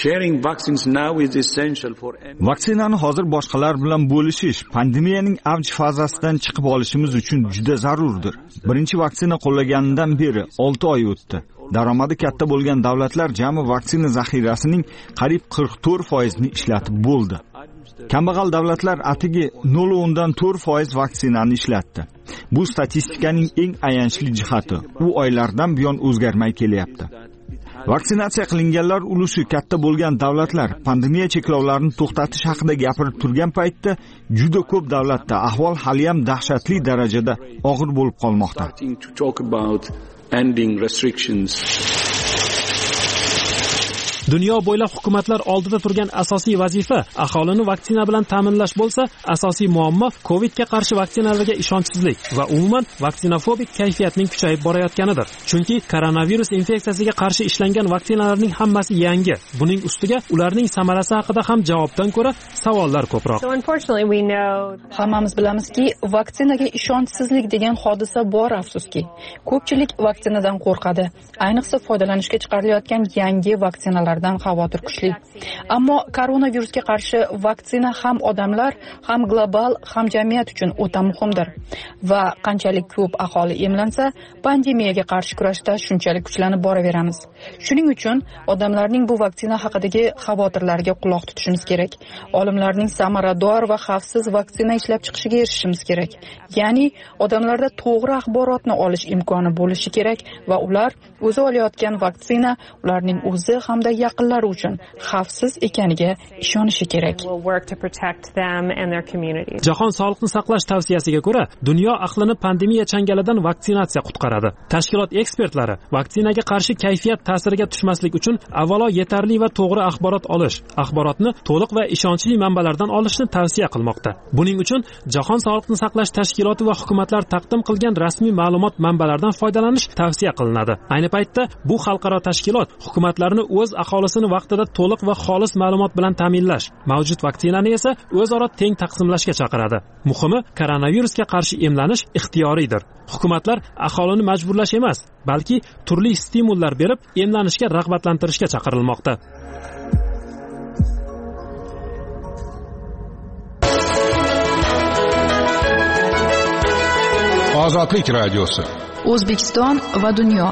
Vaksinani hozir boshqalar bilan bo'lishish pandemiyaning avj fazasidan chiqib olishimiz uchun juda zarurdir. Birinchi vaksina qo'llaganidan beri olti oy o'tdi. Daromadi katta bo'lgan davlatlar jami vaksina zaxirasining qariyb qirq to'rt foizini ishlatib bo'ldi. Kambag'al davlatlar atigi nol virgul o'n dan to'rt foiz vaksinani ishlatdi. Bu statistikaning eng ayanchli jihati. U oylardan buyon o'zgarmay kelyapti. Vaksinatsiya qilinganlar ulushi katta bo'lgan davlatlar pandemiya cheklovlarini to'xtatish haqida gapirib turgan paytda juda ko'p davlatda ahvol hali ham dahshatli darajada og'ir bo'lib qolmoqda. Dunyo bo'ylab hukumatlar oldida turgan asosiy vazifa aholini vaksina bilan ta'minlash bo'lsa, asosiy muammo Covidga qarshi vaksinalarga ishonchsizlik va umuman vaksinofobik kayfiyatning kuchayib borayotganidir. Chunki koronavirus infeksiyasiga qarshi ishlangan vaksinalarning hammasi yangi. Buning ustiga ularning samarasi haqida ham javobdan ko'ra savollar ko'proq. Hammamiz bilamizki, vaksinaga ishonchsizlik degan hodisa bor, afsuski. Ko'pchilik vaksinadan qo'rqadi. Ayniqsa foydalanishga chiqarilayotgan yangi vaksinalar manbalardan xavotir kuchli. Ammo koronavirusga qarshi vaksina ham odamlar, ham global, ham jamiyat uchun o'ta muhimdir. Va qanchalik ko'p aholi emlansa, pandemiyaga qarshi kurashda shunchalik kuchlanib boraveramiz. Shuning uchun odamlarning bu vaksina haqidagi xavotirlariga quloq tutishimiz kerak. Olimlarning samarador va xavfsiz vaksina ishlab chiqishiga erishishimiz kerak. Ya'ni odamlarda to'g'ri axborotni olish imkoni bo'lishi kerak va ular o'zi olayotgan vaksina ularning o'zi hamda yaqinlari uchun xavfsiz ekaniga ishonishi kerak. Jahon sog'liqni saqlash tavsiyasiga ko'ra, dunyo ahlini pandemiya changalidan vaksinatsiya qutqaradi. Tashkilot ekspertlari vaksinaga qarshi kayfiyat ta'siriga tushmaslik uchun avvalo yetarli va to'g'ri axborot olish, axborotni to'liq va ishonchli manbalardan olishni tavsiya qilmoqda. Buning uchun Jahon sog'liqni saqlash tashkiloti va hukumatlar taqdim qilgan rasmiy ma'lumot manbalaridan foydalanish tavsiya qilinadi. Ayni paytda bu xalqaro tashkilot hukumatlarni o'z aholisini vaqtida to'liq va xolis ma'lumot bilan ta'minlash, mavjud vaksinani esa o'zaro teng taqsimlashga chaqiradi. Muhimi, koronavirusga qarshi emlanish ixtiyoriydir. Hukumatlar aholini majburlash emas, balki turli stimullar berib, emlanishga rag'batlantirishga chaqirilmoqda. Ozodlik radiosi. O'zbekiston va dunyo.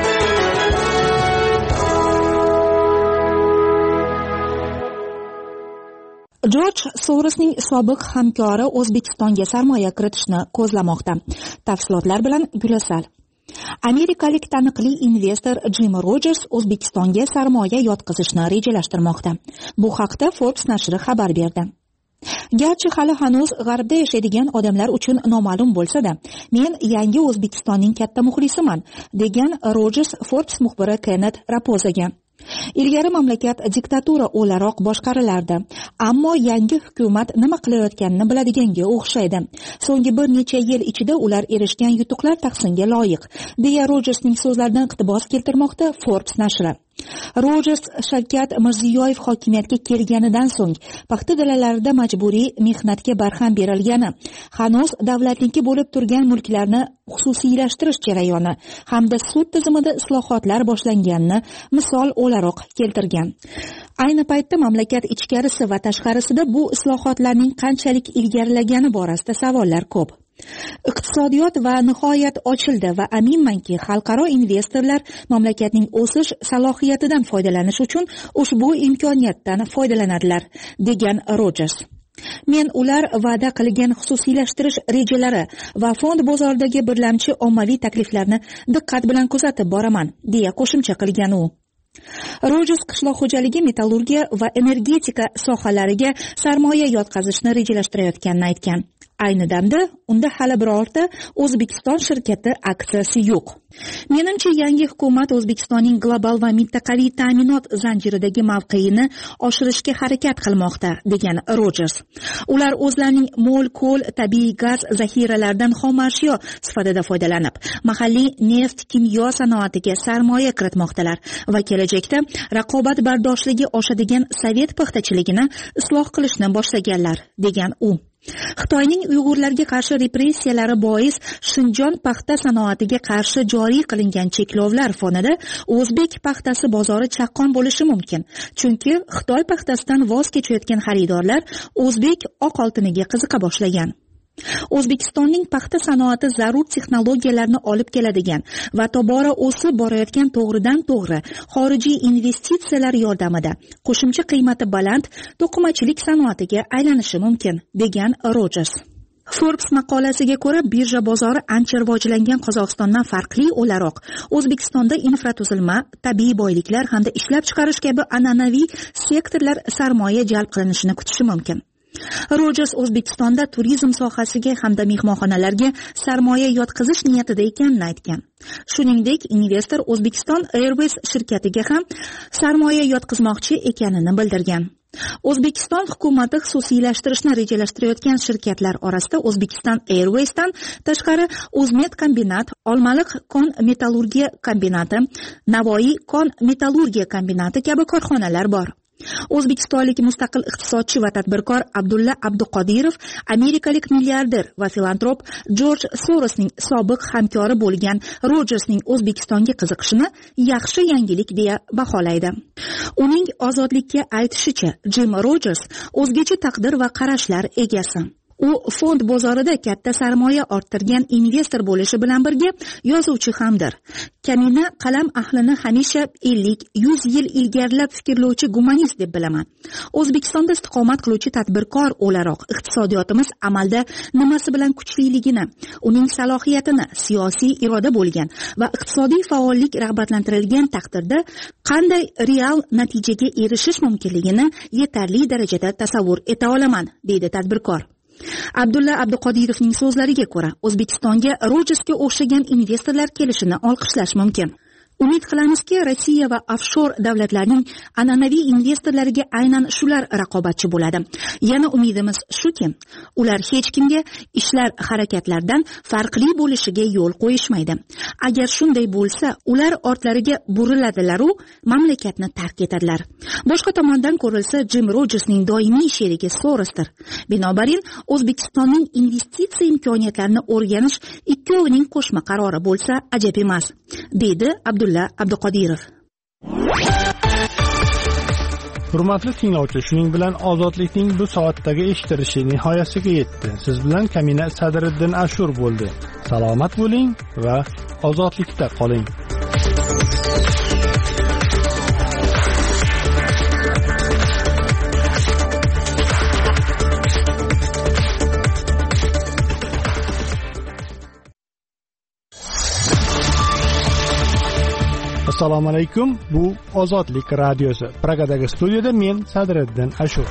Jorj Sorosning sobiq hamkori O'zbekistonga sarmoya kiritishni ko'zlamoqda. Tafsilotlar bilan Gulasal. Amerikalik taniqli investor Jim Rogers O'zbekistonga sarmoya yotqizishni rejalashtirmoqda. Bu haqda Forbes nashri xabar berdi. Garchi hali hanuz g'arbda yashaydigan odamlar uchun noma'lum bo'lsa-da, men yangi O'zbekistonning katta muxlisiman, degan Rogers Forbes muxbiri Kenneth Rapozaga. Ilgari mamlakat diktatura o'laroq boshqarilardi, ammo yangi hukumat nima qilayotganini biladiganga o'xshaydi. So'nggi bir necha yil ichida ular erishgan yutuqlar tahsinga loyiq, deya Rojersning so'zlaridan iqtibos keltirmoqda Forbes nashri. Rogers Shavkat Mirziyoyev hokimiyatga kelganidan so'ng paxta dalalarida majburiy mehnatga barham berilgani, hanuz davlatniki bo'lib turgan mulklarni xususiylashtirish jarayoni hamda sud tizimida islohotlar boshlanganini misol o'laroq keltirgan. Ayni paytda mamlakat ichkarisi va tashqarisida bu islohotlarning qanchalik ilgarilagani borasida savollar ko'p. Iqtisodiyot va nihoyat ochildi va aminmanki xalqaro investorlar mamlakatning o'sish salohiyatidan foydalanish uchun ushbu imkoniyatdan foydalanadilar, degan Rogers. Men ular va'da qilgan xususiylashtirish rejalari va fond bozoridagi birlamchi ommaviy takliflarni diqqat bilan kuzatib boraman, deya qo'shimcha qilgan u. Rogers qishloq xo'jaligi, metallurgiya va energetika sohalariga sarmoya yotqazishni rejalashtirayotganini aytgan. Ayni damda unda hali birorta O'zbekiston shirkati aksiyasi yo'q. Menimcha, yangi hukumat O'zbekistonning global va mintaqaviy ta'minot zanjiridagi mavqeini oshirishga harakat qilmoqda, degan Rogers. Ular o'zlarining mo'l ko'l tabiiy gaz zaxiralaridan xomashyo sifatida foydalanib, mahalliy neft kimyo sanoatiga sarmoya kiritmoqdalar va kelajakda raqobatbardoshligi oshadigan sovet paxtachiligini isloh qilishni boshlaganlar, degan u. Xitoyning Uyg'urlarga qarshi repressiyalari bois Shinjon paxta sanoatiga qarshi joriy qilingan cheklovlar fonida o'zbek paxtasi bozori chaqqon bo'lishi mumkin. Chunki Xitoy paxtasidan voz kechayotgan xaridorlar o'zbek oq oltiniga qiziqa boshlagan. O'zbekistonning paxta sanoati zarur texnologiyalarni olib keladigan va tobora o'sib borayotgan to'g'ridan-to'g'ri xorijiy investitsiyalar yordamida qo'shimcha qiymati baland to'qimachilik sanoatiga aylanishi mumkin, degan Rogers. Forbes maqolasiga ko'ra, birja bozori ancha rivojlangan Qozog'istondan farqli o'laroq O'zbekistonda infratuzilma, tabiiy boyliklar hamda ishlab chiqarish kabi an'anaviy sektorlar sarmoya jalb qilinishini kutishi mumkin. Rogers O'zbekistonda turizm sohasiga hamda mehmonxonalarga sarmoya yotqizish niyatida ekanini aytgan. Shuningdek, investor O'zbekiston Airways shirkatiga ham sarmoya yotqizmoqchi ekanini bildirgan. O'zbekiston hukumati xususiylashtirishni rejalashtirayotgan shirkatlar orasida O'zbekiston Airwaysdan tashqari O'zmet kombinat, Olmaliq kon metallurgiya kombinati, Navoiy kon metallurgiya kombinati kabi korxonalar bor. O'zbekistonlik mustaqil iqtisodchi va tadbirkor Abdulla Abduqodirov amerikalik milliarder va filantrop Jorj Sorosning sobiq hamkori bo'lgan Rojersning O'zbekistonga qiziqishini yaxshi yangilik deya baholaydi. Uning ozodlikka aytishicha, Jim Rojers o'zgacha taqdir va qarashlar egasi. U fond bozorida katta sarmoya orttirgan investor bo'lishi bilan birga yozuvchi hamdir. Kamina qalam ahlini hamisha ellik yuz yil ilgarilab fikrlovchi gumanist deb bilaman. O'zbekistonda istiqomat qiluvchi tadbirkor o'laroq iqtisodiyotimiz amalda nimasi bilan kuchliligini, uning salohiyatini, siyosiy iroda bo'lgan va iqtisodiy faollik rag'batlantirilgan taqdirda qanday real natijaga erishish mumkinligini yetarli darajada tasavvur eta olaman, deydi tadbirkor. Abdulla Abduqodirovning so'zlariga ko'ra, O'zbekistonga Rojersga o'xshagan investorlar kelishini olqishlash mumkin. Umid qilamizki, Rossiya va offshor davlatlarning an'anaviy investorlariga aynan shular raqobatchi bo'ladi. Yana umidimiz shuki, ular hech kimga ishlar harakatlardan farqli bo'lishiga yo'l qo'yishmaydi. Agar shunday bo'lsa, ular ortlariga buriladilar-u mamlakatni tark etadilar. Boshqa tomondan ko'rilsa, Jim Rojersning doimiy sherigi Sorosdir. Binobarin, O'zbekistonning investitsiya imkoniyatlarini o'rganish ikkovining qo'shma qarori bo'lsa ajab emas, deydi Abdulla Abduqodirov. Hurmatli tinglovchi, shuning bilan ozodlikning bu soatdagi eshittirishi nihoyasiga yetdi. Siz bilan Kamina Sadriddin Ashur bo'ldi. Salomat bo'ling va ozodlikda qoling. Assalomu alaykum. Bu Ozodlik radiosi. Pragadagi studiyada men Sadriddin Ashur.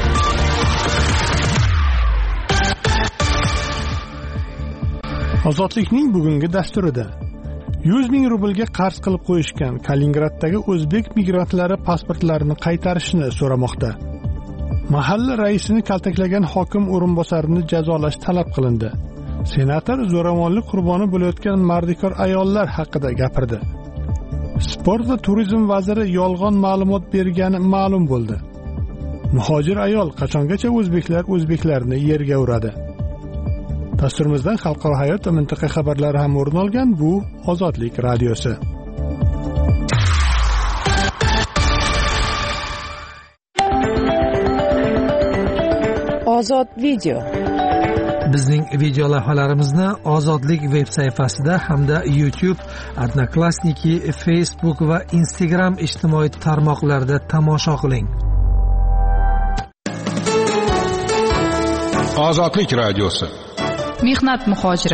Ozodlikning bugungi dasturida yuz ming rublga qarz qilib qo'yishgan Kaliningraddagi o'zbek migrantlari pasportlarini qaytarishni so'ramoqda. Mahalla raisini kaltaklagan hokim o'rinbosarini jazolash talab qilindi. Senator zo'ravonlik qurboni bo'layotgan mardikor ayollar haqida gapirdi. Sport va turizm vaziri yolg'on ma'lumot bergani ma'lum bo'ldi. Muhojir ayol qachongacha o'zbeklar o'zbeklarni yerga uradi. Dasturimizdan xalqaro hayot va mintaqa xabarlari ham o'rin olgan. Bu Ozodlik radiosi. Ozod video. Bizning video lavhalarimizni Ozodlik veb sayfasida hamda YouTube, Odnoklassniki, Facebook va Instagram ijtimoiy tarmoqlarida tomosha qiling. Ozodlik radiosi. Mehnat muhojiri.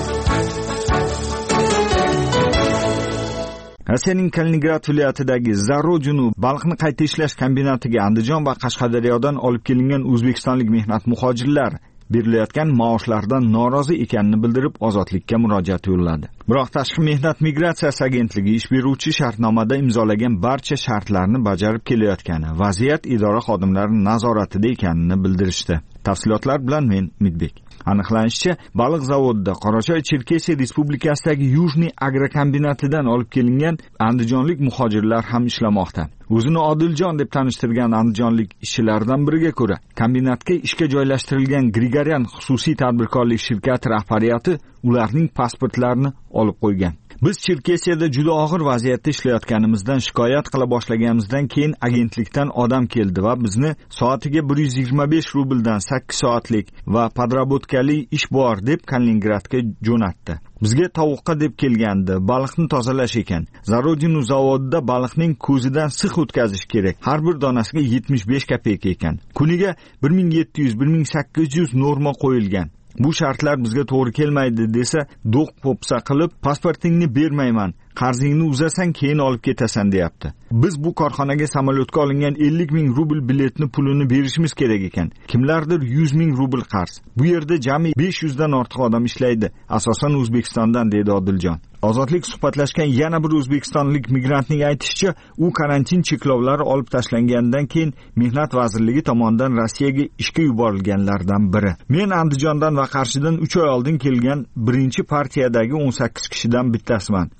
Rossiyaning Kaliningrad viloyatidagi Zarodinu baliqni qayta ishlash kombinatiga Andijon va Qashqadaryodan olib kelingan o'zbekistonlik mehnat muhojirlar berilayotgan maoshlardan norozi ekanini bildirib ozodlikka murojaat yo'lladi. Biroq Tashqi mehnat migratsiyasi agentligi ish beruvchi shartnomada imzolagan barcha shartlarni bajarib kelayotgani, vaziyat idora xodimlari nazoratida ekanini bildirishdi. Tafsilotlar bilan men Midbek. Aniqlanishicha, baliq zavodida Qorachoy-Cherkesiya Respublikasidagi Yujniy agrokombinatidan olib kelingan andijonlik muhojirlar ham ishlamoqda. O'zini Odiljon deb tanishtirgan andijonlik ishchilardan biriga ko'ra, kombinatga ishga joylashtirilgan Grigorian xususiy tadbirkorlik shirkati rahbariyati ularning pasportlarini olib qo'ygan. Biz Cherkesiyada juda og'ir vaziyatda ishlayotganimizdan shikoyat qila boshlaganimizdan keyin agentlikdan odam keldi va bizni soatiga bir yuz yigirma besh rubldan sakkiz soatlik va podrobotkali ish bor deb Kaliningradga jo'natdi. Bizga tovuqqa deb kelgandi, baliqni tozalash ekan. Zarodinu zavodida baliqning ko'zidan six o'tkazish kerak. Har bir donasiga yetmish besh kopeyka ekan. Kuniga bir ming yetti yuz bir ming sakkiz yuz norma qo'yilgan. Bu shartlar bizga to'g'ri kelmaydi desa, do'q popsa qilib, pasportingni bermayman, qarzingni uzasang keyin olib ketasan deyapti. Biz bu korxonaga samolyotga olingan ellik ming rubl biletni pulini berishimiz kerak ekan. Kimlardir yuz ming rubl qarz. Bu yerda jami besh yuz dan ortiq odam ishlaydi, asosan O'zbekistondan, dedi Odiljon. Ozodlik suhbatlashgan yana bir o'zbekistonlik migrantning aytishicha, u karantin cheklovlari olib tashlangandan keyin Mehnat vazirligi tomonidan Rossiyaga ishga yuborilganlardan biri. Men Andijondan va Qarshidan uch oy oldin kelgan birinchi partiyadagi o'n sakkiz kishidan bittasiman. Bolalar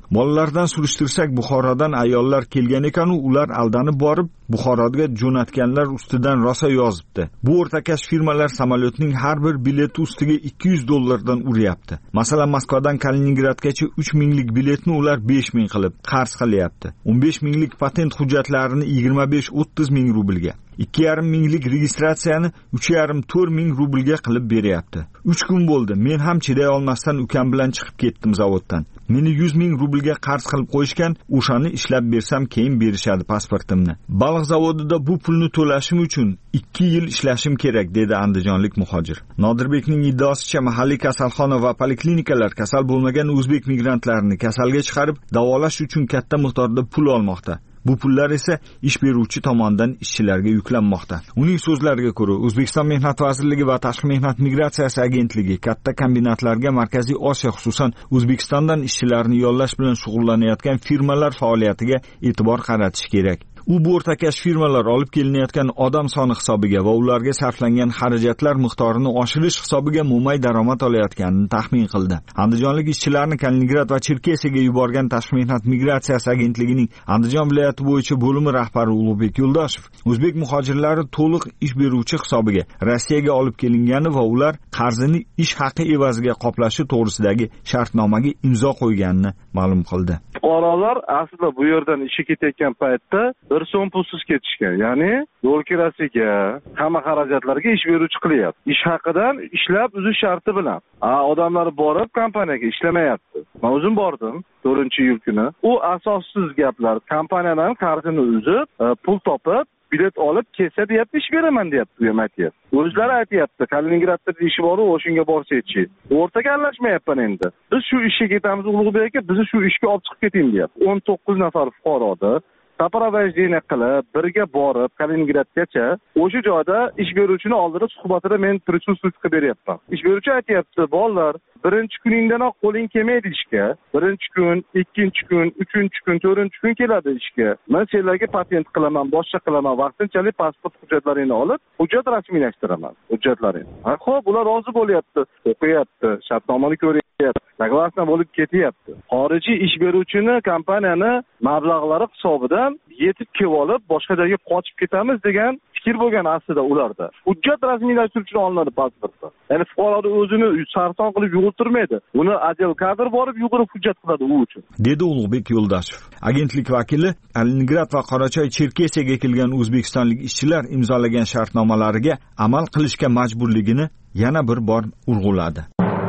ayollardan surishtirsak, Buxorodan ayollar kelgan ekan, ular aldanib borib Buxoroga jo'natganlar ustidan rosa yozibdi. Bu o'rtakash firmalar samolyotning har bir bileti ustiga ikki yuz dollardan uryapti. Masalan, Moskvadan Kaliningradgacha uch minglik biletni ular besh ming qilib qarz qilyapti. o'n besh minglik patent hujjatlarini yigirma besh o'ttiz ming rublga, ikki yarim minglik registratsiyani uch yarim to'rt ming rublga qilib beryapti. uch kun bo'ldi. Men ham chiday olmasdan ukam bilan chiqib ketdim zavoddan. Meni yuz ming rublga qarz qilib qo'yishgan, o'shani ishlab bersam keyin berishadi pasportimni. Baliq zavodida bu pulni to'lashim uchun ikki yil ishlashim kerak, dedi andijonlik muhojir. Nodirbekning iddaosicha, mahalliy kasalxona va poliklinikalar kasal bo'lmagan o'zbek migrantlarini kasalga chiqarib davolash uchun katta miqdorda pul olmoqda. Bu pullar esa ish beruvchi tomonidan ishchilarga yuklanmoqda. Uning so'zlariga ko'ra, O'zbekiston Mehnat vazirligi va Tashqi mehnat migratsiyasi agentligi katta kombinatlarga Markaziy Osiyo, xususan O'zbekistondan ishchilarni yollash bilan shug'ullanayotgan firmalar faoliyatiga e'tibor qaratish kerak. U bu o'rtakash firmalar olib kelinayotgan odam soni hisobiga va ularga sarflangan xarajatlar miqdorini oshirish hisobiga mo'may daromad olayotganini taxmin qildi. Andijonlik ishchilarni Kaliningrad va Cherkesiyaga yuborgan Tashqi mehnat migratsiyasi agentligining Andijon viloyati bo'yicha bo'limi rahbari Ulug'bek Yo'ldoshev o'zbek muhojirlari to'liq ish beruvchi hisobiga Rossiyaga olib kelingani va ular qarzini ish haqi evaziga qoplashi to'g'risidagi shartnomaga imzo qo'yganini ma'lum qildi. Fuqarolar aslida bu yerdan ishga ketayotgan paytda bir so'm pulsiz ketishgan. Ya'ni yo'l kirasiga, hamma xarajatlarga ish beruvchi qilyapti. Ish haqidan ishlab uzish sharti bilan. A odamlar borib kompaniyaga ishlamayapti. Men o'zim bordim to'rtinchi iyul kuni. U asossiz gaplar. Kompaniyadan qarzini uzib, pul topib, bilet olib kelsa deyapti, ish beraman deyapti, bu ham aytyapti. O'zlari aytyapti, Kaliningradda ishi bor, o'shunga borsa-chi. O'rtaga aralashmayapman endi. Biz shu ishga ketamiz, Ulug'bek aka, bizni shu ishga olib chiqib keting deyapti. o'n to'qqiz nafar fuqaroda Saparavajdiya qilib, birga borib Kaliningradgacha o'sha joyda ish beruvchini oldida suhbatida men prisutstvие qilib beryapman. Ish beruvchi aytyapti, "Bolalar, birinchi kuningdanoq qo'ling kelmaydi ishga. Birinchi kun, ikkinchi kun, uchinchi kun, to'rtinchi kun keladi ishga. Men senlarga patent qilaman, boshqa qilaman, vaqtinchalik pasport hujjatlaringni olib, hujjat rasmiylashtiraman, hujjatlaringni." Ha, xo'p, ular rozi bo'lyapti, o'qiyapti, shartnomani ko'ryapti, soglасна bo'lib ketyapti. Xorijiy ish beruvchini kompaniyani mablag'lari hisobidan yetib kelib olib, boshqa joyga qochib ketamiz degan fikr bo'lgan aslida ularda. Hujjat rasmiylashtirish uchun olinadi pasportda. Ya'ni fuqaroni o'zini sarson qilib yug'urtirmaydi. Uni ajal kadr borib yugurib hujjat qiladi u uchun, dedi Ulug'bek Yo'ldoshev. Agentlik vakili Kaliningrad va Qorachoy Cherkesiyaga kelgan o'zbekistonlik ishchilar imzolagan shartnomalariga amal qilishga majburligini yana bir bor urg'uladi.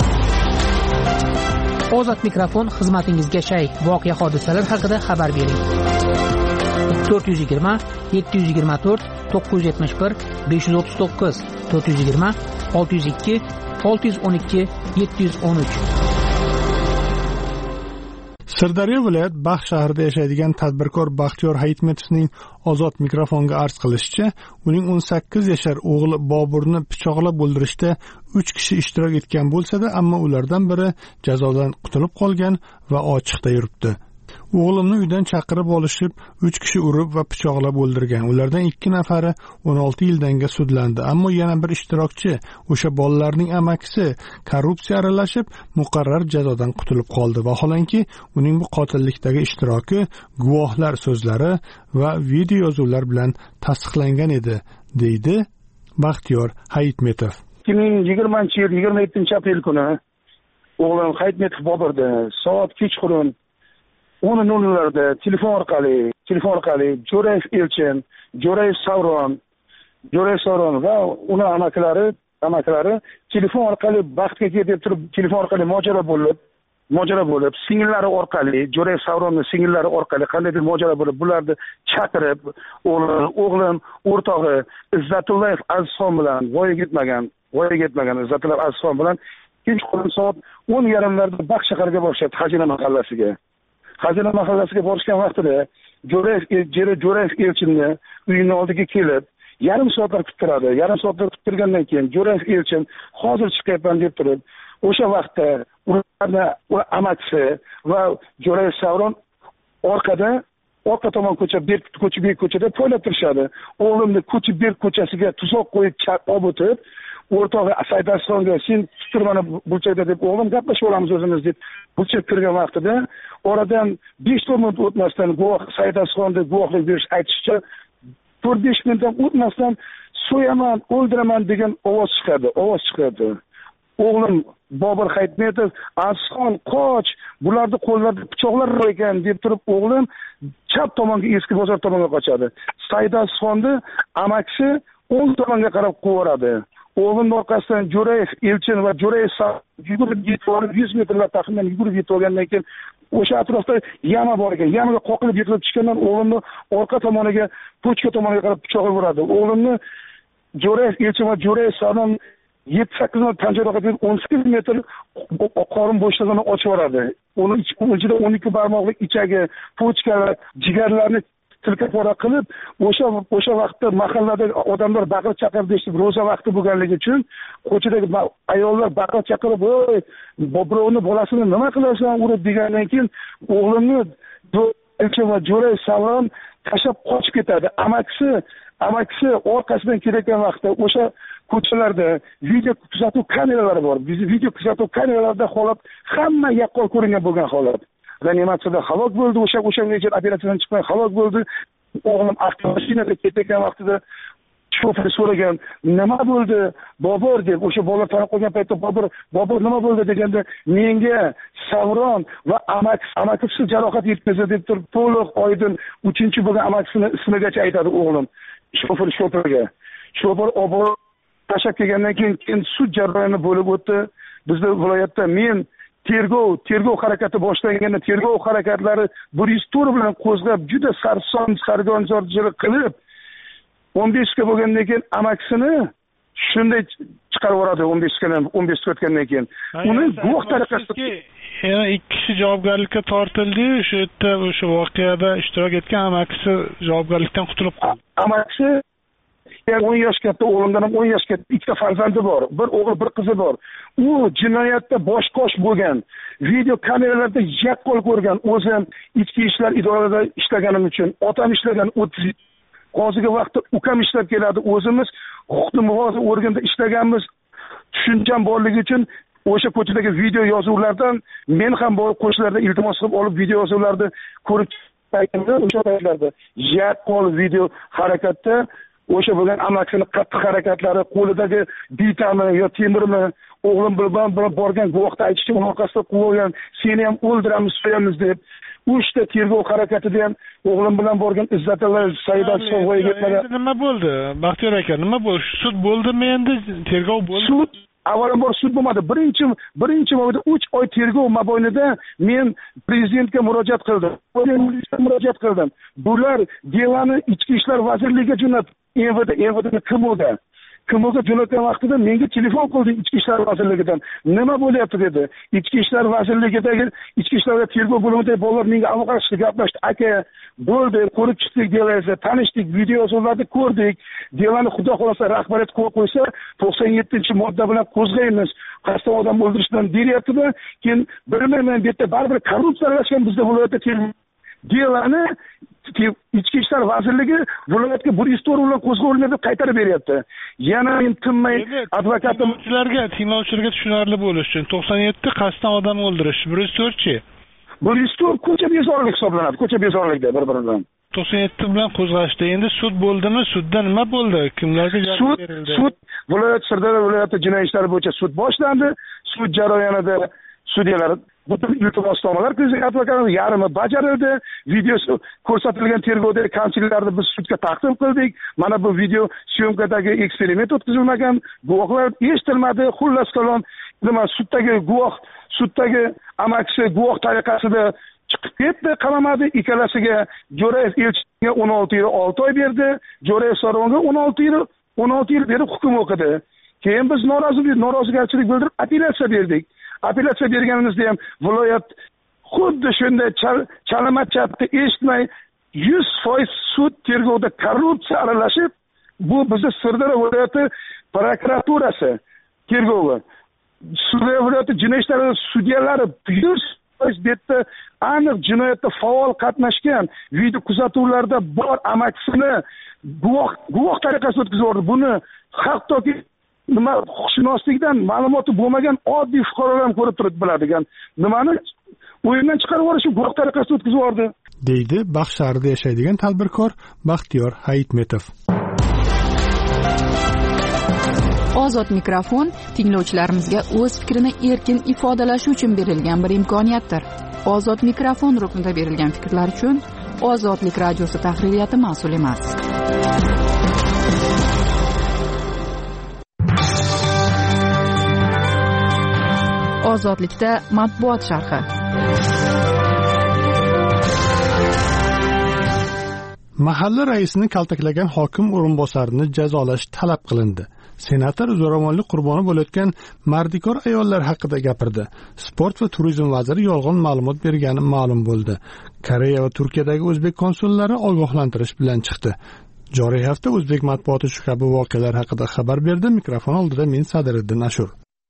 Ozod mikrofon xizmatingizga shay. Voqea hodisalar haqida xabar bering. to'rt yuz yigirma yetti yuz yigirma to'rt to'qqiz yuz yetmish bir besh yuz o'ttiz to'qqiz to'rt yuz yigirma olti yuz ikki olti yuz o'n ikki yetti yuz o'n uch. Sirdaryo viloyat Baxt shahrida yashaydigan tadbirkor Baxtiyor Hayitmetovning Ozod mikrofonga arz qilishicha, uning o'n sakkiz yashar o'g'li Boburni pichoqlab o'ldirishda uch kishi ishtirok etgan bo'lsa-da, ammo ulardan biri jazodan qutulib qolgan va ochiqda yuribdi. O'g'limni uydan chaqirib olishib, uch kishi urib va pichoqlab o'ldirgan. Ulardan ikki nafari o'n olti yildanga sudlandi, ammo yana bir ishtirokchi, o'sha bolalarning amakisi, korrupsiya aralashib, muqarrar jazodan qutulib qoldi. Vaholanki, uning bu qotillikdagi ishtiroki guvohlar so'zlari va video yozuvlar bilan tasdiqlangan edi, deydi Baxtiyor Hayitmetov. ikki ming yigirmanchi yil yigirma yettinchi aprel kuni o'g'lim Hayitmetov Boburda soat kechqurun o'n nollarda telefon orqali, telefon orqali Jo'rayev Elchin, Jo'rayev Savron, Jo'rayev Savron va uni amaklari, amaklari telefon orqali Baxtga kel deb turib, telefon orqali mojaro bo'lib, mojaro bo'lib, singillari orqali, Jo'rayev Savronning singillari orqali qandaydir mojaro bo'lib, bularni chaqirib, o'g'lim, o'g'lim o'rtog'i Izzatullayev Azizxon bilan voyaga yetmagan, voyaga yetmagan Izzatullayev Azizxon bilan kechqurun soat o'n yarimlarda Baxt shaharga borishadi, Xazina mahallasiga. Xazina mahallasiga borishgan vaqtida Jo'rayev Jo'rayev Elchinni uyining oldiga kelib, yarim soatlar kuttiradi. Yarim soatlar kuttirgandan keyin Jo'rayev Elchin hozir chiqyapman deb turib, o'sha vaqtda ularni amakisi va Jo'rayev Savron orqada orqa tomon ko'cha, Berk ko'cha, Berk ko'chada poylab turishadi. O'g'limni ko'cha Berk ko'chasiga tuzoq qo'yib olib o'tib, o'rtog'i Saidasxonga sen tur mana burchakda deb o'g'lim gaplashib olamiz o'zimiz deb burchak kirgan vaqtida oradan besh to'rt minut o'tmasdan guvoh Saidasxonni guvohlik berish aytishicha to'rt besh minutdan o'tmasdan so'yaman, o'ldiraman degan ovoz chiqadi, ovoz chiqadi. O'g'lim Bobur Hayitmetov, Asxon qoch, bularni qo'llarida pichoqlar bor ekan deb turib o'g'lim chap tomonga eski bozor tomonga qochadi. Saidasxonni amaksi o'ng tomonga qarab quvoradi. O'g'lim orqasidan Jo'rayev Elchin va Jo'rayev yugurib yetib yuz metrlar taxminan yugurib yetib olgandan keyin o'sha atrofda yama bor ekan. Yamaga qoqilib yiqilib tushgandan o'g'limni orqa tomoniga, pochka tomoniga qarab pichoq uradi. O'g'limni Jo'rayev Elchin va Jo'rayev Salom yetti sakkiz minut panjaraga deb o'n sakkiz metr qorin bo'shlig'ini ochib yuboradi. Uni ichida o'n ikki barmoqlik ichagi, pochkalar, jigarlarni tilka-pora qilib, o'sha o'sha vaqtda mahallada odamlar baqir chaqirib eshitib, ro'za vaqti bo'lganligi uchun ko'chadagi ayollar baqir chaqirib, "Voy, birovni bolasini nima qilasan urib" degandan keyin o'g'limni Elchin va Jo'ray Salom tashlab qochib ketadi. Amaksi, amaksi orqasidan kelayotgan vaqtda o'sha ko'chalarda video kuzatuv kameralari bor. Biz video kuzatuv kameralarida holat hamma yaqqol ko'ringan bo'lgan holat. Reanimatsiyada halok bo'ldi, o'sha o'sha operatsiyadan chiqmay halok bo'ldi. O'g'lim avtomashinada ketayotgan vaqtida shofer so'ragan, "Nima bo'ldi, Bobur?" deb. O'sha bola tanib qolgan paytda Bobur, "Bobur nima bo'ldi?" deganda, "Menga Savron va amaki, amakisi jarohat yetkazdi" deb turib to'liq oydin uchinchi bo'lgan amakisini ismigacha aytadi o'g'lim. Shofer shoferga. Shofer obo tashab kelgandan keyin keyin sud jarayoni bo'lib o'tdi. Bizda viloyatda men tergov, tergov harakati boshlanganda tergov harakatlari bir yuz to'rt bilan qo'zg'ab, juda sarson sargonzorchilik qilib o'n besh ga bo'lgandan keyin amakisini shunday chiqarib yuboradi o'n besh gadan o'n besh o'tgandan keyin. Uni guvoh tariqasida yana ikki kishi javobgarlikka tortildi. Shu yerda o'sha voqeada ishtirok etgan amakisi javobgarlikdan qutulib qoldi. Amakisi o'n yosh katta, o'g'limdan ham o'n yosh katta ikkita farzandi bor. Bir o'g'il, bir qizi bor. U jinoyatda bosh-qosh bo'lgan. Video kameralarda yaqqol ko'rgan. O'zim ichki ishlar idorasida ishlaganim uchun, otam ishlagan o'ttiz hozirgi vaqtda ukam ishlab keladi. O'zimiz huquqni muhofaza organida ishlaganmiz. Tushuncham borligi uchun o'sha ko'chadagi video yozuvlardan men ham borib qo'shlarda iltimos qilib olib video yozuvlarni ko'rib paytimda o'sha paytlarda yaqqol video harakatda o'sha bo'lgan amakisini qattiq harakatlari, qo'lidagi bitami yo temirmi, o'g'lim bilan borgan guvohda aytishicha uni orqasida quvgan, "Seni ham o'ldiramiz, so'yamiz" deb. Uchta tergov harakatida ham o'g'lim bilan borgan Izzatilla Saidov Sovg'aga ketmadi. Nima bo'ldi? Baxtiyor aka, nima bo'ldi? Sud bo'ldimi endi? Tergov bo'ldi? Sud avvalambor sud bo'lmadi. Birinchi birinchi mobaynida uch oy tergov mobaynida men prezidentga murojaat qildim. murojaat qildim. Bular delani Ichki ishlar vazirligiga jo'nat, M V D, M V D Kimoga. Kimoga jo'natgan vaqtida menga telefon qildi Ichki ishlar vazirligidan. "Nima bo'lyapti?" dedi. Ichki ishlar vazirligidagi Ichki ishlar tergov bo'limidagi bolalar menga aloqalashdi, gaplashdi. "Aka, bo'ldi, ko'rib chiqdik delaysiz, tanishdik, video yozuvlarni ko'rdik. Delani xudo xolasa rahbariyat qo'yib qo'ysa, to'qson yettinchi modda bilan qo'zg'aymiz. Qasddan odam o'ldirishdan beryapti-da, keyin bilmayman, bu yerda baribir korrupsiya aralashgan bizda viloyatda tergov delani Ichki ishlar vazirligi viloyatga bir yuz to'rt bilan qo'zg'olgan deb qaytarib beryapti. Yana men tinmay advokatlarga, tinglovchilarga tushunarli bo'lish uchun to'qson yetti qasddan odam o'ldirish, bir yuz to'rt chi? bir yuz to'rt ko'cha bezorilik hisoblanadi, ko'cha bezorilikda bir-biridan. to'qson yetti bilan qo'zg'ashdi. Endi sud bo'ldimi? Sudda nima bo'ldi? Kimlarga jazo berildi? Sud viloyat Sirdaryo viloyati jinoyat ishlari bo'yicha sud boshlandi. Sud jarayonida sudyalar butun iltimosnomalar prezident advokati yarmi bajarildi. Video ko'rsatilgan tergovdagi kamchiliklarni biz sudga taqdim qildik. Mana bu video syomkadagi eksperiment o'tkazilmagan, guvohlar eshitilmadi. Xullas kalom, nima suddagi guvoh, suddagi amakisi guvoh tariqasida chiqib ketdi, qalamadi. Ikkalasiga Jo'rayev Elchinga o'n olti yil olti oy berdi, Jo'rayev Soronga o'n olti yil o'n olti yil berib hukm o'qidi. Keyin biz norozilik, norozigarchilik bildirib apellyatsiya berdik. Apellyatsiya berganimizda ham viloyat xuddi shunday chalamat chapni eshitmay yuz foiz sud tergovda korrupsiya aralashib, bu bizni Sirdaryo viloyati prokuraturasi tergovi, Sirdaryo viloyati jinoyat ishlari sudyalari yuz foiz betda aniq jinoyatda faol qatnashgan, video kuzatuvlarda bor amakisini guvoh guvoh tariqasida o'tkazib yubordi. Buni hattoki nima huquqshunoslikdan ma'lumoti bo'lmagan oddiy fuqarolar ham ko'rib turib biladigan nimani o'yindan chiqarib yuborish guruh tariqasida o'tkazib yubordi, deydi Baxt shahrida yashaydigan tadbirkor Baxtiyor Hayitmetov. Ozod mikrofon tinglovchilarimizga o'z fikrini erkin ifodalashi uchun berilgan bir imkoniyatdir. Ozod mikrofon ruknida berilgan fikrlar uchun Ozodlik radiosi tahririyati mas'ul emas. Ozodlikda matbuot sharhi. Mahalla raisini kaltaklagan hokim o'rinbosarini jazolash talab qilindi. Senator zo'ravonlik qurboni bo'layotgan mardikor ayollar haqida gapirdi. Sport va turizm vaziri yolg'on ma'lumot bergani ma'lum bo'ldi. Koreya va Turkiyadagi o'zbek konsullari ogohlantirish bilan chiqdi. Joriy hafta o'zbek matbuoti shu kabi voqealar haqida xabar berdi. Mikrofon oldida men Sadiriddin Ashur.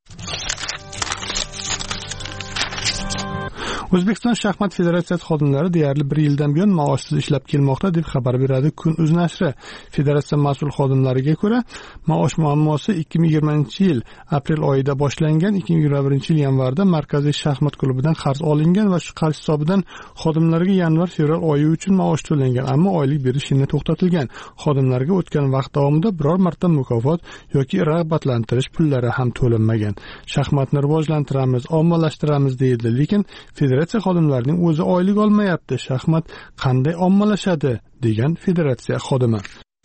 O'zbekiston shaxmat federatsiyasi xodimlari deyarli bir yildan buyon maoshsiz ishlab kelmoqda deb xabar beradi Kun.uz nashri. Federatsiya mas'ul xodimlariga ko'ra, maosh muammosi ikki ming yigirmanchi yil aprel oyida boshlangan. ikki ming yigirma birinchi yil yanvarda Markaziy shaxmat klubidan qarz olingan va shu qarz hisobidan xodimlarga yanvar-fevral oyi uchun maosh to'langan, ammo oylik berish yana to'xtatilgan. Xodimlarga o'tgan vaqt davomida biror marta mukofot yoki rag'batlantirish pullari ham to'lanmagan. Shaxmatni rivojlantiramiz, ommalashtiramiz deyildi, lekin federatsiya xodimlarining o'zi oylik olmayapti. Shaxmat qanday ommalashadi, degan federatsiya xodimi.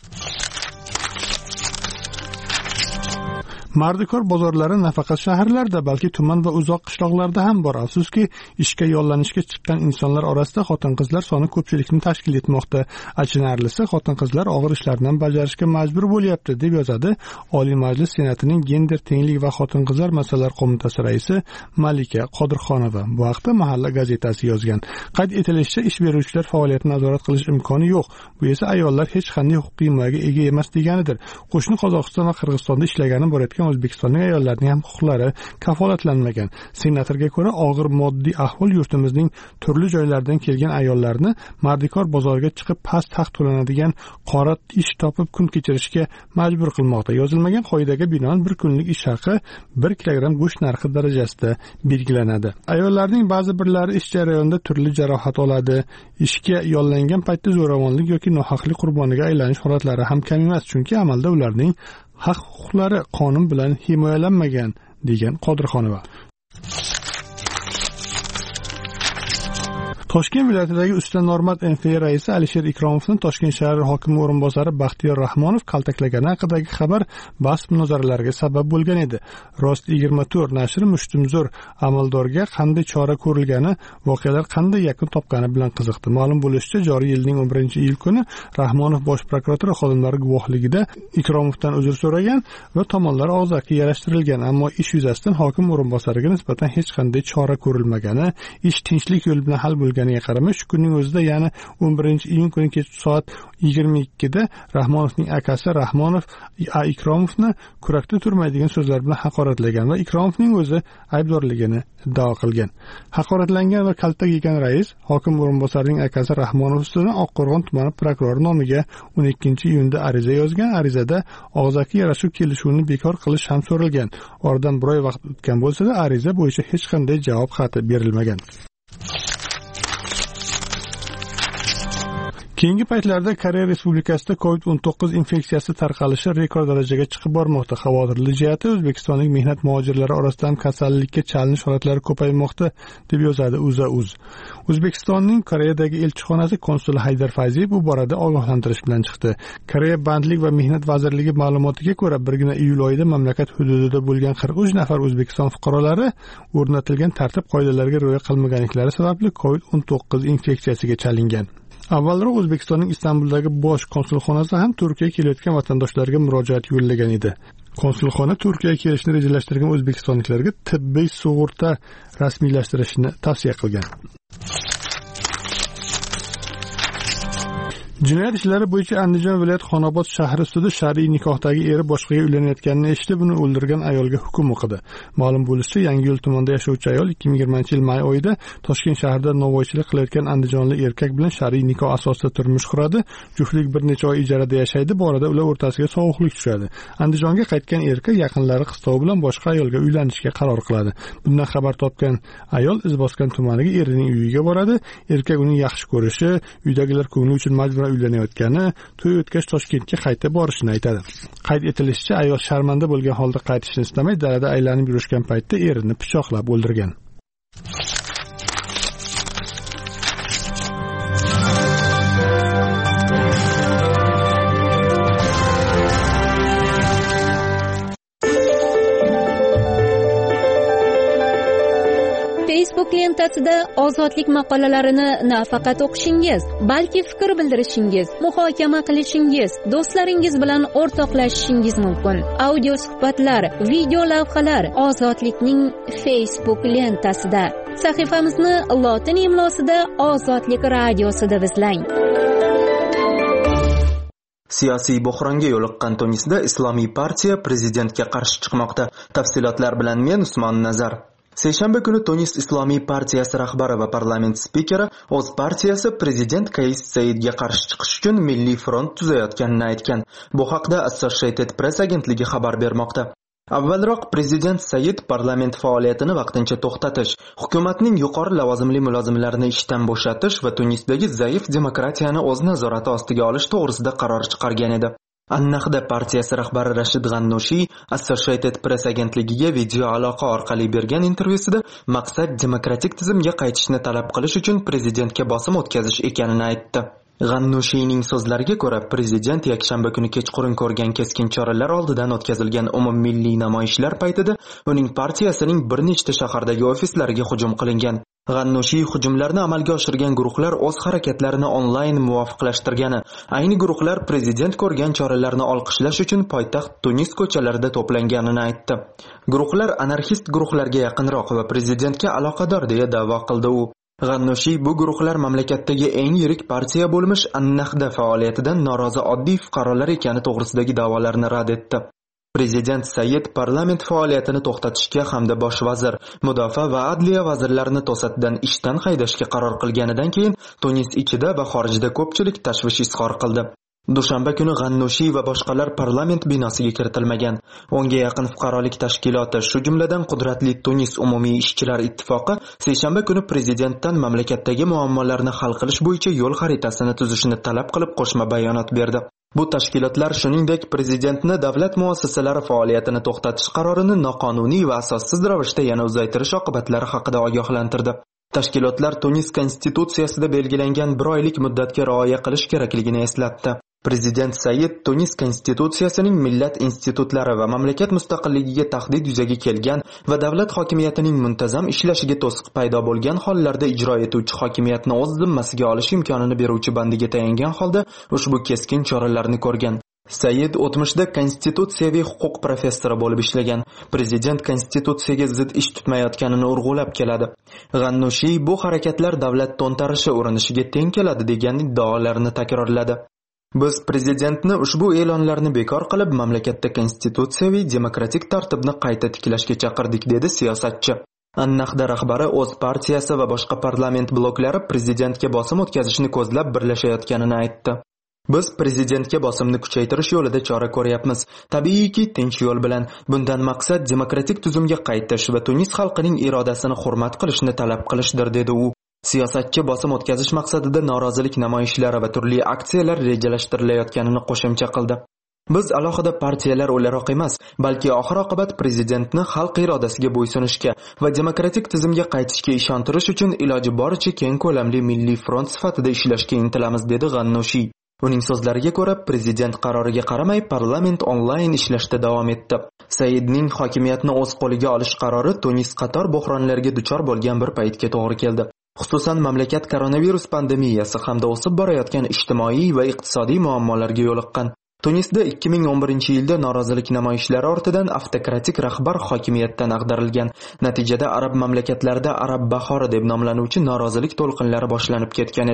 Mardikor bozorlari nafaqat shaharlarda, balki tuman va uzoq qishloqlarda ham bor. Afsuski, ishga yollanishga chiqqan insonlar orasida xotin-qizlar soni ko'pchilikni tashkil etmoqda. Achinarlisi, xotin-qizlar og'ir ishlarni bajarishga majbur bo'lyapti, deb yozadi Oliy Majlis Senatining Gender tenglik va xotin-qizlar masalalar qo'mitasi raisi Malika Qodirxonova. Bu haqda Mahalla gazetasi yozgan. Qayd etilishicha, ish beruvchilar faoliyatini nazorat qilish imkoni yo'q. Bu esa ayollar hech qanday huquqiy himoyaga ega emas deganidir. Qo'shni Qozog'iston va Qirg'izistonda ishlagani borayotgan O'zbekistonning ayollarining ham huquqlari kafolatlanmagan. Senatorga ko'ra, og'ir moddiy ahvol yurtimizning turli joylaridan kelgan ayollarni mardikor bozorga chiqib past haq to'lanadigan qora ish topib kun kechirishga majbur qilmoqda. Yozilmagan qoidaga binoan bir kunlik ish haqi bir kilogramm go'sht narxi darajasida belgilanadi. Ayollarning ba'zi birlari ish jarayonida turli jarohat oladi. Ishga yollangan paytda zo'ravonlik yoki nohaqlik qurboniga aylanish holatlari ham kam emas, chunki amalda ularning haq-huquqlari qonun bilan himoyalanmagan, degan Qodirxonova. Toshkent viloyatidagi Usta Normat N F A raisi Alisher Ikromovni Toshkent shahar hokimi o'rinbosari Baxtiyor Rahmonov kaltaklagani haqidagi xabar bahs munozaralarga sabab bo'lgan edi. Rost yigirma to'rt nashri mushtumzo'r amaldorga qanday chora ko'rilgani, voqealar qanday yakun topgani bilan qiziqdi. Ma'lum bo'lishicha, joriy yilning o'n birinchi iyul kuni Rahmonov bosh prokuratura xodimlari guvohligida Ikromovdan uzr so'ragan va tomonlar og'zaki yarashtirilgan, ammo ish yuzasidan hokim o'rinbosariga nisbatan hech qanday chora ko'rilmagani, ish tinchlik yo'li bilan hal bo'lgan qaramay, shu kunning o'zida, ya'ni o'n birinchi iyun kuni kech soat yigirma ikkida Rahmonovning akasi Rahmonov A. Ikromovni kurakda turmaydigan so'zlar bilan haqoratlagan va Ikromovning o'zi aybdorligini iddao qilgan. Haqoratlangan va kaltak yegan rais hokim o'rinbosarining akasi Rahmonov ustidan Oqqo'rg'on tumani prokurori nomiga o'n ikkinchi iyunda ariza yozgan. Arizada og'zaki yarashuv kelishuvini bekor qilish ham so'ralgan. Oradan bir oy vaqt o'tgan bo'lsa-da, ariza bo'yicha hech qanday javob xati berilmagan. Keyingi paytlarda Koreya Respublikasida covid o'n to'qqiz infeksiyasi tarqalishi rekord darajaga chiqib bormoqda. Xavotirli jihati, o'zbekistonlik mehnat muhojirlari orasida ham kasallikka chalinish holatlari ko'paymoqda, deb yozadi UzAUz. O'zbekistonning Koreyadagi elchixonasi konsuli Haydar Fayziyev bu borada ogohlantirish bilan chiqdi. Koreya bandlik va mehnat vazirligi ma'lumotiga ko'ra, birgina iyul oyida mamlakat hududida bo'lgan qirq uch nafar O'zbekiston fuqarolari o'rnatilgan tartib qoidalariga rioya qilmaganliklari sababli covid o'n to'qqiz infeksiyasiga chalingan. Avvalroq O'zbekistonning Istanbuldagi bosh konsulxonasi ham Turkiyaga kelayotgan vatandoshlarga murojaat yo'llagan edi. Konsulxona Turkiyaga kelishni rejalashtirgan o'zbekistonliklarga tibbiy sug'urta rasmiylashtirishni tavsiya qilgan. Jinoyat ishlari bo'yicha Andijon viloyat Xonobod shahri sudi shar'iy nikohdagi eri boshqaga uylanayotganini eshitib, uni o'ldirgan ayolga hukm o'qidi. Ma'lum bo'lishicha, Yangiyo'l tumanida yashovchi ayol ikki ming yigirmanchi yil may oyida Toshkent shahrida novvoychilik qilayotgan andijonlik erkak bilan shar'iy nikoh asosida turmush quradi. Juftlik bir necha oy ijarada yashaydi, bu orada ular o'rtasiga sovuqlik tushadi. Andijonga qaytgan erkak yaqinlari qistovi bilan boshqa ayolga uylanishga qaror qiladi. Bundan xabar topgan ayol Izboskan tumaniga erining uyiga boradi. Erkak uning yaxshi ko'rishi, uydagilar ko'ngli uchun majburan uylanayotgani, to'y o'tkach Toshkentga qaytib borishini aytadi. Qayd etilishicha, ayol sharmanda bo'lgan holda qaytishni istamay, dalada aylanib yurishgan paytda erini pichoqlab o'ldirgan. Facebook lentasida ozodlik maqolalarini nafaqat o'qishingiz, balki fikr bildirishingiz, muhokama qilishingiz, do'stlaringiz bilan o'rtoqlashishingiz mumkin. Audio suhbatlar, video lavhalar Ozodlikning Facebook lentasida. Sahifamizni lotin imlosida Ozodlik radiosida izlang. Siyosiy buhronga yo'liqqan Tunisda Islomiy partiya prezidentga qarshi chiqmoqda. Tafsilotlar bilan men Usmon Nazar. Seshanba kuni Tunis Islomiy partiyasi rahbari va parlament spikeri o'z partiyasi prezident Kais Saidga qarshi chiqish uchun milliy front tuzayotganini aytgan. Bu haqda Associated Press agentligi xabar bermoqda. Avvalroq prezident Said parlament faoliyatini vaqtincha to'xtatish, hukumatning yuqori lavozimli mulozimlarini ishdan bo'shatish va Tunisdagi zaif demokratiyani o'z nazorati ostiga olish to'g'risida qaror chiqargan edi. Annahda partiyasi rahbari Rashid G'annushiy Associated Press agentligiga video aloqa orqali bergan intervyusida maqsad demokratik tizimga qaytishni talab qilish uchun prezidentga bosim o'tkazish ekanini aytdi. G'annushiyning so'zlariga ko'ra, prezident yakshanba kuni kechqurun ko'rgan keskin choralar oldidan o'tkazilgan umummilliy namoyishlar paytida uning partiyasining bir nechta shahardagi ofislariga hujum qilingan. G'annushiy hujumlarni amalga oshirgan guruhlar o'z harakatlarini onlayn muvofiqlashtirgani, ayni guruhlar prezident ko'rgan choralarni olqishlash uchun poytaxt Tunis ko'chalarida to'planganini aytdi. Guruhlar anarxist guruhlarga yaqinroq va prezidentga aloqador deya da'vo qildi u. G'annushiy bu guruhlar mamlakatdagi eng yirik partiya bo'lmish Annahda faoliyatidan norozi oddiy fuqarolar ekani to'g'risidagi da'volarni rad etdi. Prezident Said parlament faoliyatini to'xtatishga hamda bosh vazir, mudofaa va adliya vazirlarini to'satdan ishdan haydashga qaror qilganidan keyin Tunis ichida va xorijda ko'pchilik tashvish izhor qildi. Dushanba kuni G'annushiy va boshqalar parlament binosiga kiritilmagan. O'nga yaqin fuqarolik tashkiloti, shu jumladan qudratli Tunis umumiy ishchilar ittifoqi seshanba kuni prezidentdan mamlakatdagi muammolarni hal qilish bo'yicha yo'l xaritasini tuzishni talab qilib qo'shma bayonot berdi. Bu tashkilotlar shuningdek prezidentni davlat muassasalari faoliyatini to'xtatish qarorini noqonuniy va asossiz ravishda yana uzaytirish oqibatlari haqida ogohlantirdi. Tashkilotlar Tunis konstitutsiyasida belgilangan bir oylik muddatga rioya qilish kerakligini eslatdi. Prezident Said Tunis konstitutsiyasining millat institutlari va mamlakat mustaqilligiga tahdid yuzaga kelgan va davlat hokimiyatining muntazam ishlashiga to'siq paydo bo'lgan hollarda ijro etuvchi hokimiyatni o'z zimmasiga olish imkonini beruvchi bandiga tayangan holda ushbu keskin choralarni ko'rgan. Said o'tmishda konstitutsiyaviy huquq professori bo'lib ishlagan. Prezident konstitutsiyaga zid ish tutmayotganini urg'ulab keladi. G'annushiy bu harakatlar davlat to'ntarishi urinishiga teng keladi degan iddaolarni takrorladi. Biz prezidentni ushbu e'lonlarni bekor qilib, mamlakatda konstitutsiyaviy demokratik tartibni qayta tiklashga chaqirdik, dedi siyosatchi. Annahda rahbari o'z partiyasi va boshqa parlament bloklari prezidentga bosim o'tkazishni ko'zlab birlashayotganini aytdi. Biz prezidentga bosimni kuchaytirish yo'lida chora ko'ryapmiz. Tabiiyki, tinch yo'l bilan. Bundan maqsad demokratik tuzumga qaytish va Tunis xalqining irodasini hurmat qilishni talab qilishdir, dedi u. Siyosatchi bosim o'tkazish maqsadida norozilik namoyishlari va turli aksiyalar rejalashtirilayotganini qo'shimcha qildi. Biz alohida partiyalar o'laroq emas, balki oxir-oqibat prezidentni xalq irodasiga bo'ysunishga va demokratik tizimga qaytishga ishontirish uchun iloji boricha keng ko'lamli milliy front sifatida ishlashga intilamiz, dedi G'annushiy. Uning so'zlariga ko'ra, prezident qaroriga qaramay parlament onlayn ishlashda davom etdi. Saidning hokimiyatni o'z qo'liga olish qarori Tunis qator buhronlarga duchor bo'lgan bir paytga to'g'ri keldi. Xususan, mamlakat koronavirus pandemiyasi hamda o'sib borayotgan ijtimoiy va iqtisodiy muammolarga yo'liqqan. Tunisda ikki ming o'n birinchi yilda norozilik namoyishlari ortidan avtokratik rahbar hokimiyatdan ag'darilgan. Natijada arab mamlakatlarida Arab bahori deb nomlanuvchi norozilik to'lqinlari boshlanib ketgan edi.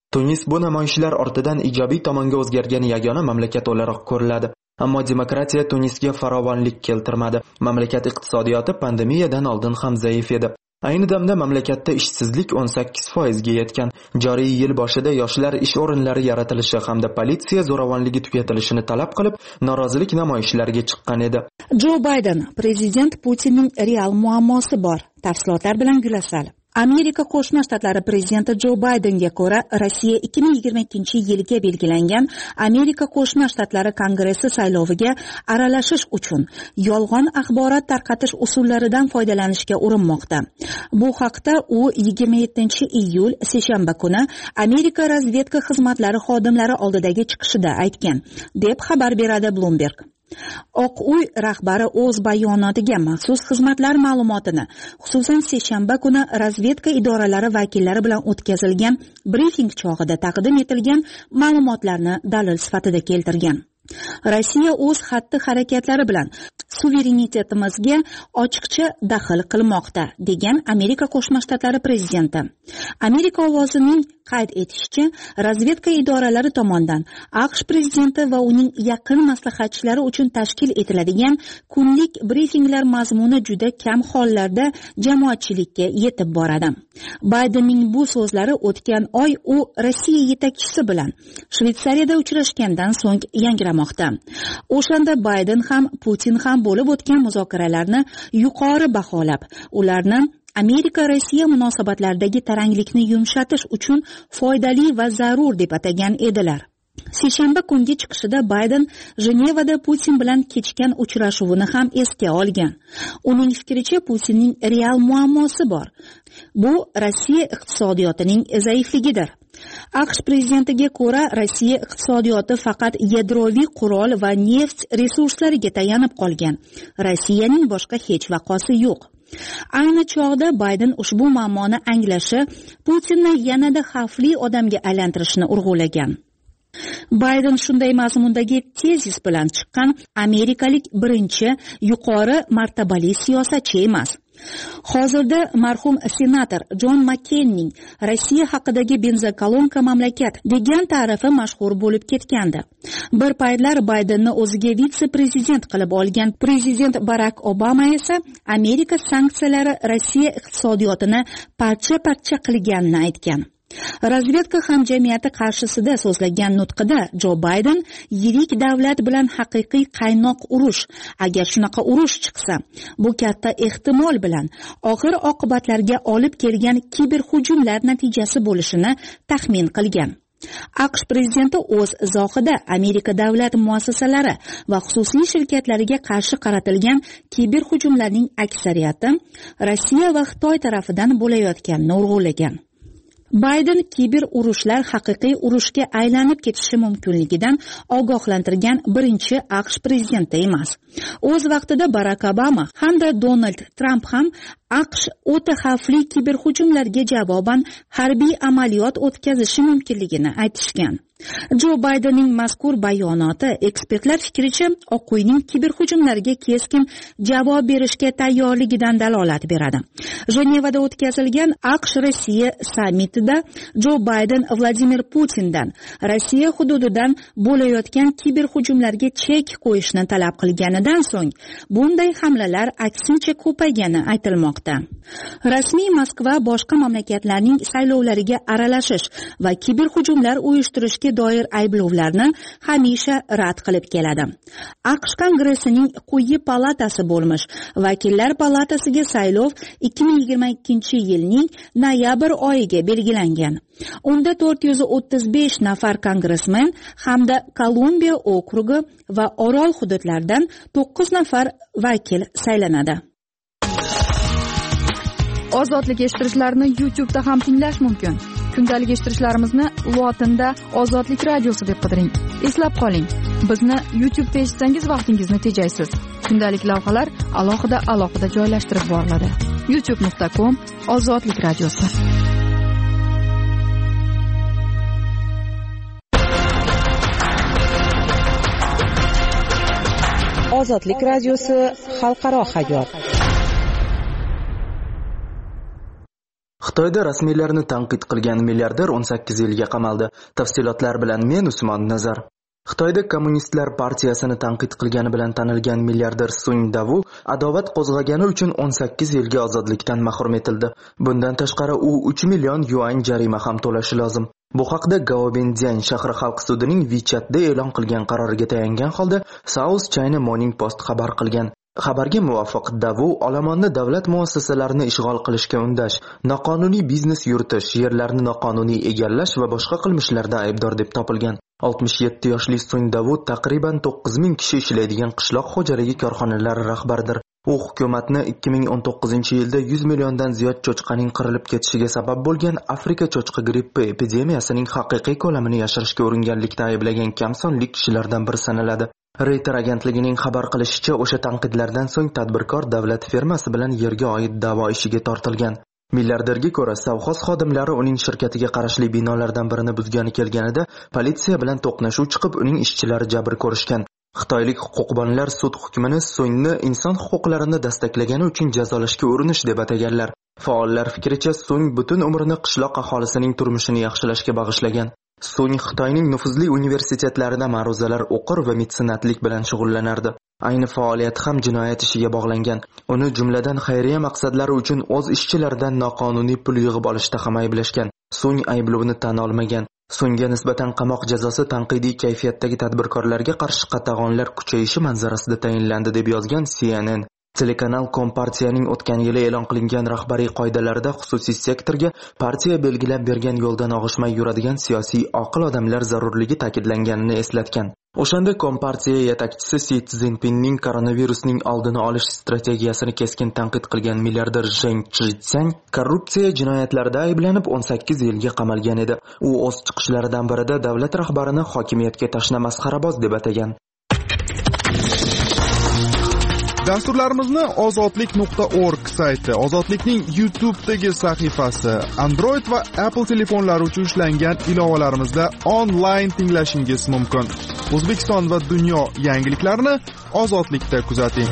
Tunis bu namoyishlar ortidan ijobiy tomonga o'zgargan yagona mamlakat o'laroq ko'riladi. Ammo demokratiya Tunisga farovonlik keltirmadi. Mamlakat iqtisodiyoti pandemiyadan oldin ham zaif edi. Ayni damda mamlakatda ishsizlik o'n sakkiz foizga yetgan. Joriy yil boshida yoshlar ish o'rinlari yaratilishi hamda politsiya zo'ravonligi tugatilishini talab qilib, norozilik namoyishlariga chiqqan edi. Jo Bayden, prezident Putinning real muammosi bor. Tafsilotlar bilan Gulasal. Amerika Qo'shma Shtatlari prezidenti Jo Baydenga ko'ra, Rossiya ikki ming yigirma ikkinchi yilga belgilangan Amerika Qo'shma Shtatlari Kongressi sayloviga aralashish uchun yolg'on axborot tarqatish usullaridan foydalanishga urinmoqda. Bu haqda u yigirma yettinchi iyul seshanba kuni Amerika razvedka xizmatlari xodimlari oldidagi chiqishida aytgan, deb xabar beradi Bloomberg. Oq uy rahbari o'z bayonotiga maxsus xizmatlar ma'lumotini, xususan seshanba kuni razvedka idoralari vakillari bilan o'tkazilgan brifing chog'ida taqdim etilgan ma'lumotlarni dalil sifatida keltirgan. Rossiya o'z xatti-harakatlari bilan suverenitetimizga ochiqcha daxl qilmoqda, degan Amerika Qo'shma Shtatlari prezidenti. Amerika ovozining qayd etishicha, razvedka idoralari tomonidan AQSh prezidenti va uning yaqin maslahatchilari uchun tashkil etiladigan kunlik brifinglar mazmuni juda kam hollarda jamoatchilikka yetib boradi. Baydenning bu so'zlari o'tgan oy u Rossiya yetakchisi bilan Shveysariyada uchrashgandan so'ng yangramoqda. O'shanda Bayden ham Putin ham bo'lib o'tgan muzokaralarni yuqori baholab, ularni Amerika-Rossiya munosabatlaridagi taranglikni yumshatish uchun foydali va zarur deb atagan edilar. Seshanba kungi chiqishida Bayden Jenevada Putin bilan kechgan uchrashuvini ham esga olgan. Uning fikricha, Putinning real muammosi bor. Bu Rossiya iqtisodiyotining zaifligidir. AQSh prezidentiga ko'ra, Rossiya iqtisodiyoti faqat yadroviy qurol va neft resurslariga tayanib qolgan. Rossiyaning boshqa hech vaqosi yo'q. Ayni chog'da Bayden ushbu muammoni anglashi, Putinni yanada xavfli odamga aylantirishni urg'ulagan. Bayden shunday mazmundagi tezis bilan chiqqan amerikalik birinchi yuqori martabali siyosatchi emas. Hozirda marhum senator Jon Makkenning Rossiya haqidagi benzokolonka mamlakat degan ta'rifi mashhur bo'lib ketgandi. Bir paytlar Baydenni o'ziga vitse-prezident qilib olgan prezident Barak Obama esa Amerika sanksiyalari Rossiya iqtisodiyotini parcha-parcha qilganini aytgan. Razvedka hamjamiyati qarshisida so'zlagan nutqida Jo Bayden yirik davlat bilan haqiqiy qaynoq urush, agar shunaqa urush chiqsa, bu katta ehtimol bilan og'ir oqibatlarga olib kelgan kiberhujumlar natijasi bo'lishini taxmin qilgan. AQSh prezidenti o'z izohida Amerika davlat muassasalari va xususiy shirkatlariga qarshi qaratilgan kiberhujumlarning aksariyati Rossiya va Xitoy tarafidan bo'layotganini urg'ulagan. Bayden kiber urushlar haqiqiy urushga aylanib ketishi mumkinligidan ogohlantirgan birinchi AQSh prezidenti emas. O'z vaqtida Barak Obama hamda Donald Trump ham AQSh o'ta xavfli kiberhujumlarga javoban harbiy amaliyot o'tkazishi mumkinligini aytishgan. Jo Baydenning mazkur bayonoti ekspertlar fikricha Oq uyning kiberhujumlarga keskin javob berishga tayyorligidan dalolat beradi. Jenevada o'tkazilgan AQSh-Rossiya sammitida Jo Bayden Vladimir Putindan Rossiya hududidan bo'layotgan kiberhujumlarga chek qo'yishni talab qilganidan so'ng bunday hamlalar aksincha ko'paygani aytilmoqda. Rasmiy Moskva boshqa mamlakatlarning saylovlariga aralashish va kiberhujumlar uyushtirishga doir ayblovlarni hamisha rad qilib keladi. AQSh Kongressining quyi palatasi bo'lmish Vakillar palatasiga saylov ikki ming yigirma ikkinchi yilning noyabr oyiga belgilangan. Unda to'rt yuz o'ttiz besh nafar kongressmen hamda Kolumbiya okrugi va Orol hududlaridan to'qqiz nafar vakil saylanadi. Ozodlik eshittirishlarni YouTube'da ham tinglash mumkin. Kundalik eshittirishlarimizni lotinda Ozodlik radiosi deb qidiring. Eslab qoling, bizni YouTube'da eshitsangiz vaqtingizni tejaysiz. Kundalik lavhalar alohida-alohida joylashtirib boriladi. youtube nuqta com Ozodlik radiosi. Ozodlik radiosi xalqaro hayot. Xitoyda rasmiylarni tanqid qilgan milliarder o'n sakkiz yilga qamaldi. Tafsilotlar bilan men Usmon Nazar. Xitoyda Kommunistlar partiyasini tanqid qilgani bilan tanilgan milliarder Sun Davu adovat qo'zg'agani uchun o'n sakkiz yilga ozodlikdan mahrum etildi. Bundan tashqari u uch million yuan jarima ham to'lashi lozim. Bu haqda Gaobindian shahri xalq sudining WeChat'da e'lon qilgan qaroriga tayangan holda South China Morning Post xabar qilgan. Xabarga muvofiq Davu olomonni davlat muassasalarini ishg'ol qilishga undash, noqonuniy biznes yuritish, yerlarni noqonuniy egallash va boshqa qilmishlarda aybdor deb topilgan. oltmish yetti yoshli Sun Davu taqriban to'qqiz ming kishi ishlaydigan qishloq xo'jaligi korxonalari rahbaridir. U hukumatni ikki ming o'n to'qqizinchi yilda yuz milliondan ziyod cho'chqaning qirilib ketishiga sabab bo'lgan Afrika cho'chqa grippi epidemiyasining haqiqiy ko'lamini yashirishga uringanlikda ayblagan kam sonli kishilardan biri sanaladi. Reuters agentligining xabar qilishicha, o'sha tanqidlardan so'ng tadbirkor davlat firmasi bilan yerga oid da'vo ishiga tortilgan. Milliarderga ko'ra, savxoz xodimlari uning shirkatiga qarashli binolardan birini buzgani kelganida politsiya bilan to'qnashuv chiqib, uning ishchilari jabr ko'rishgan. Xitoylik huquqbonlar sud hukmini Sunni inson huquqlarini dastaklagani uchun jazolashga urinish deb ataganlar. Faollar fikricha, Sun butun umrini qishloq aholisining turmushini yaxshilashga bag'ishlagan. Sun Xitoyning nufuzli universitetlarida ma'ruzalar o'qir va metsenatlik bilan shug'ullanardi. Ayni faoliyati ham jinoyat ishiga bog'langan. Uni jumladan xayriya maqsadlari uchun o'z ishchilaridan noqonuniy pul yig'ib olishda ham ayblashgan. Sun ayblovni tan olmagan. Sunga nisbatan qamoq jazosi tanqidiy kayfiyatdagi tadbirkorlarga qarshi qatag'onlar kuchayishi manzarasida tayinlandi deb yozgan C N N. Telekanal Kompartiyaning o'tgan yili e'lon qilingan rahbariy qoidalarida xususiy sektorga partiya belgilab bergan yo'ldan og'ishmay yuradigan siyosiy oqil odamlar zarurligi ta'kidlanganini eslatgan. O'shanda Kompartiya yetakchisi Si Szinpinning koronavirusning oldini olish strategiyasini keskin tanqid qilgan milliarder Zheng Zhixiang korrupsiya jinoyatlarida ayblanib o'n sakkiz yilga qamalgan edi. U o'z chiqishlaridan birida davlat rahbarini hokimiyatga tashna masxaraboz deb atagan. Dasturlarimizni ozodlik nuqta org sayti, Ozodlikning YouTube'dagi sahifasi, Android va Apple telefonlari uchun ishlangan ilovalarimizda onlayn tinglashingiz mumkin. O'zbekiston va dunyo yangiliklarini Ozodlikda kuzating.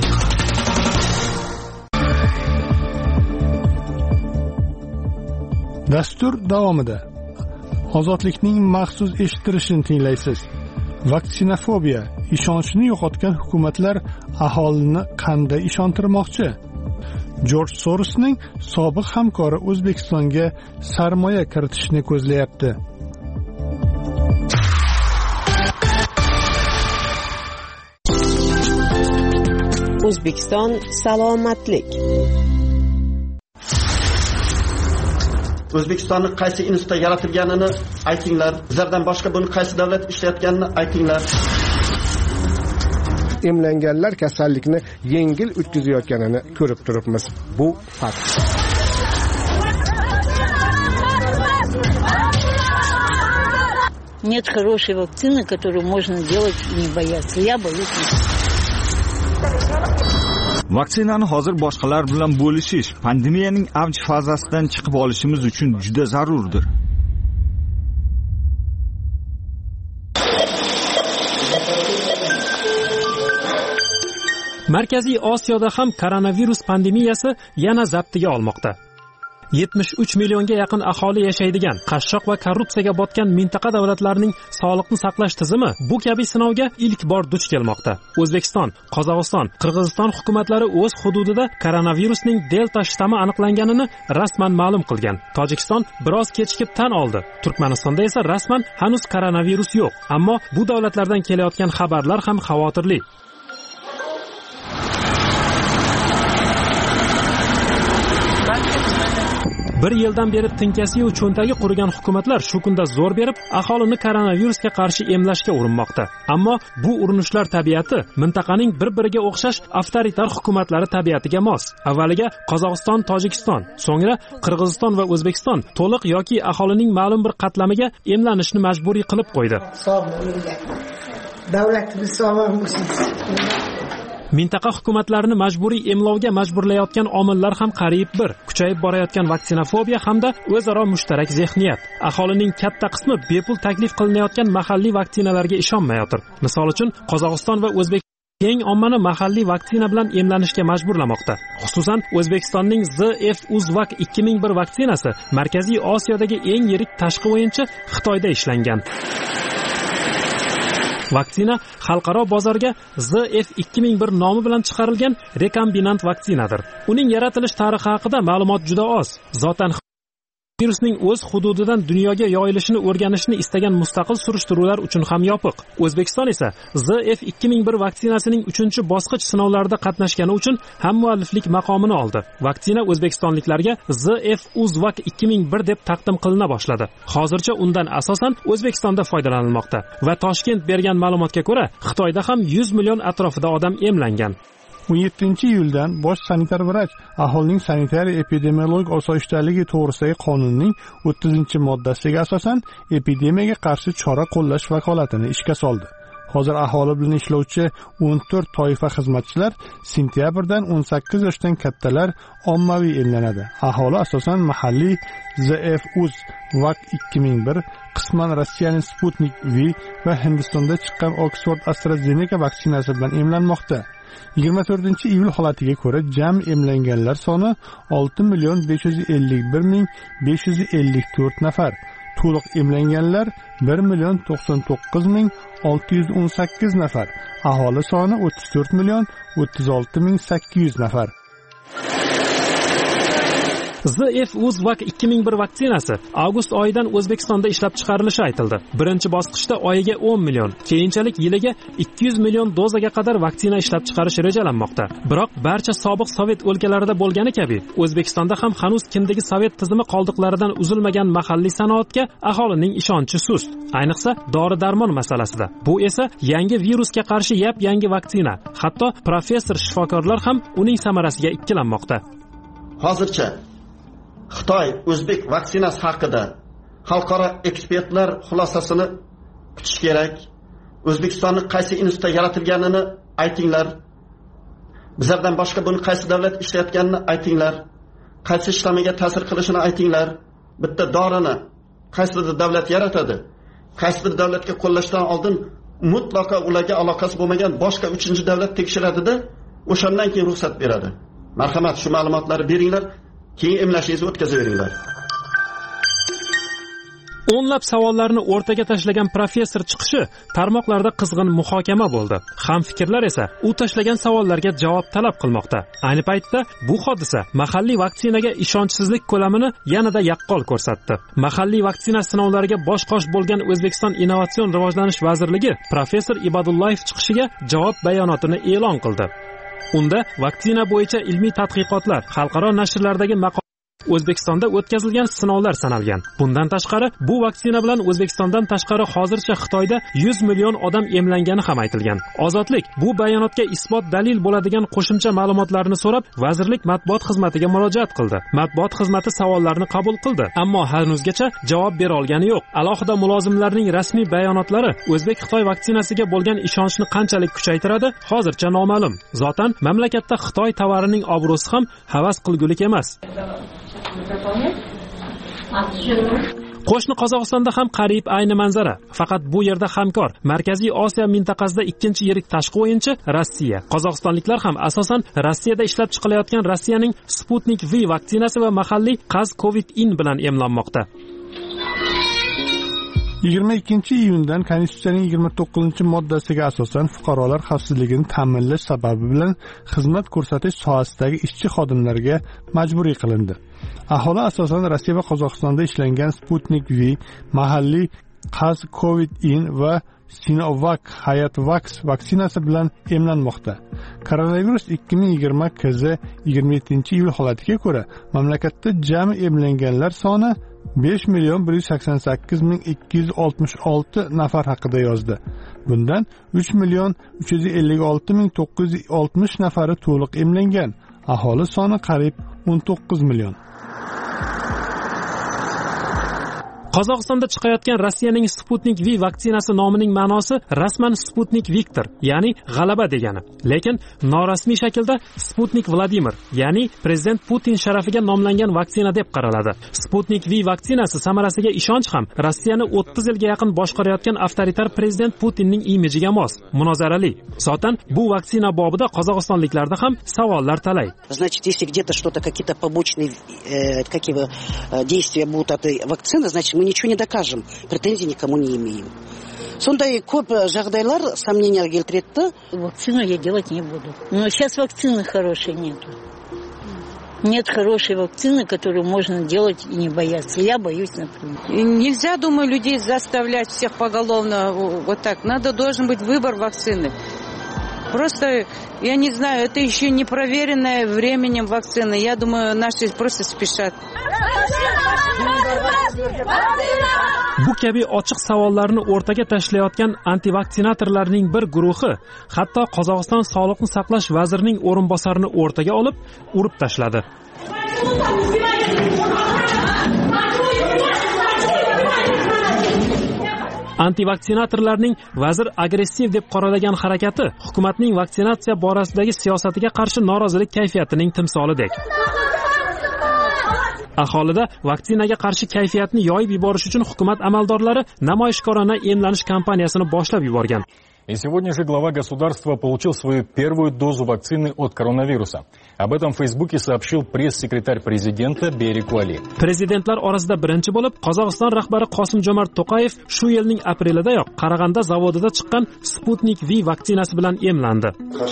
Dastur davomida Ozodlikning maxsus eshittirishini tinglaysiz. Vaksinafobiya, ishonchni yo'qotgan hukumatlar aholini qanday ishontirmoqchi? Jorj Sorosning sobiq hamkori O'zbekistonga sarmoya kiritishni ko'zlayapti. O'zbekiston salomatlik. O'zbekistonning qaysi institutda yaratilganini aytinglar. Bizlardan boshqa buni qaysi davlat ishlayotganini aytinglar. Emlanganlar kasallikni yengil o'tkazayotganini ko'rib turibmiz. Bu fakt. Нет хорошей вакцины, которую можно делать и не бояться. Я боюсь. Vaksinani hozir boshqalar bilan bo'lishish pandemiyaning avj fazasidan chiqib olishimiz uchun juda zarurdir. Markaziy Osiyoda ham koronavirus pandemiyasi yana zaptiga olmoqda. yetmish uch millionga yaqin aholi yashaydigan, qashshoq va korrupsiyaga botgan mintaqa davlatlarining sog'liqni saqlash tizimi bu kabi sinovga ilk bor duch kelmoqda. O'zbekiston, Qozog'iston, Qirg'iziston hukumatlari o'z hududida koronavirusning delta shtammi aniqlanganini rasman ma'lum qilgan. Tojikiston biroz kechikib tan oldi. Turkmanistonda esa rasman hanuz koronavirus yo'q, ammo bu davlatlardan kelayotgan xabarlar ham xavotirli. Bir yildan beri tinkasi-yu cho'ntagi qurigan hukumatlar shu kunda zo'r berib, aholini koronavirusga qarshi emlashga urinmoqda. Ammo bu urinishlar tabiati mintaqaning bir-biriga o'xshash avtoritar hukumatlari tabiatiga mos. Avvaliga Qozog'iston, Tojikiston, so'ngra Qirg'iziston va O'zbekiston to'liq yoki aholining ma'lum bir qatlamiga emlanishni majburiy qilib qo'ydi. Davlatimiz sog'lom bo'lsin. Mintaqa hukumatlarini majburiy emlovga majburlayotgan omillar ham qariyb bir. Kuchayib borayotgan vaksinafobiya hamda o'zaro mushtarak zehniyat. Aholining katta qismi bepul taklif qilinayotgan mahalliy vaksinalarga ishonmayotir. Misol uchun, Qozog'iston va O'zbekiston keng ommani mahalliy vaksina bilan emlanishga majburlamoqda. Xususan, O'zbekistonning Z F Uzvak ikki ming bir vaksinasi Markaziy Osiyodagi eng yirik tashqi o'yinchi Xitoyda ishlangan. Vaksina xalqaro bozorga Z F ikki ming bir nomi bilan chiqarilgan rekombinant vaksinadir. Uning yaratilish tarixi haqida ma'lumot juda oz. Zotan virusning o'z hududidan dunyoga yoyilishini o'rganishni istagan mustaqil surishtiruvlar uchun ham yopiq. O'zbekiston esa Z F ikki ming bir vaksinasining uchinchi bosqich sinovlarida qatnashgani uchun hammualliflik maqomini oldi. Vaksina o'zbekistonliklarga Z F Uzvak ikki ming bir deb taqdim qilina boshladi. Hozircha undan asosan O'zbekistonda foydalanilmoqda va Toshkent bergan ma'lumotga ko'ra, Xitoyda ham yuz million atrofida odam emlangan. o'n yettinchi iyuldan bosh sanitar vrach aholining sanitariya epidemiologik osoyishtaligi to'g'risidagi qonunning o'ttizinchi moddasiga asosan epidemiyaga qarshi chora qo'llash vakolatini ishga soldi. Hozir aholi bilan ishlovchi o'n to'rt toifa xizmatchilar sentyabrdan o'n sakkiz yoshdan kattalar ommaviy emlanadi. Aholi asosan mahalliy Z F Uz Vak ikki ming bir, qisman Rossiyaning Sputnik V va Hindistonda chiqqan Oxford AstraZeneca vaksinasi bilan emlanmoqda. yigirma to'rtinchi iyul holatiga ko'ra jami emlanganlar soni olti million besh yuz ellik bir ming besh yuz ellik to'rt nafar. To'liq emlanganlar bir million to'qson to'qqiz ming olti yuz o'n sakkiz nafar. Aholi soni o'ttiz to'rt million o'ttiz olti ming sakkiz yuz nafar. Z F Uzvak ikki ming bir vaksinasi avgust oyidan O'zbekistonda ishlab chiqarilishi aytildi. Birinchi bosqichda oyiga o'n million, keyinchalik yiliga ikki yuz million dozaga qadar vaksina ishlab chiqarish rejalanmoqda. Biroq barcha sobiq Sovet o'lkalarida bo'lgani kabi, O'zbekistonda ham hanuz kindagi Sovet tizimi qoldiqlaridan uzilmagan mahalliy sanoatga aholining ishonchi sust, ayniqsa dori-darmon masalasida. Bu esa yangi virusga qarshi yap-yangi vaksina. Hatto professor shifokorlar ham uning samarasiga ikkilanmoqda. Hozircha Xitoy o'zbek vaksinasi haqida xalqaro ekspertlar xulosasini kutish kerak. O'zbekistonning qaysi institutda yaratilganini aytinglar. Bizlardan boshqa buni qaysi davlat ishlayotganini aytinglar. Qaysi ishlamiga ta'sir qilishini aytinglar. Bitta dorini qaysidir davlat yaratadi. Qaysidir davlatga qo'llashdan oldin mutlaqo ularga aloqasi bo'lmagan boshqa uchinchi davlat tekshiradida, o'shandan keyin ruxsat beradi. Marhamat, shu ma'lumotlarni beringlar. Keyin emlashingizni o'tkazaveringlar. O'nlab savollarni o'rtaga tashlagan professor chiqishi tarmoqlarda qizg'in muhokama bo'ldi. Hamfikrlar esa u tashlagan savollarga javob talab qilmoqda. Ayni paytda bu hodisa mahalliy vaksinaga ishonchsizlik ko'lamini yanada yaqqol ko'rsatdi. Mahalliy vaksina sinovlariga bosh-qosh bo'lgan O'zbekiston Innovatsion rivojlanish vazirligi professor Ibodullayev chiqishiga javob bayonotini e'lon qildi. Unda vaksina bo'yicha ilmiy tadqiqotlar, xalqaro nashrlardagi maqolalar, O'zbekistonda o'tkazilgan sinovlar sanalgan. Bundan tashqari, bu vaksina bilan O'zbekistondan tashqari hozircha Xitoyda yuz million odam emlangani ham aytilgan. Ozodlik bu bayonotga isbot dalil bo'ladigan qo'shimcha ma'lumotlarni so'rab, vazirlik matbuot xizmatiga murojaat qildi. Matbuot xizmati savollarni qabul qildi, ammo hanuzgacha javob bera olgani yo'q. Alohida mulozimlarning rasmiy bayonotlari O'zbek-Xitoy vaksinasiga bo'lgan ishonchni qanchalik kuchaytiradi, hozircha noma'lum. Zotan mamlakatda Xitoy tovarining obro'si ham havas qilgulik emas. Qo'shni Qozog'istonda ham qariyb ayni manzara. Faqat bu yerda hamkor Markaziy Osiyo mintaqasida ikkinchi yirik tashqi o'yinchi Rossiya. Qozog'istonliklar ham asosan Rossiyada ishlab chiqilayotgan Rossiyaning Sputnik V vaksinasi va mahalliy Qaz Covid-in bilan emlanmoqda. yigirma ikkinchi iyundan Konstitutsiyaning yigirma to'qqizinchi moddasiga asosan fuqarolar xavfsizligini ta'minlash sababi bilan xizmat ko'rsatish sohasidagi ishchi xodimlarga majburiy qilindi. Aholi asosan Rossiya va Qozog'istonda ishlangan Sputnik V, mahalliy Qaz Covid-in va Sinovac Hayatvax vaksinasi bilan emlanmoqda. Koronavirus ikki ming yigirma K Z yigirma yettinchi iyul holatiga ko'ra mamlakatda jami emlanganlar soni besh million bir yuz sakson sakkiz ming ikki yuz oltmish olti nafar haqida yozdi. Bundan uch million uch yuz ellik olti ming to'qqiz yuz oltmish nafari to'liq emlangan. Aholi soni qariyb o'n to'qqiz million. Qozog'istonda chiqayotgan Rossiyaning Sputnik V vaksinasi nomining ma'nosi rasman Sputnik Viktor, ya'ni g'alaba degani. Lekin norasmiy shaklda Sputnik Vladimir, ya'ni prezident Putin sharafiga nomlangan vaksina deb qaraladi. Sputnik V vaksinasi samarasiga ishonch ham Rossiyani o'ttiz yilga yaqin boshqarayotgan avtoritar prezident Putinning imejiga mos, munozarali. Zotan bu vaksina bobida qozog'istonliklarda ham savollar talay. Значит, если где-то что-то, какие-то побочные э, какие э, действия будут от этой вакцины, значит, мы ничего не докажем, претензий никому не имеем. Сондай көп жағдайлар сомнения келтіретті. Вакцину я делать не буду. Но сейчас вакцины хорошей нету. Нет хорошей вакцины, которую можно делать и не бояться. Я боюсь, например. Нельзя, думаю, людей заставлять всех поголовно вот так. Надо, должен быть выбор вакцины. Просто, я не знаю, это еще не проверенная временем вакцина. Я думаю, наши просто спешат. Bu kabi ochiq savollarni o'rtaga tashlayotgan antivaksinatorlarning bir guruhi hatto Qozog'iston Sog'liqni saqlash vazirining o'rinbosarini o'rtaga olib, urib tashladi. Antivaksinatorlarning vazir agressiv deb qoralagan harakati hukumatning vaksinatsiya borasidagi siyosatiga qarshi norozilik kayfiyatining timsolidek. Aholida vaksinaga qarshi kayfiyatni yoyib yuborish uchun hukumat amaldorlari namoyishkorona emlanish kampaniyasini boshlab yuborgan. И сегодня же глава государства получил свою первую дозу вакцины от коронавируса. Об этом в Фейсбуке сообщил пресс-секретарь президента Берик Уали. Prezidentlar orasida birinchi bo'lib Qozog'iston rahbari Qosim-Jomart To'qayev shu yilning aprelidayoq Qarag'anda zavodida chiqqan Sputnik V vaksinasi bilan emlandi.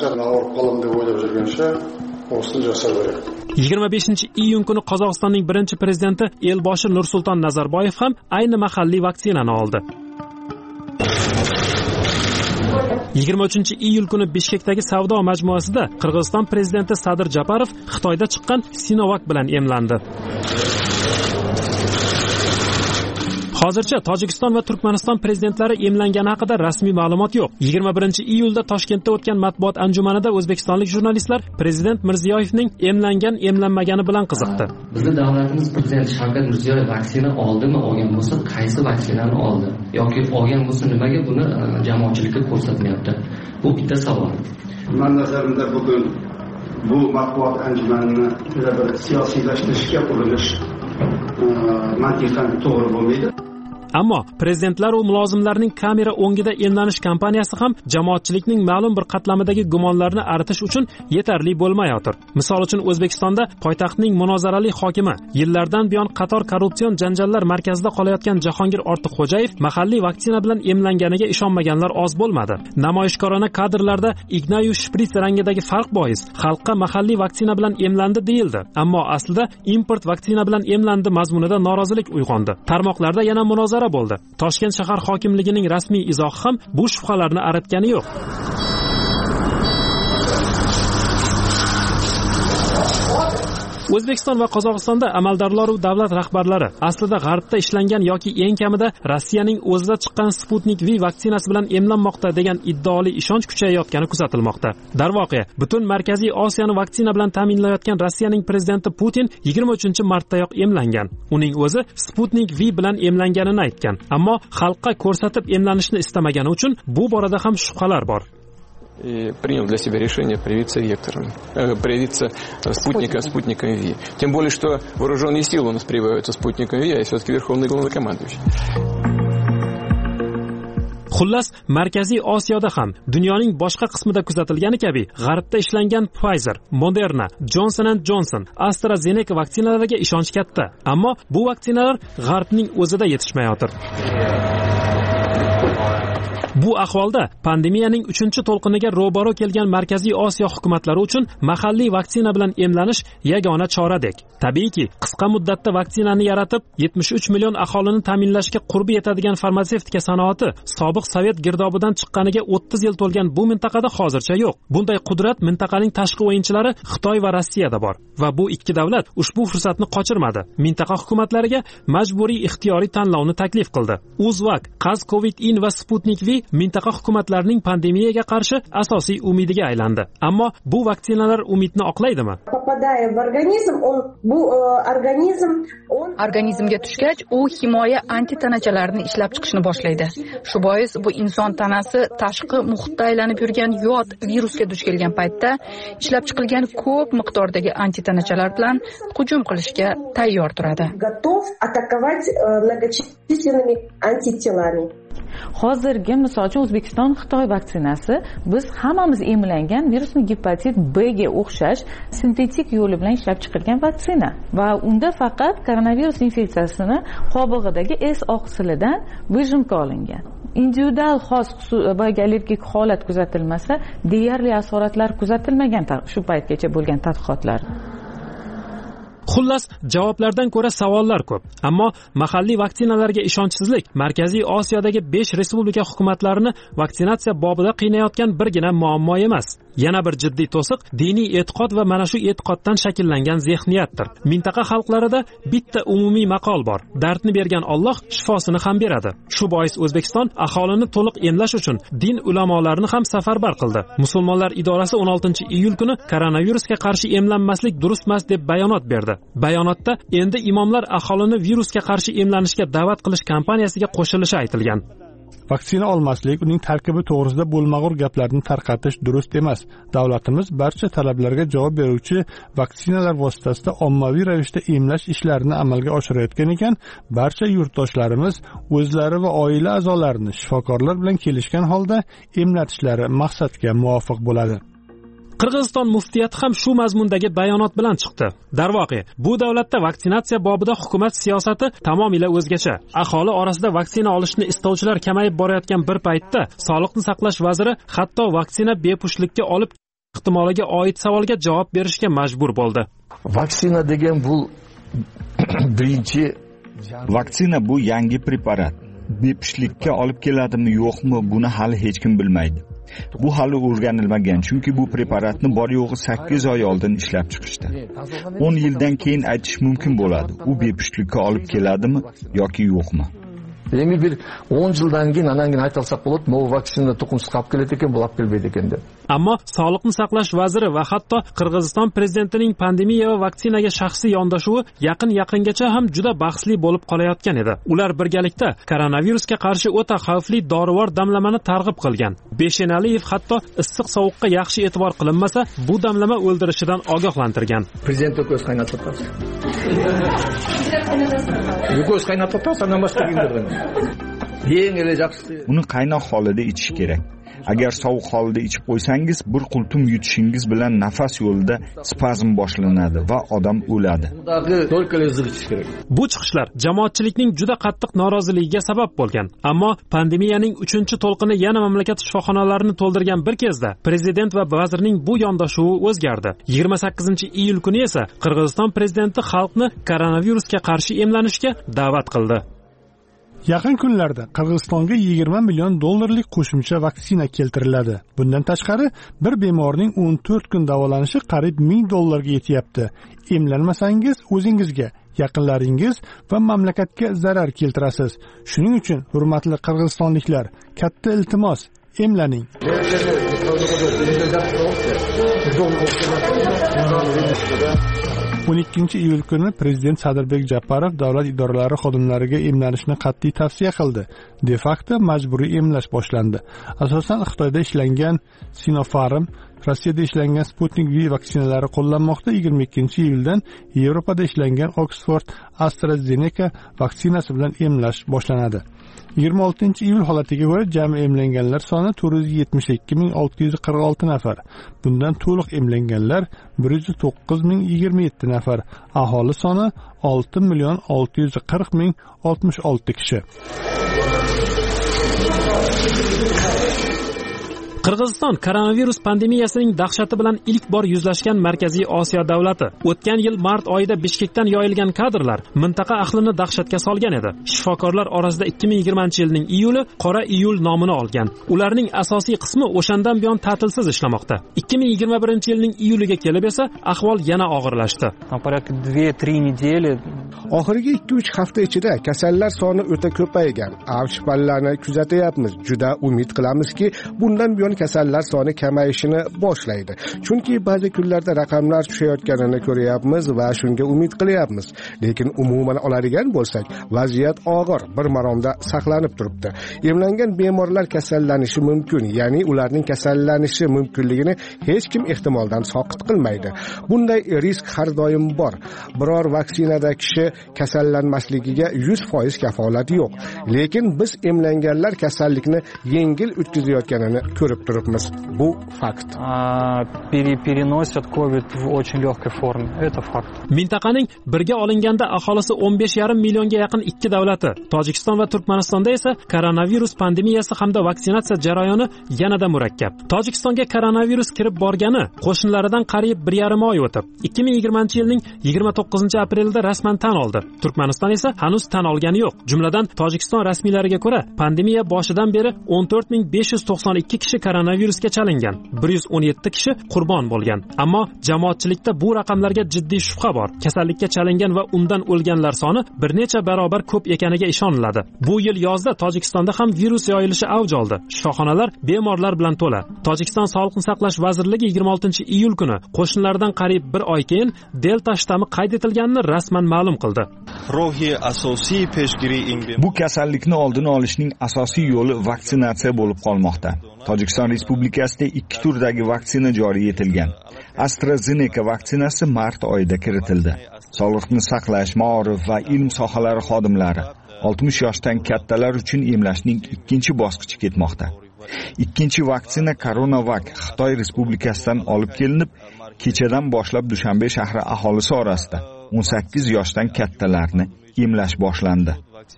yigirma beshinchi iyun kuni Qozog'istonning birinchi prezidenti Elboshi Nursulton Nazarboyev ham ayni mahalliy vaksinani oldi. yigirma uchinchi iyul kuni Bishkekdagi savdo majmuasida Qirg'iziston prezidenti Sadir Japarov Xitoyda chiqqan Sinovac bilan emlandi. Hozircha Tojikiston va Turkmaniston prezidentlari emlangani haqida rasmiy ma'lumot yo'q. yigirma birinchi iyulda Toshkentda o'tgan matbuot anjumanida o'zbekistonlik jurnalistlar prezident Mirziyoyevning emlangan emlanmagani bilan qiziqdi. Bizning davlatimiz prezident Shavkat Mirziyoyev vaksina oldimi, olgan bo'lsa, qaysi vaksinani oldi yoki olgan bo'lsa nimaga buni jamoatchilikka ko'rsatmayapti? Bu bitta savol. Men nazarimda bugun bu matbuot anjumanini bir siyosiylashtirishga urinish mantiqan to'g'ri bo'lmaydi. Ammo prezidentlar va mulozimlarning kamera o'ngida emlanish kampaniyasi ham jamoatchilikning ma'lum bir qatlamidagi gumonlarni aritish uchun yetarli bo'lmayotir. Misol uchun O'zbekistonda poytaxtning munozarali hokimi, yillardan buyon qator korrupsion janjallar markazida qolayotgan Jahongir Ortiqxo'jayev mahalliy vaksina bilan emlanganiga ishonmaganlar oz bo'lmadi. Namoyishkorona kadrlarda Ignayu shpris rangidagi farq bois xalqqa mahalliy vaksina bilan emlandi deyildi. Ammo aslida import vaksina bilan emlandi mazmunida norozilik uyg'ondi. Tarmoqlarda yana munozara bo'ldi. Toshkent shahar hokimligining rasmiy izohi ham bu shubhalarni aritgani yo'q. O'zbekiston va Qozog'istonda amaldorlar va davlat rahbarlari aslida g'arbda ishlangan yoki eng kamida Rossiyaning o'zida chiqqan Sputnik V vaksinasi bilan emlanmoqda degan iddaoli ishonch kuchayayotgani kuzatilmoqda. Darvoqe, butun Markaziy Osiyoni vaksina bilan ta'minlayotgan Rossiyaning prezidenti Putin yigirma uchinchi martdayoq emlangan. Uning o'zi Sputnik V bilan emlanganini aytgan, ammo xalqqa ko'rsatib emlanishni istamagani uchun bu borada ham shubhalar bor. И принял для себя решение привиться вектором, э, привиться спутником, спутником Ви. Тем более, что вооруженные силы у нас прививаются спутником Ви, а все-таки верховный главнокомандующий. Xullas, Markaziy Osiyoda ham dunyoning boshqa qismida kuzatilgani kabi g'arbda ishlangan Pfizer, Moderna, Johnson and Johnson, AstraZeneca vaksinalariga ishonch katta. Ammo bu vaksinalar g'arbning o'zida yetishmayotir. Bu ahvolda pandemiyaning uchinchi to'lqiniga ro'baro kelgan Markaziy Osiyo hukumatlari uchun mahalliy vaksina bilan emlanish yagona choradek. Tabiiyki, qisqa muddatda vaksinani yaratib, yetmish uch million aholini ta'minlashga qurbi yetadigan farmatsevtika sanoati sobiq Sovet girdobidan chiqqaniga o'ttiz yil to'lgan bu mintaqada hozircha yo'q. Bunday qudrat mintaqaning tashqi o'yinchilari Xitoy va Rossiyada bor va bu ikki davlat ushbu fursatni qochirmadi. Mintaqa hukumatlariga majburiy ixtiyoriy tanlovni taklif qildi. Uzvak, Qaz Covid-in va Sputnik V mintaqa hukumatlarining pandemiyaga qarshi asosiy umidiga aylandi. Ammo bu vaksinalar umidni oqlaydimi? Попадая в организм, он bu organizm он organizmga tushgach, u himoya antitanachalarni ishlab chiqishni boshlaydi. Shu bois bu inson tanasi tashqi muhitda aylanib yurgan yot virusga duch kelgan paytda ishlab chiqilgan ko'p miqdordagi antitanachalar bilan hujum qilishga tayyor turadi. Готов атаковать многочисленными антителами. Hozirgi misol uchun O'zbekiston Xitoy vaksinasi biz hammamiz emlangan virusli gepatit B ga o'xshash sintetik yo'li bilan ishlab chiqilgan vaksina va unda faqat koronavirus infeksiyasini qobig'idagi S oqsilidan bijimga olingan. Individual xos va allergik holat kuzatilmasa, deyarli asoratlar kuzatilmagan shu paytgacha bo'lgan tadqiqotlar. Xullas, javoblardan ko'ra savollar ko'p. Ammo mahalliy vaksinalarga ishonchsizlik Markaziy Osiyodagi besh respublika hukumatlarini vaksinatsiya bobida qiynayotgan birgina muammo emas. Yana bir jiddiy to'siq diniy e'tiqod va mana shu e'tiqoddan shakllangan zehniyatdir. Mintaqa xalqlarida bitta umumiy maqol bor: dardni bergan Alloh shifosini ham beradi. Shu bois O'zbekiston aholini to'liq emlash uchun din ulamolarini ham safarbar qildi. Musulmonlar idorasi o'n oltinchi iyul kuni koronavirusga qarshi emlanmaslik durustmas deb bayonot berdi. Bayonotda endi imomlar aholini virusga qarshi emlanishga da'vat qilish kampaniyasiga qo'shilishi aytilgan. Vaksina olmaslik, uning tarkibi to'g'risida bo'lmag'ur gaplarni tarqatish durust emas. Davlatimiz barcha talablarga javob beruvchi vaksinalar vositasida ommaviy ravishda emlash ishlarini amalga oshirayotgan ekan, barcha yurtdoshlarimiz o'zlari va oila a'zolarini shifokorlar bilan kelishgan holda emlatishlari maqsadga muvofiq bo'ladi. Qirg'iziston muftiyati ham shu mazmundagi bayonot bilan chiqdi. Darvoqe, bu davlatda vaksinatsiya bobida hukumat siyosati tamomila o'zgacha. Aholi orasida vaksina olishni istovchilar kamayib borayotgan bir paytda Sog'liqni saqlash vaziri hatto vaksina bepushtlikka olib ehtimoliga oid savolga javob berishga majbur bo'ldi. Vaksina degan bu birinchi vaksina bu yangi preparat. Bepushtlikka olib keladimi, yo'qmi, buni hali hech kim bilmaydi. Bu hali o'rganilmagan, chunki bu preparatni bor yo'g'i sakkiz oy oldin ishlab chiqishdi. o'n yildan keyin aytish mumkin bo'ladi, u bepushtlikka olib keladimi yoki yo'qmi. Endi bir o'n yildan keyin anangini aytalsak bo'ladi, bu vaksina tuqumsiz qolib keladi ekan, bo'lib kelmaydi ekan deb. Ammo Sog'liqni saqlash vaziri va hatto Qirg'iziston prezidentining pandemiya va vaksinaga shaxsiy yondashuvi yaqin-yaqingacha ham juda bahsli bo'lib qolayotgan edi. Ular birgalikda koronavirusga qarshi o'ta xavfli dorivor damlamani targ'ib qilgan. Beshenaliyev hatto issiq sovuqqa yaxshi e'tibor qilinmasa, bu damlama o'ldirishidan ogohlantirgan. Prezident ko'z qaynatib turibdi. Ko'z qaynatib turibdi, sandan boshqa gapirdim. Uni qaynoq holida ichish kerak. Agar sovuq holida ichib qo'ysangiz, bir qultum yutishingiz bilan nafas yo'lida spazm boshlanadi va odam o'ladi. Bu chiqishlar jamoatchilikning juda qattiq noroziligiga sabab bo'lgan. Ammo pandemiyaning uchinchi to'lqini yana mamlakat shifoxonalarini to'ldirgan bir kezda prezident va vazirning bu yondashuvi o'zgardi. yigirma sakkizinchi iyul kuni esa Qirg'iziston prezidenti xalqni koronavirusga qarshi emlanishga da'vat qildi. Yaqin kunlarda Qirg'izistonga yigirma million dollarlik qo'shimcha vaksina keltiriladi. Bundan tashqari bir bemorning o'n to'rt kun davolanishi qariyb ming dollarga yetyapti. Emlanmasangiz o'zingizga, yaqinlaringiz va mamlakatga zarar keltirasiz. Shuning uchun, hurmatli qirg'izistonliklar, katta iltimos, emlaning. o'n ikkinchi iyul kuni prezident Sadirbek Japarov davlat idoralari xodimlariga emlanishni qat'iy tavsiya qildi. De facto majburiy emlash boshlandi. Asosan Xitoyda ishlangan Sinopharm, Rossiyada ishlangan Sputnik V vaksinalari qo'llanmoqda. yigirma ikkinchi iyuldan Yevropada ishlangan Oxford AstraZeneca vaksinasi bilan emlash boshlanadi. yigirma oltinchi iyul holatiga ko'ra jami emlanganlar soni to'rt yuz yetmish ikki ming olti yuz qirq olti nafar. Bundan to'liq emlanganlar bir yuz to'qqiz ming yigirma yetti nafar. Aholi soni olti million olti yuz qirq ming oltmish olti kishi. Qirg'iziston koronavirus pandemiyasining dahshati bilan ilk bor yuzlashgan Markaziy Osiyo davlati. O'tgan yil mart oyida Bishkekdan yoyilgan kadrlar mintaqa ahlini dahshatga solgan edi. Shifokorlar orasida ikki ming yigirmanchi yilning iyuli qora iyul nomini olgan. Ularning asosiy qismi o'shandan buyon ta'tilsiz ishlamoqda. ikki ming yigirma birinchi yilning iyuliga kelib esa ahvol yana og'irlashdi. Oxirgi ikki uch hafta ichida kasallar soni o'ta ko'paygan. Avj pallarini kuzatyapmiz. Juda umid qilamizki, bundan buyon kasallar soni kamayishini boshlaydi. Chunki ba'zi kunlarda raqamlar tushayotganini ko'ryapmiz va shunga umid qilyapmiz. Lekin umuman oladigan bo'lsak, vaziyat og'ir, bir maromda saqlanib turibdi. Emlangan bemorlar kasallanishi mumkin, ya'ni ularning kasallanishi mumkinligini hech kim ehtimoldan soqit qilmaydi. Bunday risk har doim bor. Biror vaksinada kishi kasallanmasligiga yuz foiz kafolat yo'q. Lekin biz emlanganlar kasallikni yengil o'tkazayotganini ko'rib turibmiz. Bu fakt. Переносят ковид в очень легкой форме. Это факт. Mintaqaning birga olinganda aholisi o'n besh yarim millionga yaqin ikki davlati, Tojikiston va Turkmanistonda esa koronavirus pandemiyasi hamda vaksinatsiya jarayoni yanada murakkab. Tojikistonga koronavirus kirib borgani qo'shnilaridan qariyb bir yarim oy o'tib, ikki ming yigirmanchi yilning yigirma to'qqizinchi aprelida rasman tan oldi. Turkmaniston esa hanuz tan olgani yo'q. Jumladan Tojikiston rasmiylariga ko'ra, pandemiya boshidan beri o'n to'rt ming besh yuz to'qson ikki kishi koronavirusga chalingan, bir yuz o'n yetti kishi qurbon bo'lgan. Ammo jamoatchilikda bu raqamlarga jiddiy shubha bor. Kasallikka chalingan va undan o'lganlar soni bir necha barobar ko'p ekaniga ishoniladi. Bu yil yozda Tojikistonda ham virus yoyilishi avj oldi. Shifoxonalar bemorlar bilan to'la. Tojikiston Sog'liqni saqlash vazirligi yigirma oltinchi iyul kuni qo'shnilaridan qariyb bir oy keyin Delta shtammi qayd etilganini rasman ma'lum qildi. Bu kasallikni oldini olishning asosiy yo'li vaksinatsiya bo'lib qolmoqda. Tojikiston Respublikasida ikki turdagi vaksina joriy etilgan. AstraZeneca vaksinasi mart oyida kiritildi. Sog'liqni saqlash, ma'rif va ilm sohalari xodimlari oltmish yoshdan kattalar uchun emlashning ikkinchi bosqichi ketmoqda. Ikkinchi vaksina CoronaVac Xitoy Respublikasidan olib kelinib, kechadan boshlab Dushanbe shahri aholisi orasida o'n sakkiz yoshdan kattalarni emlash boshlandi.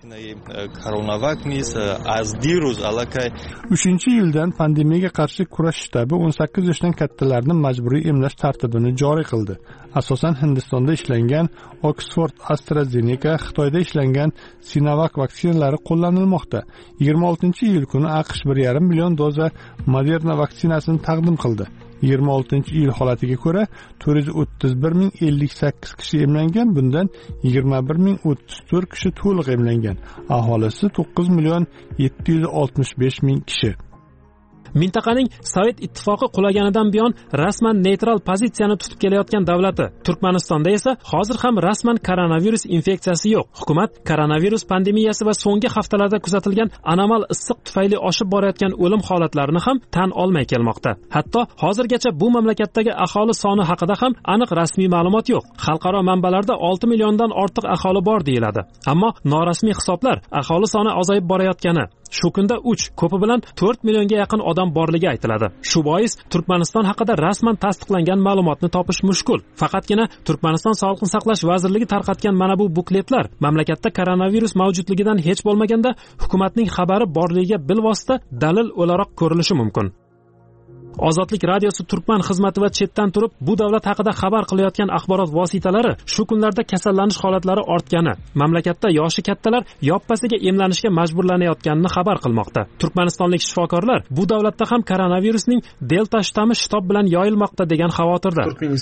uchinchi yildan pandemiyaga qarshi kurash shtabi o'n sakkiz yoshdan kattalarni majburiy emlash tartibini joriy qildi. Asosan Hindistonda ishlangan Oxford AstraZeneca, Xitoyda ishlangan Sinovac vaksinalari qo'llanilmoqda. yigirma oltinchi iyul kuni AQSh bir yarim million doza Moderna vaksinasini taqdim qildi. yigirma oltinchi iyul holatiga ko'ra to'rt yuz o'ttiz bir ming ellik sakkiz kishi emlangan, bundan yigirma bir ming o'ttiz to'rt kishi to'liq emlangan. Aholisi to'qqiz million yetti yuz oltmish besh ming kishi. Mintaqaning Sovet ittifoqi qulaganidan buyon rasman neytral pozitsiyani tutib kelayotgan davlati Turkmanistonda esa hozir ham rasman koronavirus infeksiyasi yo'q. Hukumat koronavirus pandemiyasi va so'nggi haftalarda kuzatilgan anomal issiq tufayli oshib borayotgan o'lim holatlarini ham tan olmay kelmoqda. Hatto hozirgacha bu mamlakatdagi aholi soni haqida ham aniq rasmiy ma'lumot yo'q. Xalqaro manbalarda olti milliondan ortiq aholi bor deyiladi. Ammo norasmiy hisoblar aholi soni ozayib borayotgani, shu kunda uch, ko'pi bilan to'rt millionga yaqin odam borligi aytiladi. Shu bois Turkmaniston haqida rasman tasdiqlangan ma'lumotni topish mushkul. Faqatgina Turkmaniston Sog'liqni saqlash vazirligi tarqatgan mana bu bukletlar mamlakatda koronavirus mavjudligidan hech bo'lmaganda hukumatning xabari borligiga bilvosita dalil o'laroq ko'rilishi mumkin. Ozodlik radiosi Turkman xizmati va chetdan turib bu davlat haqida xabar qilayotgan axborot vositalari shu kunlarda kasallanish holatlari ortgani, mamlakatda yoshi kattalar yoppasiga emlanishga majburlanayotganini xabar qilmoqda. Turkmanistonlik shifokorlar bu davlatda ham koronavirusning Delta shtammi shitob bilan yoyilmoqda degan xavotirda.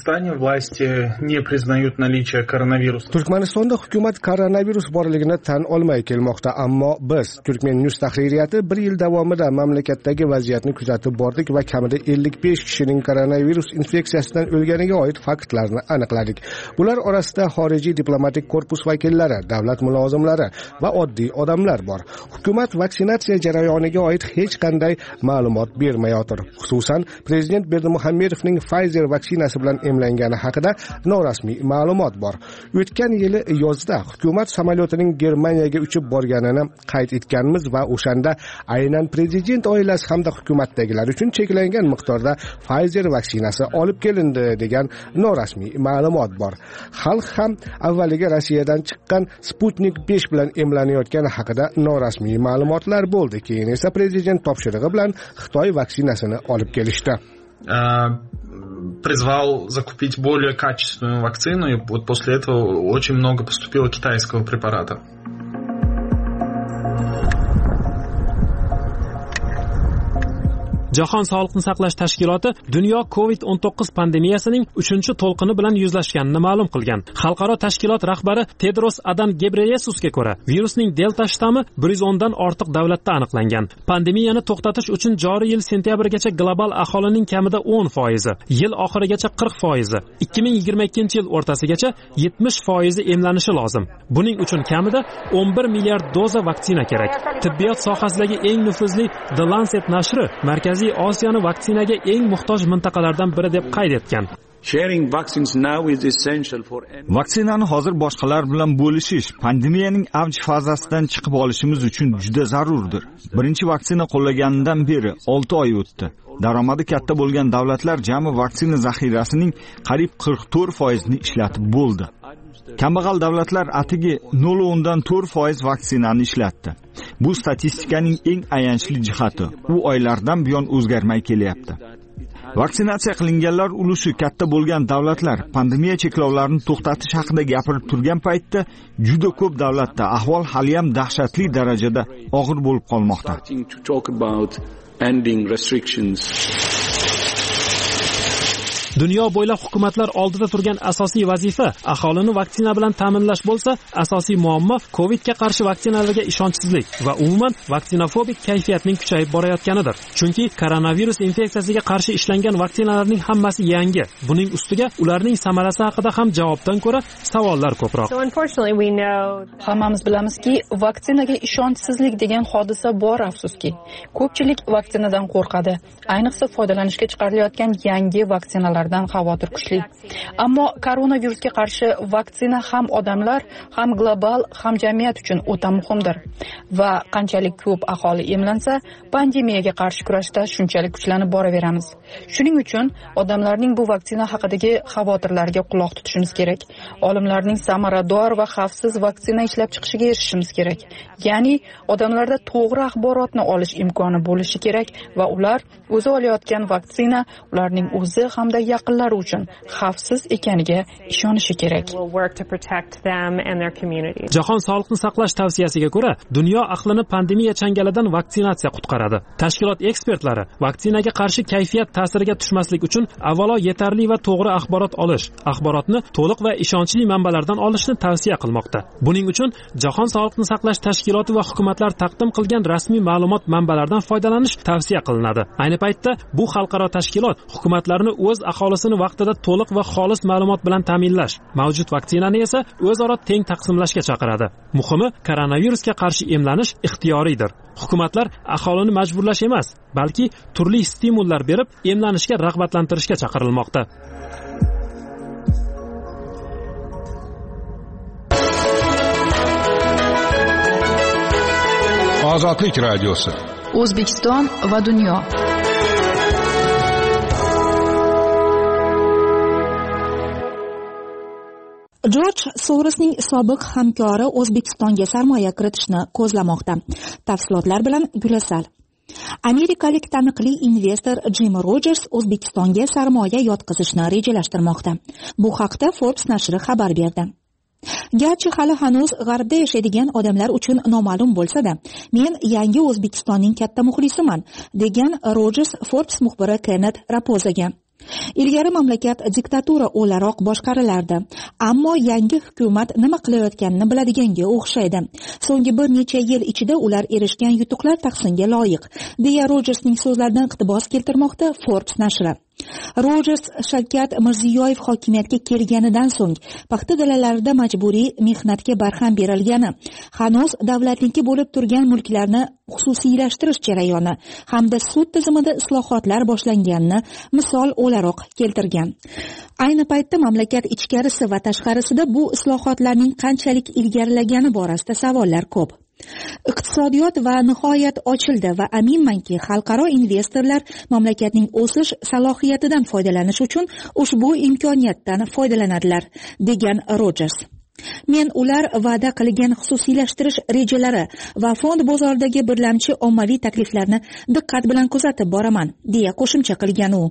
Turkmanistonda hukumat koronavirus borligini tan olmay kelmoqda, ammo biz Turkmen News tahririyati bir yil davomida mamlakatdagi vaziyatni kuzatib bordik va kamida ellik besh kishining koronavirus infeksiyasidan o'lganiga oid faktlarni aniqladik. Bular orasida xorijiy diplomatik korpus vakillari, davlat mulozimlari va oddiy odamlar bor. Hukumat vaksinatsiya jarayoniga oid hech qanday ma'lumot bermayotir. Xususan, prezident Berdimuhamedovning Pfizer vaksinasi bilan emlangani haqida norasmiy ma'lumot bor. O'tgan yili yozda hukumat samolyotining Germaniyaga uchib borganini qayd etganmiz va o'shanda aynan prezident oilasi hamda hukumatdagilar uchun cheklangan miqdorda Pfizer vaksinasi olib kelindi degan norasmiy ma'lumot bor. Xalq ham avvaliga Rossiyadan chiqqan Sputnik besh bilan emlanayotgani haqida norasmiy ma'lumotlar bo'ldi. Keyin esa prezident topshirig'i bilan Xitoy vaksinasini olib kelishdi. Призвал закупить более качественную вакцину, и вот после этого очень много поступило китайского препарата. Jahon sog'liqni saqlash tashkiloti dunyo covid o'n to'qqiz pandemiyasining uchinchi to'lqini bilan yuzlashganini ma'lum qilgan. Xalqaro tashkilot rahbari Tedros Adhanom Ghebreyesusga ko'ra, virusning delta shtammi bir yuz o'n dan ortiq davlatda aniqlangan. Pandemiyani to'xtatish uchun joriy yil sentyabrgacha global aholining kamida o'n foizi, yil oxirigacha qirq foizi, ikki ming yigirma ikkinchi yil o'rtasigacha yetmish foizi emlanishi lozim. Buning uchun kamida o'n bir milliard doza vaksina kerak. Tibbiyot sohasidagi eng nufuzli The Lancet nashri markaziy Osiyoni vaksinaga eng muhtoj mintaqalardan biri deb qayd etgan. Vaksinani hozir boshqalar bilan bo'lishish pandemiyaning avj fazasidan chiqib olishimiz uchun juda zarurdir. Birinchi vaksina qo'llaganidan beri olti oy o'tdi. Daromadi katta bo'lgan davlatlar jami vaksina zaxirasining qariyb qirq to'rt foizini ishlatib bo'ldi. Kambag'al davlatlar atigi nol o'n dan to'rt foiz vaksinani ishlatdi. Bu statistikaning eng ayanchli jihati. U oylardan buyon o'zgarmay kelyapti. Vaksinatsiya qilinganlar ulushi katta bo'lgan davlatlar pandemiya cheklovlarini to'xtatish haqida gapirib turgan paytda juda ko'p davlatda ahvol hali ham dahshatli darajada og'ir bo'lib qolmoqda. Dunyo bo'ylab hukumatlar oldida turgan asosiy vazifa aholini vaksina bilan ta'minlash bo'lsa, asosiy muammo Covidga qarshi vaksinalarga ishonchsizlik va umuman vaksinofobik kayfiyatning kuchayib borayotganidir. Chunki koronavirus infeksiyasiga qarshi ishlangan vaksinalarning hammasi yangi. Buning ustiga ularning samarasi haqida ham javobdan ko'ra savollar ko'proq. Hammamiz bilamizki, vaksinaga ishonchsizlik degan hodisa bor, afsuski. Ko'pchilik vaksinadan qo'rqadi. Ayniqsa foydalanishga chiqarilayotgan yangi vaksinalar xavotir kuchli. Ammo koronavirusga qarshi vaksina ham odamlar, ham global, ham jamiyat uchun o'ta muhimdir. Va qanchalik ko'p aholi emlansa, pandemiyaga qarshi kurashda shunchalik kuchlanib boraveramiz. Shuning uchun odamlarning bu vaksina haqidagi xavotirlarga quloq tutishimiz kerak. Olimlarning samarador va xavfsiz vaksina ishlab chiqishiga erishishimiz kerak. Ya'ni odamlarda to'g'ri axborotni olish imkoni bo'lishi kerak va ular o'zi olayotgan vaksina ularning o'zi hamda yaqinlari uchun xavfsiz ekaniga ishonishi kerak. Jahon sog'liqni saqlash tavsiyasiga ko'ra, dunyo ahlini pandemiya changalidan vaksinatsiya qutqaradi. Tashkilot ekspertlari vaksinaga qarshi kayfiyat ta'siriga tushmaslik uchun avvalo yetarli va to'g'ri axborot olish, axborotni to'liq va ishonchli manbalardan olishni tavsiya qilmoqda. Buning uchun Jahon sog'liqni saqlash tashkiloti va hukumatlar taqdim qilgan rasmiy ma'lumot manbalaridan foydalanish tavsiya qilinadi. Ayni paytda bu xalqaro tashkilot hukumatlarni o'z aholisini vaqtida to'liq va xolis ma'lumot bilan ta'minlash, mavjud vaksinani esa o'zaro teng taqsimlashga chaqiradi. Muhimi, koronavirusga qarshi emlanish ixtiyoriydir. Hukumatlar aholini majburlash emas, balki turli stimullar berib, emlanishga rag'batlantirishga chaqirilmoqda. Ozodlik radiosi. O'zbekiston va dunyo. Jorj Sorosning sobiq hamkori O'zbekistonga sarmoya kiritishni ko'zlamoqda. Tafsilotlar bilan Gulasal. Amerikalik taniqli investor Jim Rogers O'zbekistonga sarmoya yotqizishni rejalashtirmoqda. Bu haqda Forbes nashri xabar berdi. Garchi hali hanuz g'arbda yashaydigan odamlar uchun noma'lum bo'lsa-da, men yangi O'zbekistonning katta muxlisiman, degan Rogers Forbes muxbiri Kenneth Rapozaga. Ilgari mamlakat diktatura o'laroq boshqarilardi, ammo yangi hukumat nima qilayotganini biladiganga o'xshaydi. So'nggi bir necha yil ichida ular erishgan yutuqlar tahsinga loyiq, deya Rojersning so'zlaridan iqtibos keltirmoqda Forbes nashri. Rogers Shavkat Mirziyoyev hokimiyatga kelganidan so'ng paxta dalalarida majburiy mehnatga barham berilgani, hanuz davlatniki bo'lib turgan mulklarni xususiylashtirish jarayoni hamda sud tizimida islohotlar boshlanganini misol o'laroq keltirgan. Ayni paytda mamlakat ichkarisi va tashqarisida bu islohotlarning qanchalik ilgarilagani borasida savollar ko'p. Iqtisodiyot va nihoyat ochildi va aminmanki, xalqaro investorlar mamlakatning o'sish salohiyatidan foydalanish uchun ushbu imkoniyatdan foydalanadilar, degan Rojers. Men ular va'da qilgan xususiylashtirish rejalari va fond bozoridagi birlamchi ommaviy takliflarni diqqat bilan kuzatib boraman, deya qo'shimcha qilgan u.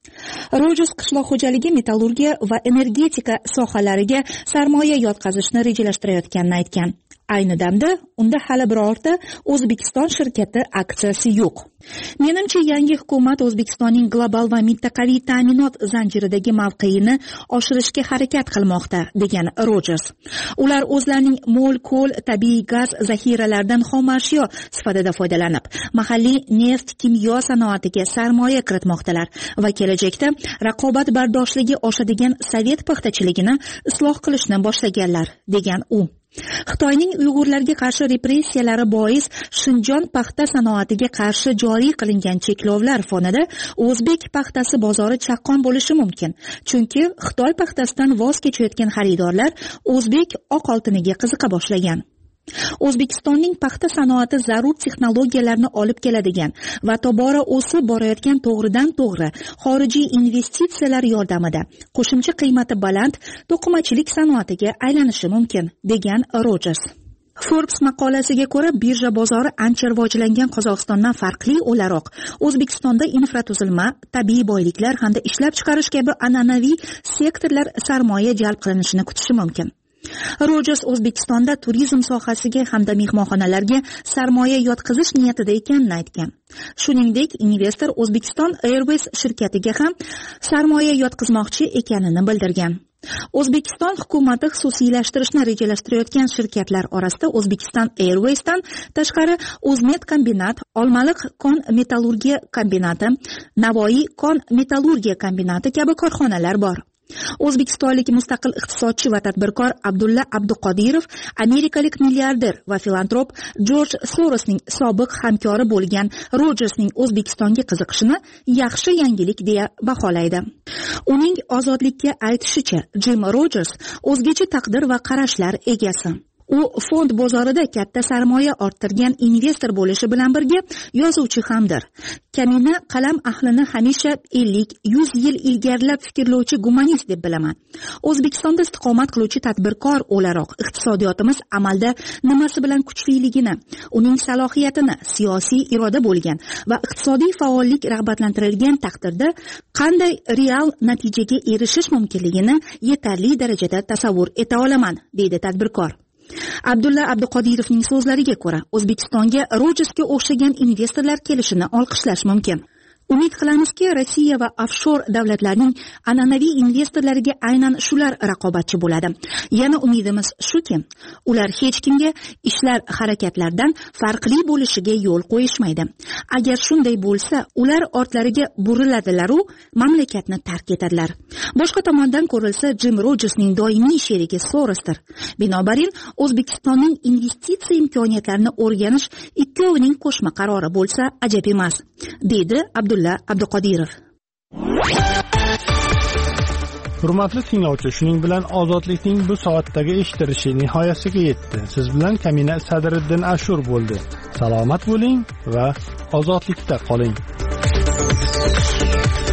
Rojers qishloq xo'jaligi, metallurgiya va energetika sohalariga sarmoya yotqazishni rejalashtirayotganini aytgan. Ayni damda unda hali birorta O'zbekiston shirkati aksiyasi yo'q. Menimcha, yangi hukumat O'zbekistonning global va mintaqaviy ta'minot zanjiridagi mavqeini oshirishga harakat qilmoqda, degan Rojers. Ular o'zlarining mo'l ko'l, tabiiy gaz zaxiralaridan xomashyo sifatida foydalanib, mahalliy neft, kimyo sanoatiga sarmoya kiritmoqdalar va kelajakda raqobatbardoshligi oshadigan sovet paxtachiligini isloh qilishni boshlaganlar, degan u. Xitoyning Uyg'urlarga qarshi repressiyalari bois Shinjon paxta sanoatiga qarshi joriy qilingan cheklovlar fonida o'zbek paxtasi bozori chaqqon bo'lishi mumkin. Chunki Xitoy paxtasidan voz kechayotgan xaridorlar o'zbek oq oltiniga qiziqa boshlagan. O'zbekistonning paxta sanoati zarur texnologiyalarni olib keladigan va tobora o'sib borayotgan to'g'ridan to'g'ri xorijiy investitsiyalar yordamida qo'shimcha qiymati baland to'qimachilik sanoatiga aylanishi mumkin, degan Rojers. Forbes maqolasiga ko'ra, birja bozori ancha rivojlangan Qozog'istondan farqli o'laroq O'zbekistonda infratuzilma, tabiiy boyliklar hamda ishlab chiqarish kabi an'anaviy sektorlar sarmoya jalb qilinishini kutishi mumkin. Rojers O'zbekistonda turizm sohasiga hamda mehmonxonalarga sarmoya yotqizish niyatida ekanini aytgan. Shuningdek, investor O'zbekiston Airways shirkatiga ham sarmoya yotqizmoqchi ekanini bildirgan. O'zbekiston hukumati xususiylashtirishni rejalashtirayotgan shirkatlar orasida O'zbekiston Airwaysdan tashqari O'zmet kombinat, Olmaliq kon metallurgiya kombinati, Navoiy kon metallurgiya kombinati kabi korxonalar bor. O'zbekistonlik mustaqil iqtisodchi va tadbirkor Abdulla Abduqodirov amerikalik milliarder va filantrop Jorj Sorosning sobiq hamkori bo'lgan Rojersning O'zbekistonga qiziqishini yaxshi yangilik deya baholaydi. Uning ozodlikka aytishicha, Jim Rojers o'zgacha taqdir va qarashlar egasi. U fond bozorida katta sarmoya orttirgan investor bo'lishi bilan birga yozuvchi hamdir. Kamina qalam ahlini hamisha ellik yuz yil ilgarilab fikrlovchi gumanist deb bilaman. O'zbekistonda istiqomat qiluvchi tadbirkor o'laroq iqtisodiyotimiz amalda nimasi bilan kuchliligini, uning salohiyatini, siyosiy iroda bo'lgan va iqtisodiy faollik rag'batlantirilgan taqdirda qanday real natijaga erishish mumkinligini yetarli darajada tasavvur eta olaman, deydi tadbirkor. Abdulla Abduqodirovning so'zlariga ko'ra, O'zbekistonga Rojersga o'xshagan investorlar kelishini olqishlash mumkin. Umid qilamizki, Rossiya va offshor davlatlarning an'anaviy investorlariga aynan shular raqobatchi bo'ladi. Yana umidimiz shuki, ular hech kimga ishlar harakatlardan farqli bo'lishiga yo'l qo'yishmaydi. Agar shunday bo'lsa, ular ortlariga buriladilar u mamlakatni tark etadilar. Boshqa tomondan ko'rilsa, Jim Rojersning doimiy sherigi Sorosdir. Binobarin, O'zbekistonning investitsiya imkoniyatlarini o'rganish ikkovining qo'shma qarori bo'lsa ajab emas, deydi Abdulla Abduqodirov. Hurmatli tinglovchi, shuning bilan ozodlikning bu soatdagi eshitilishi nihoyasiga yetdi. Siz bilan Kamina Sadriddin Ashur bo'ldi. Salomat bo'ling va ozodlikda qoling.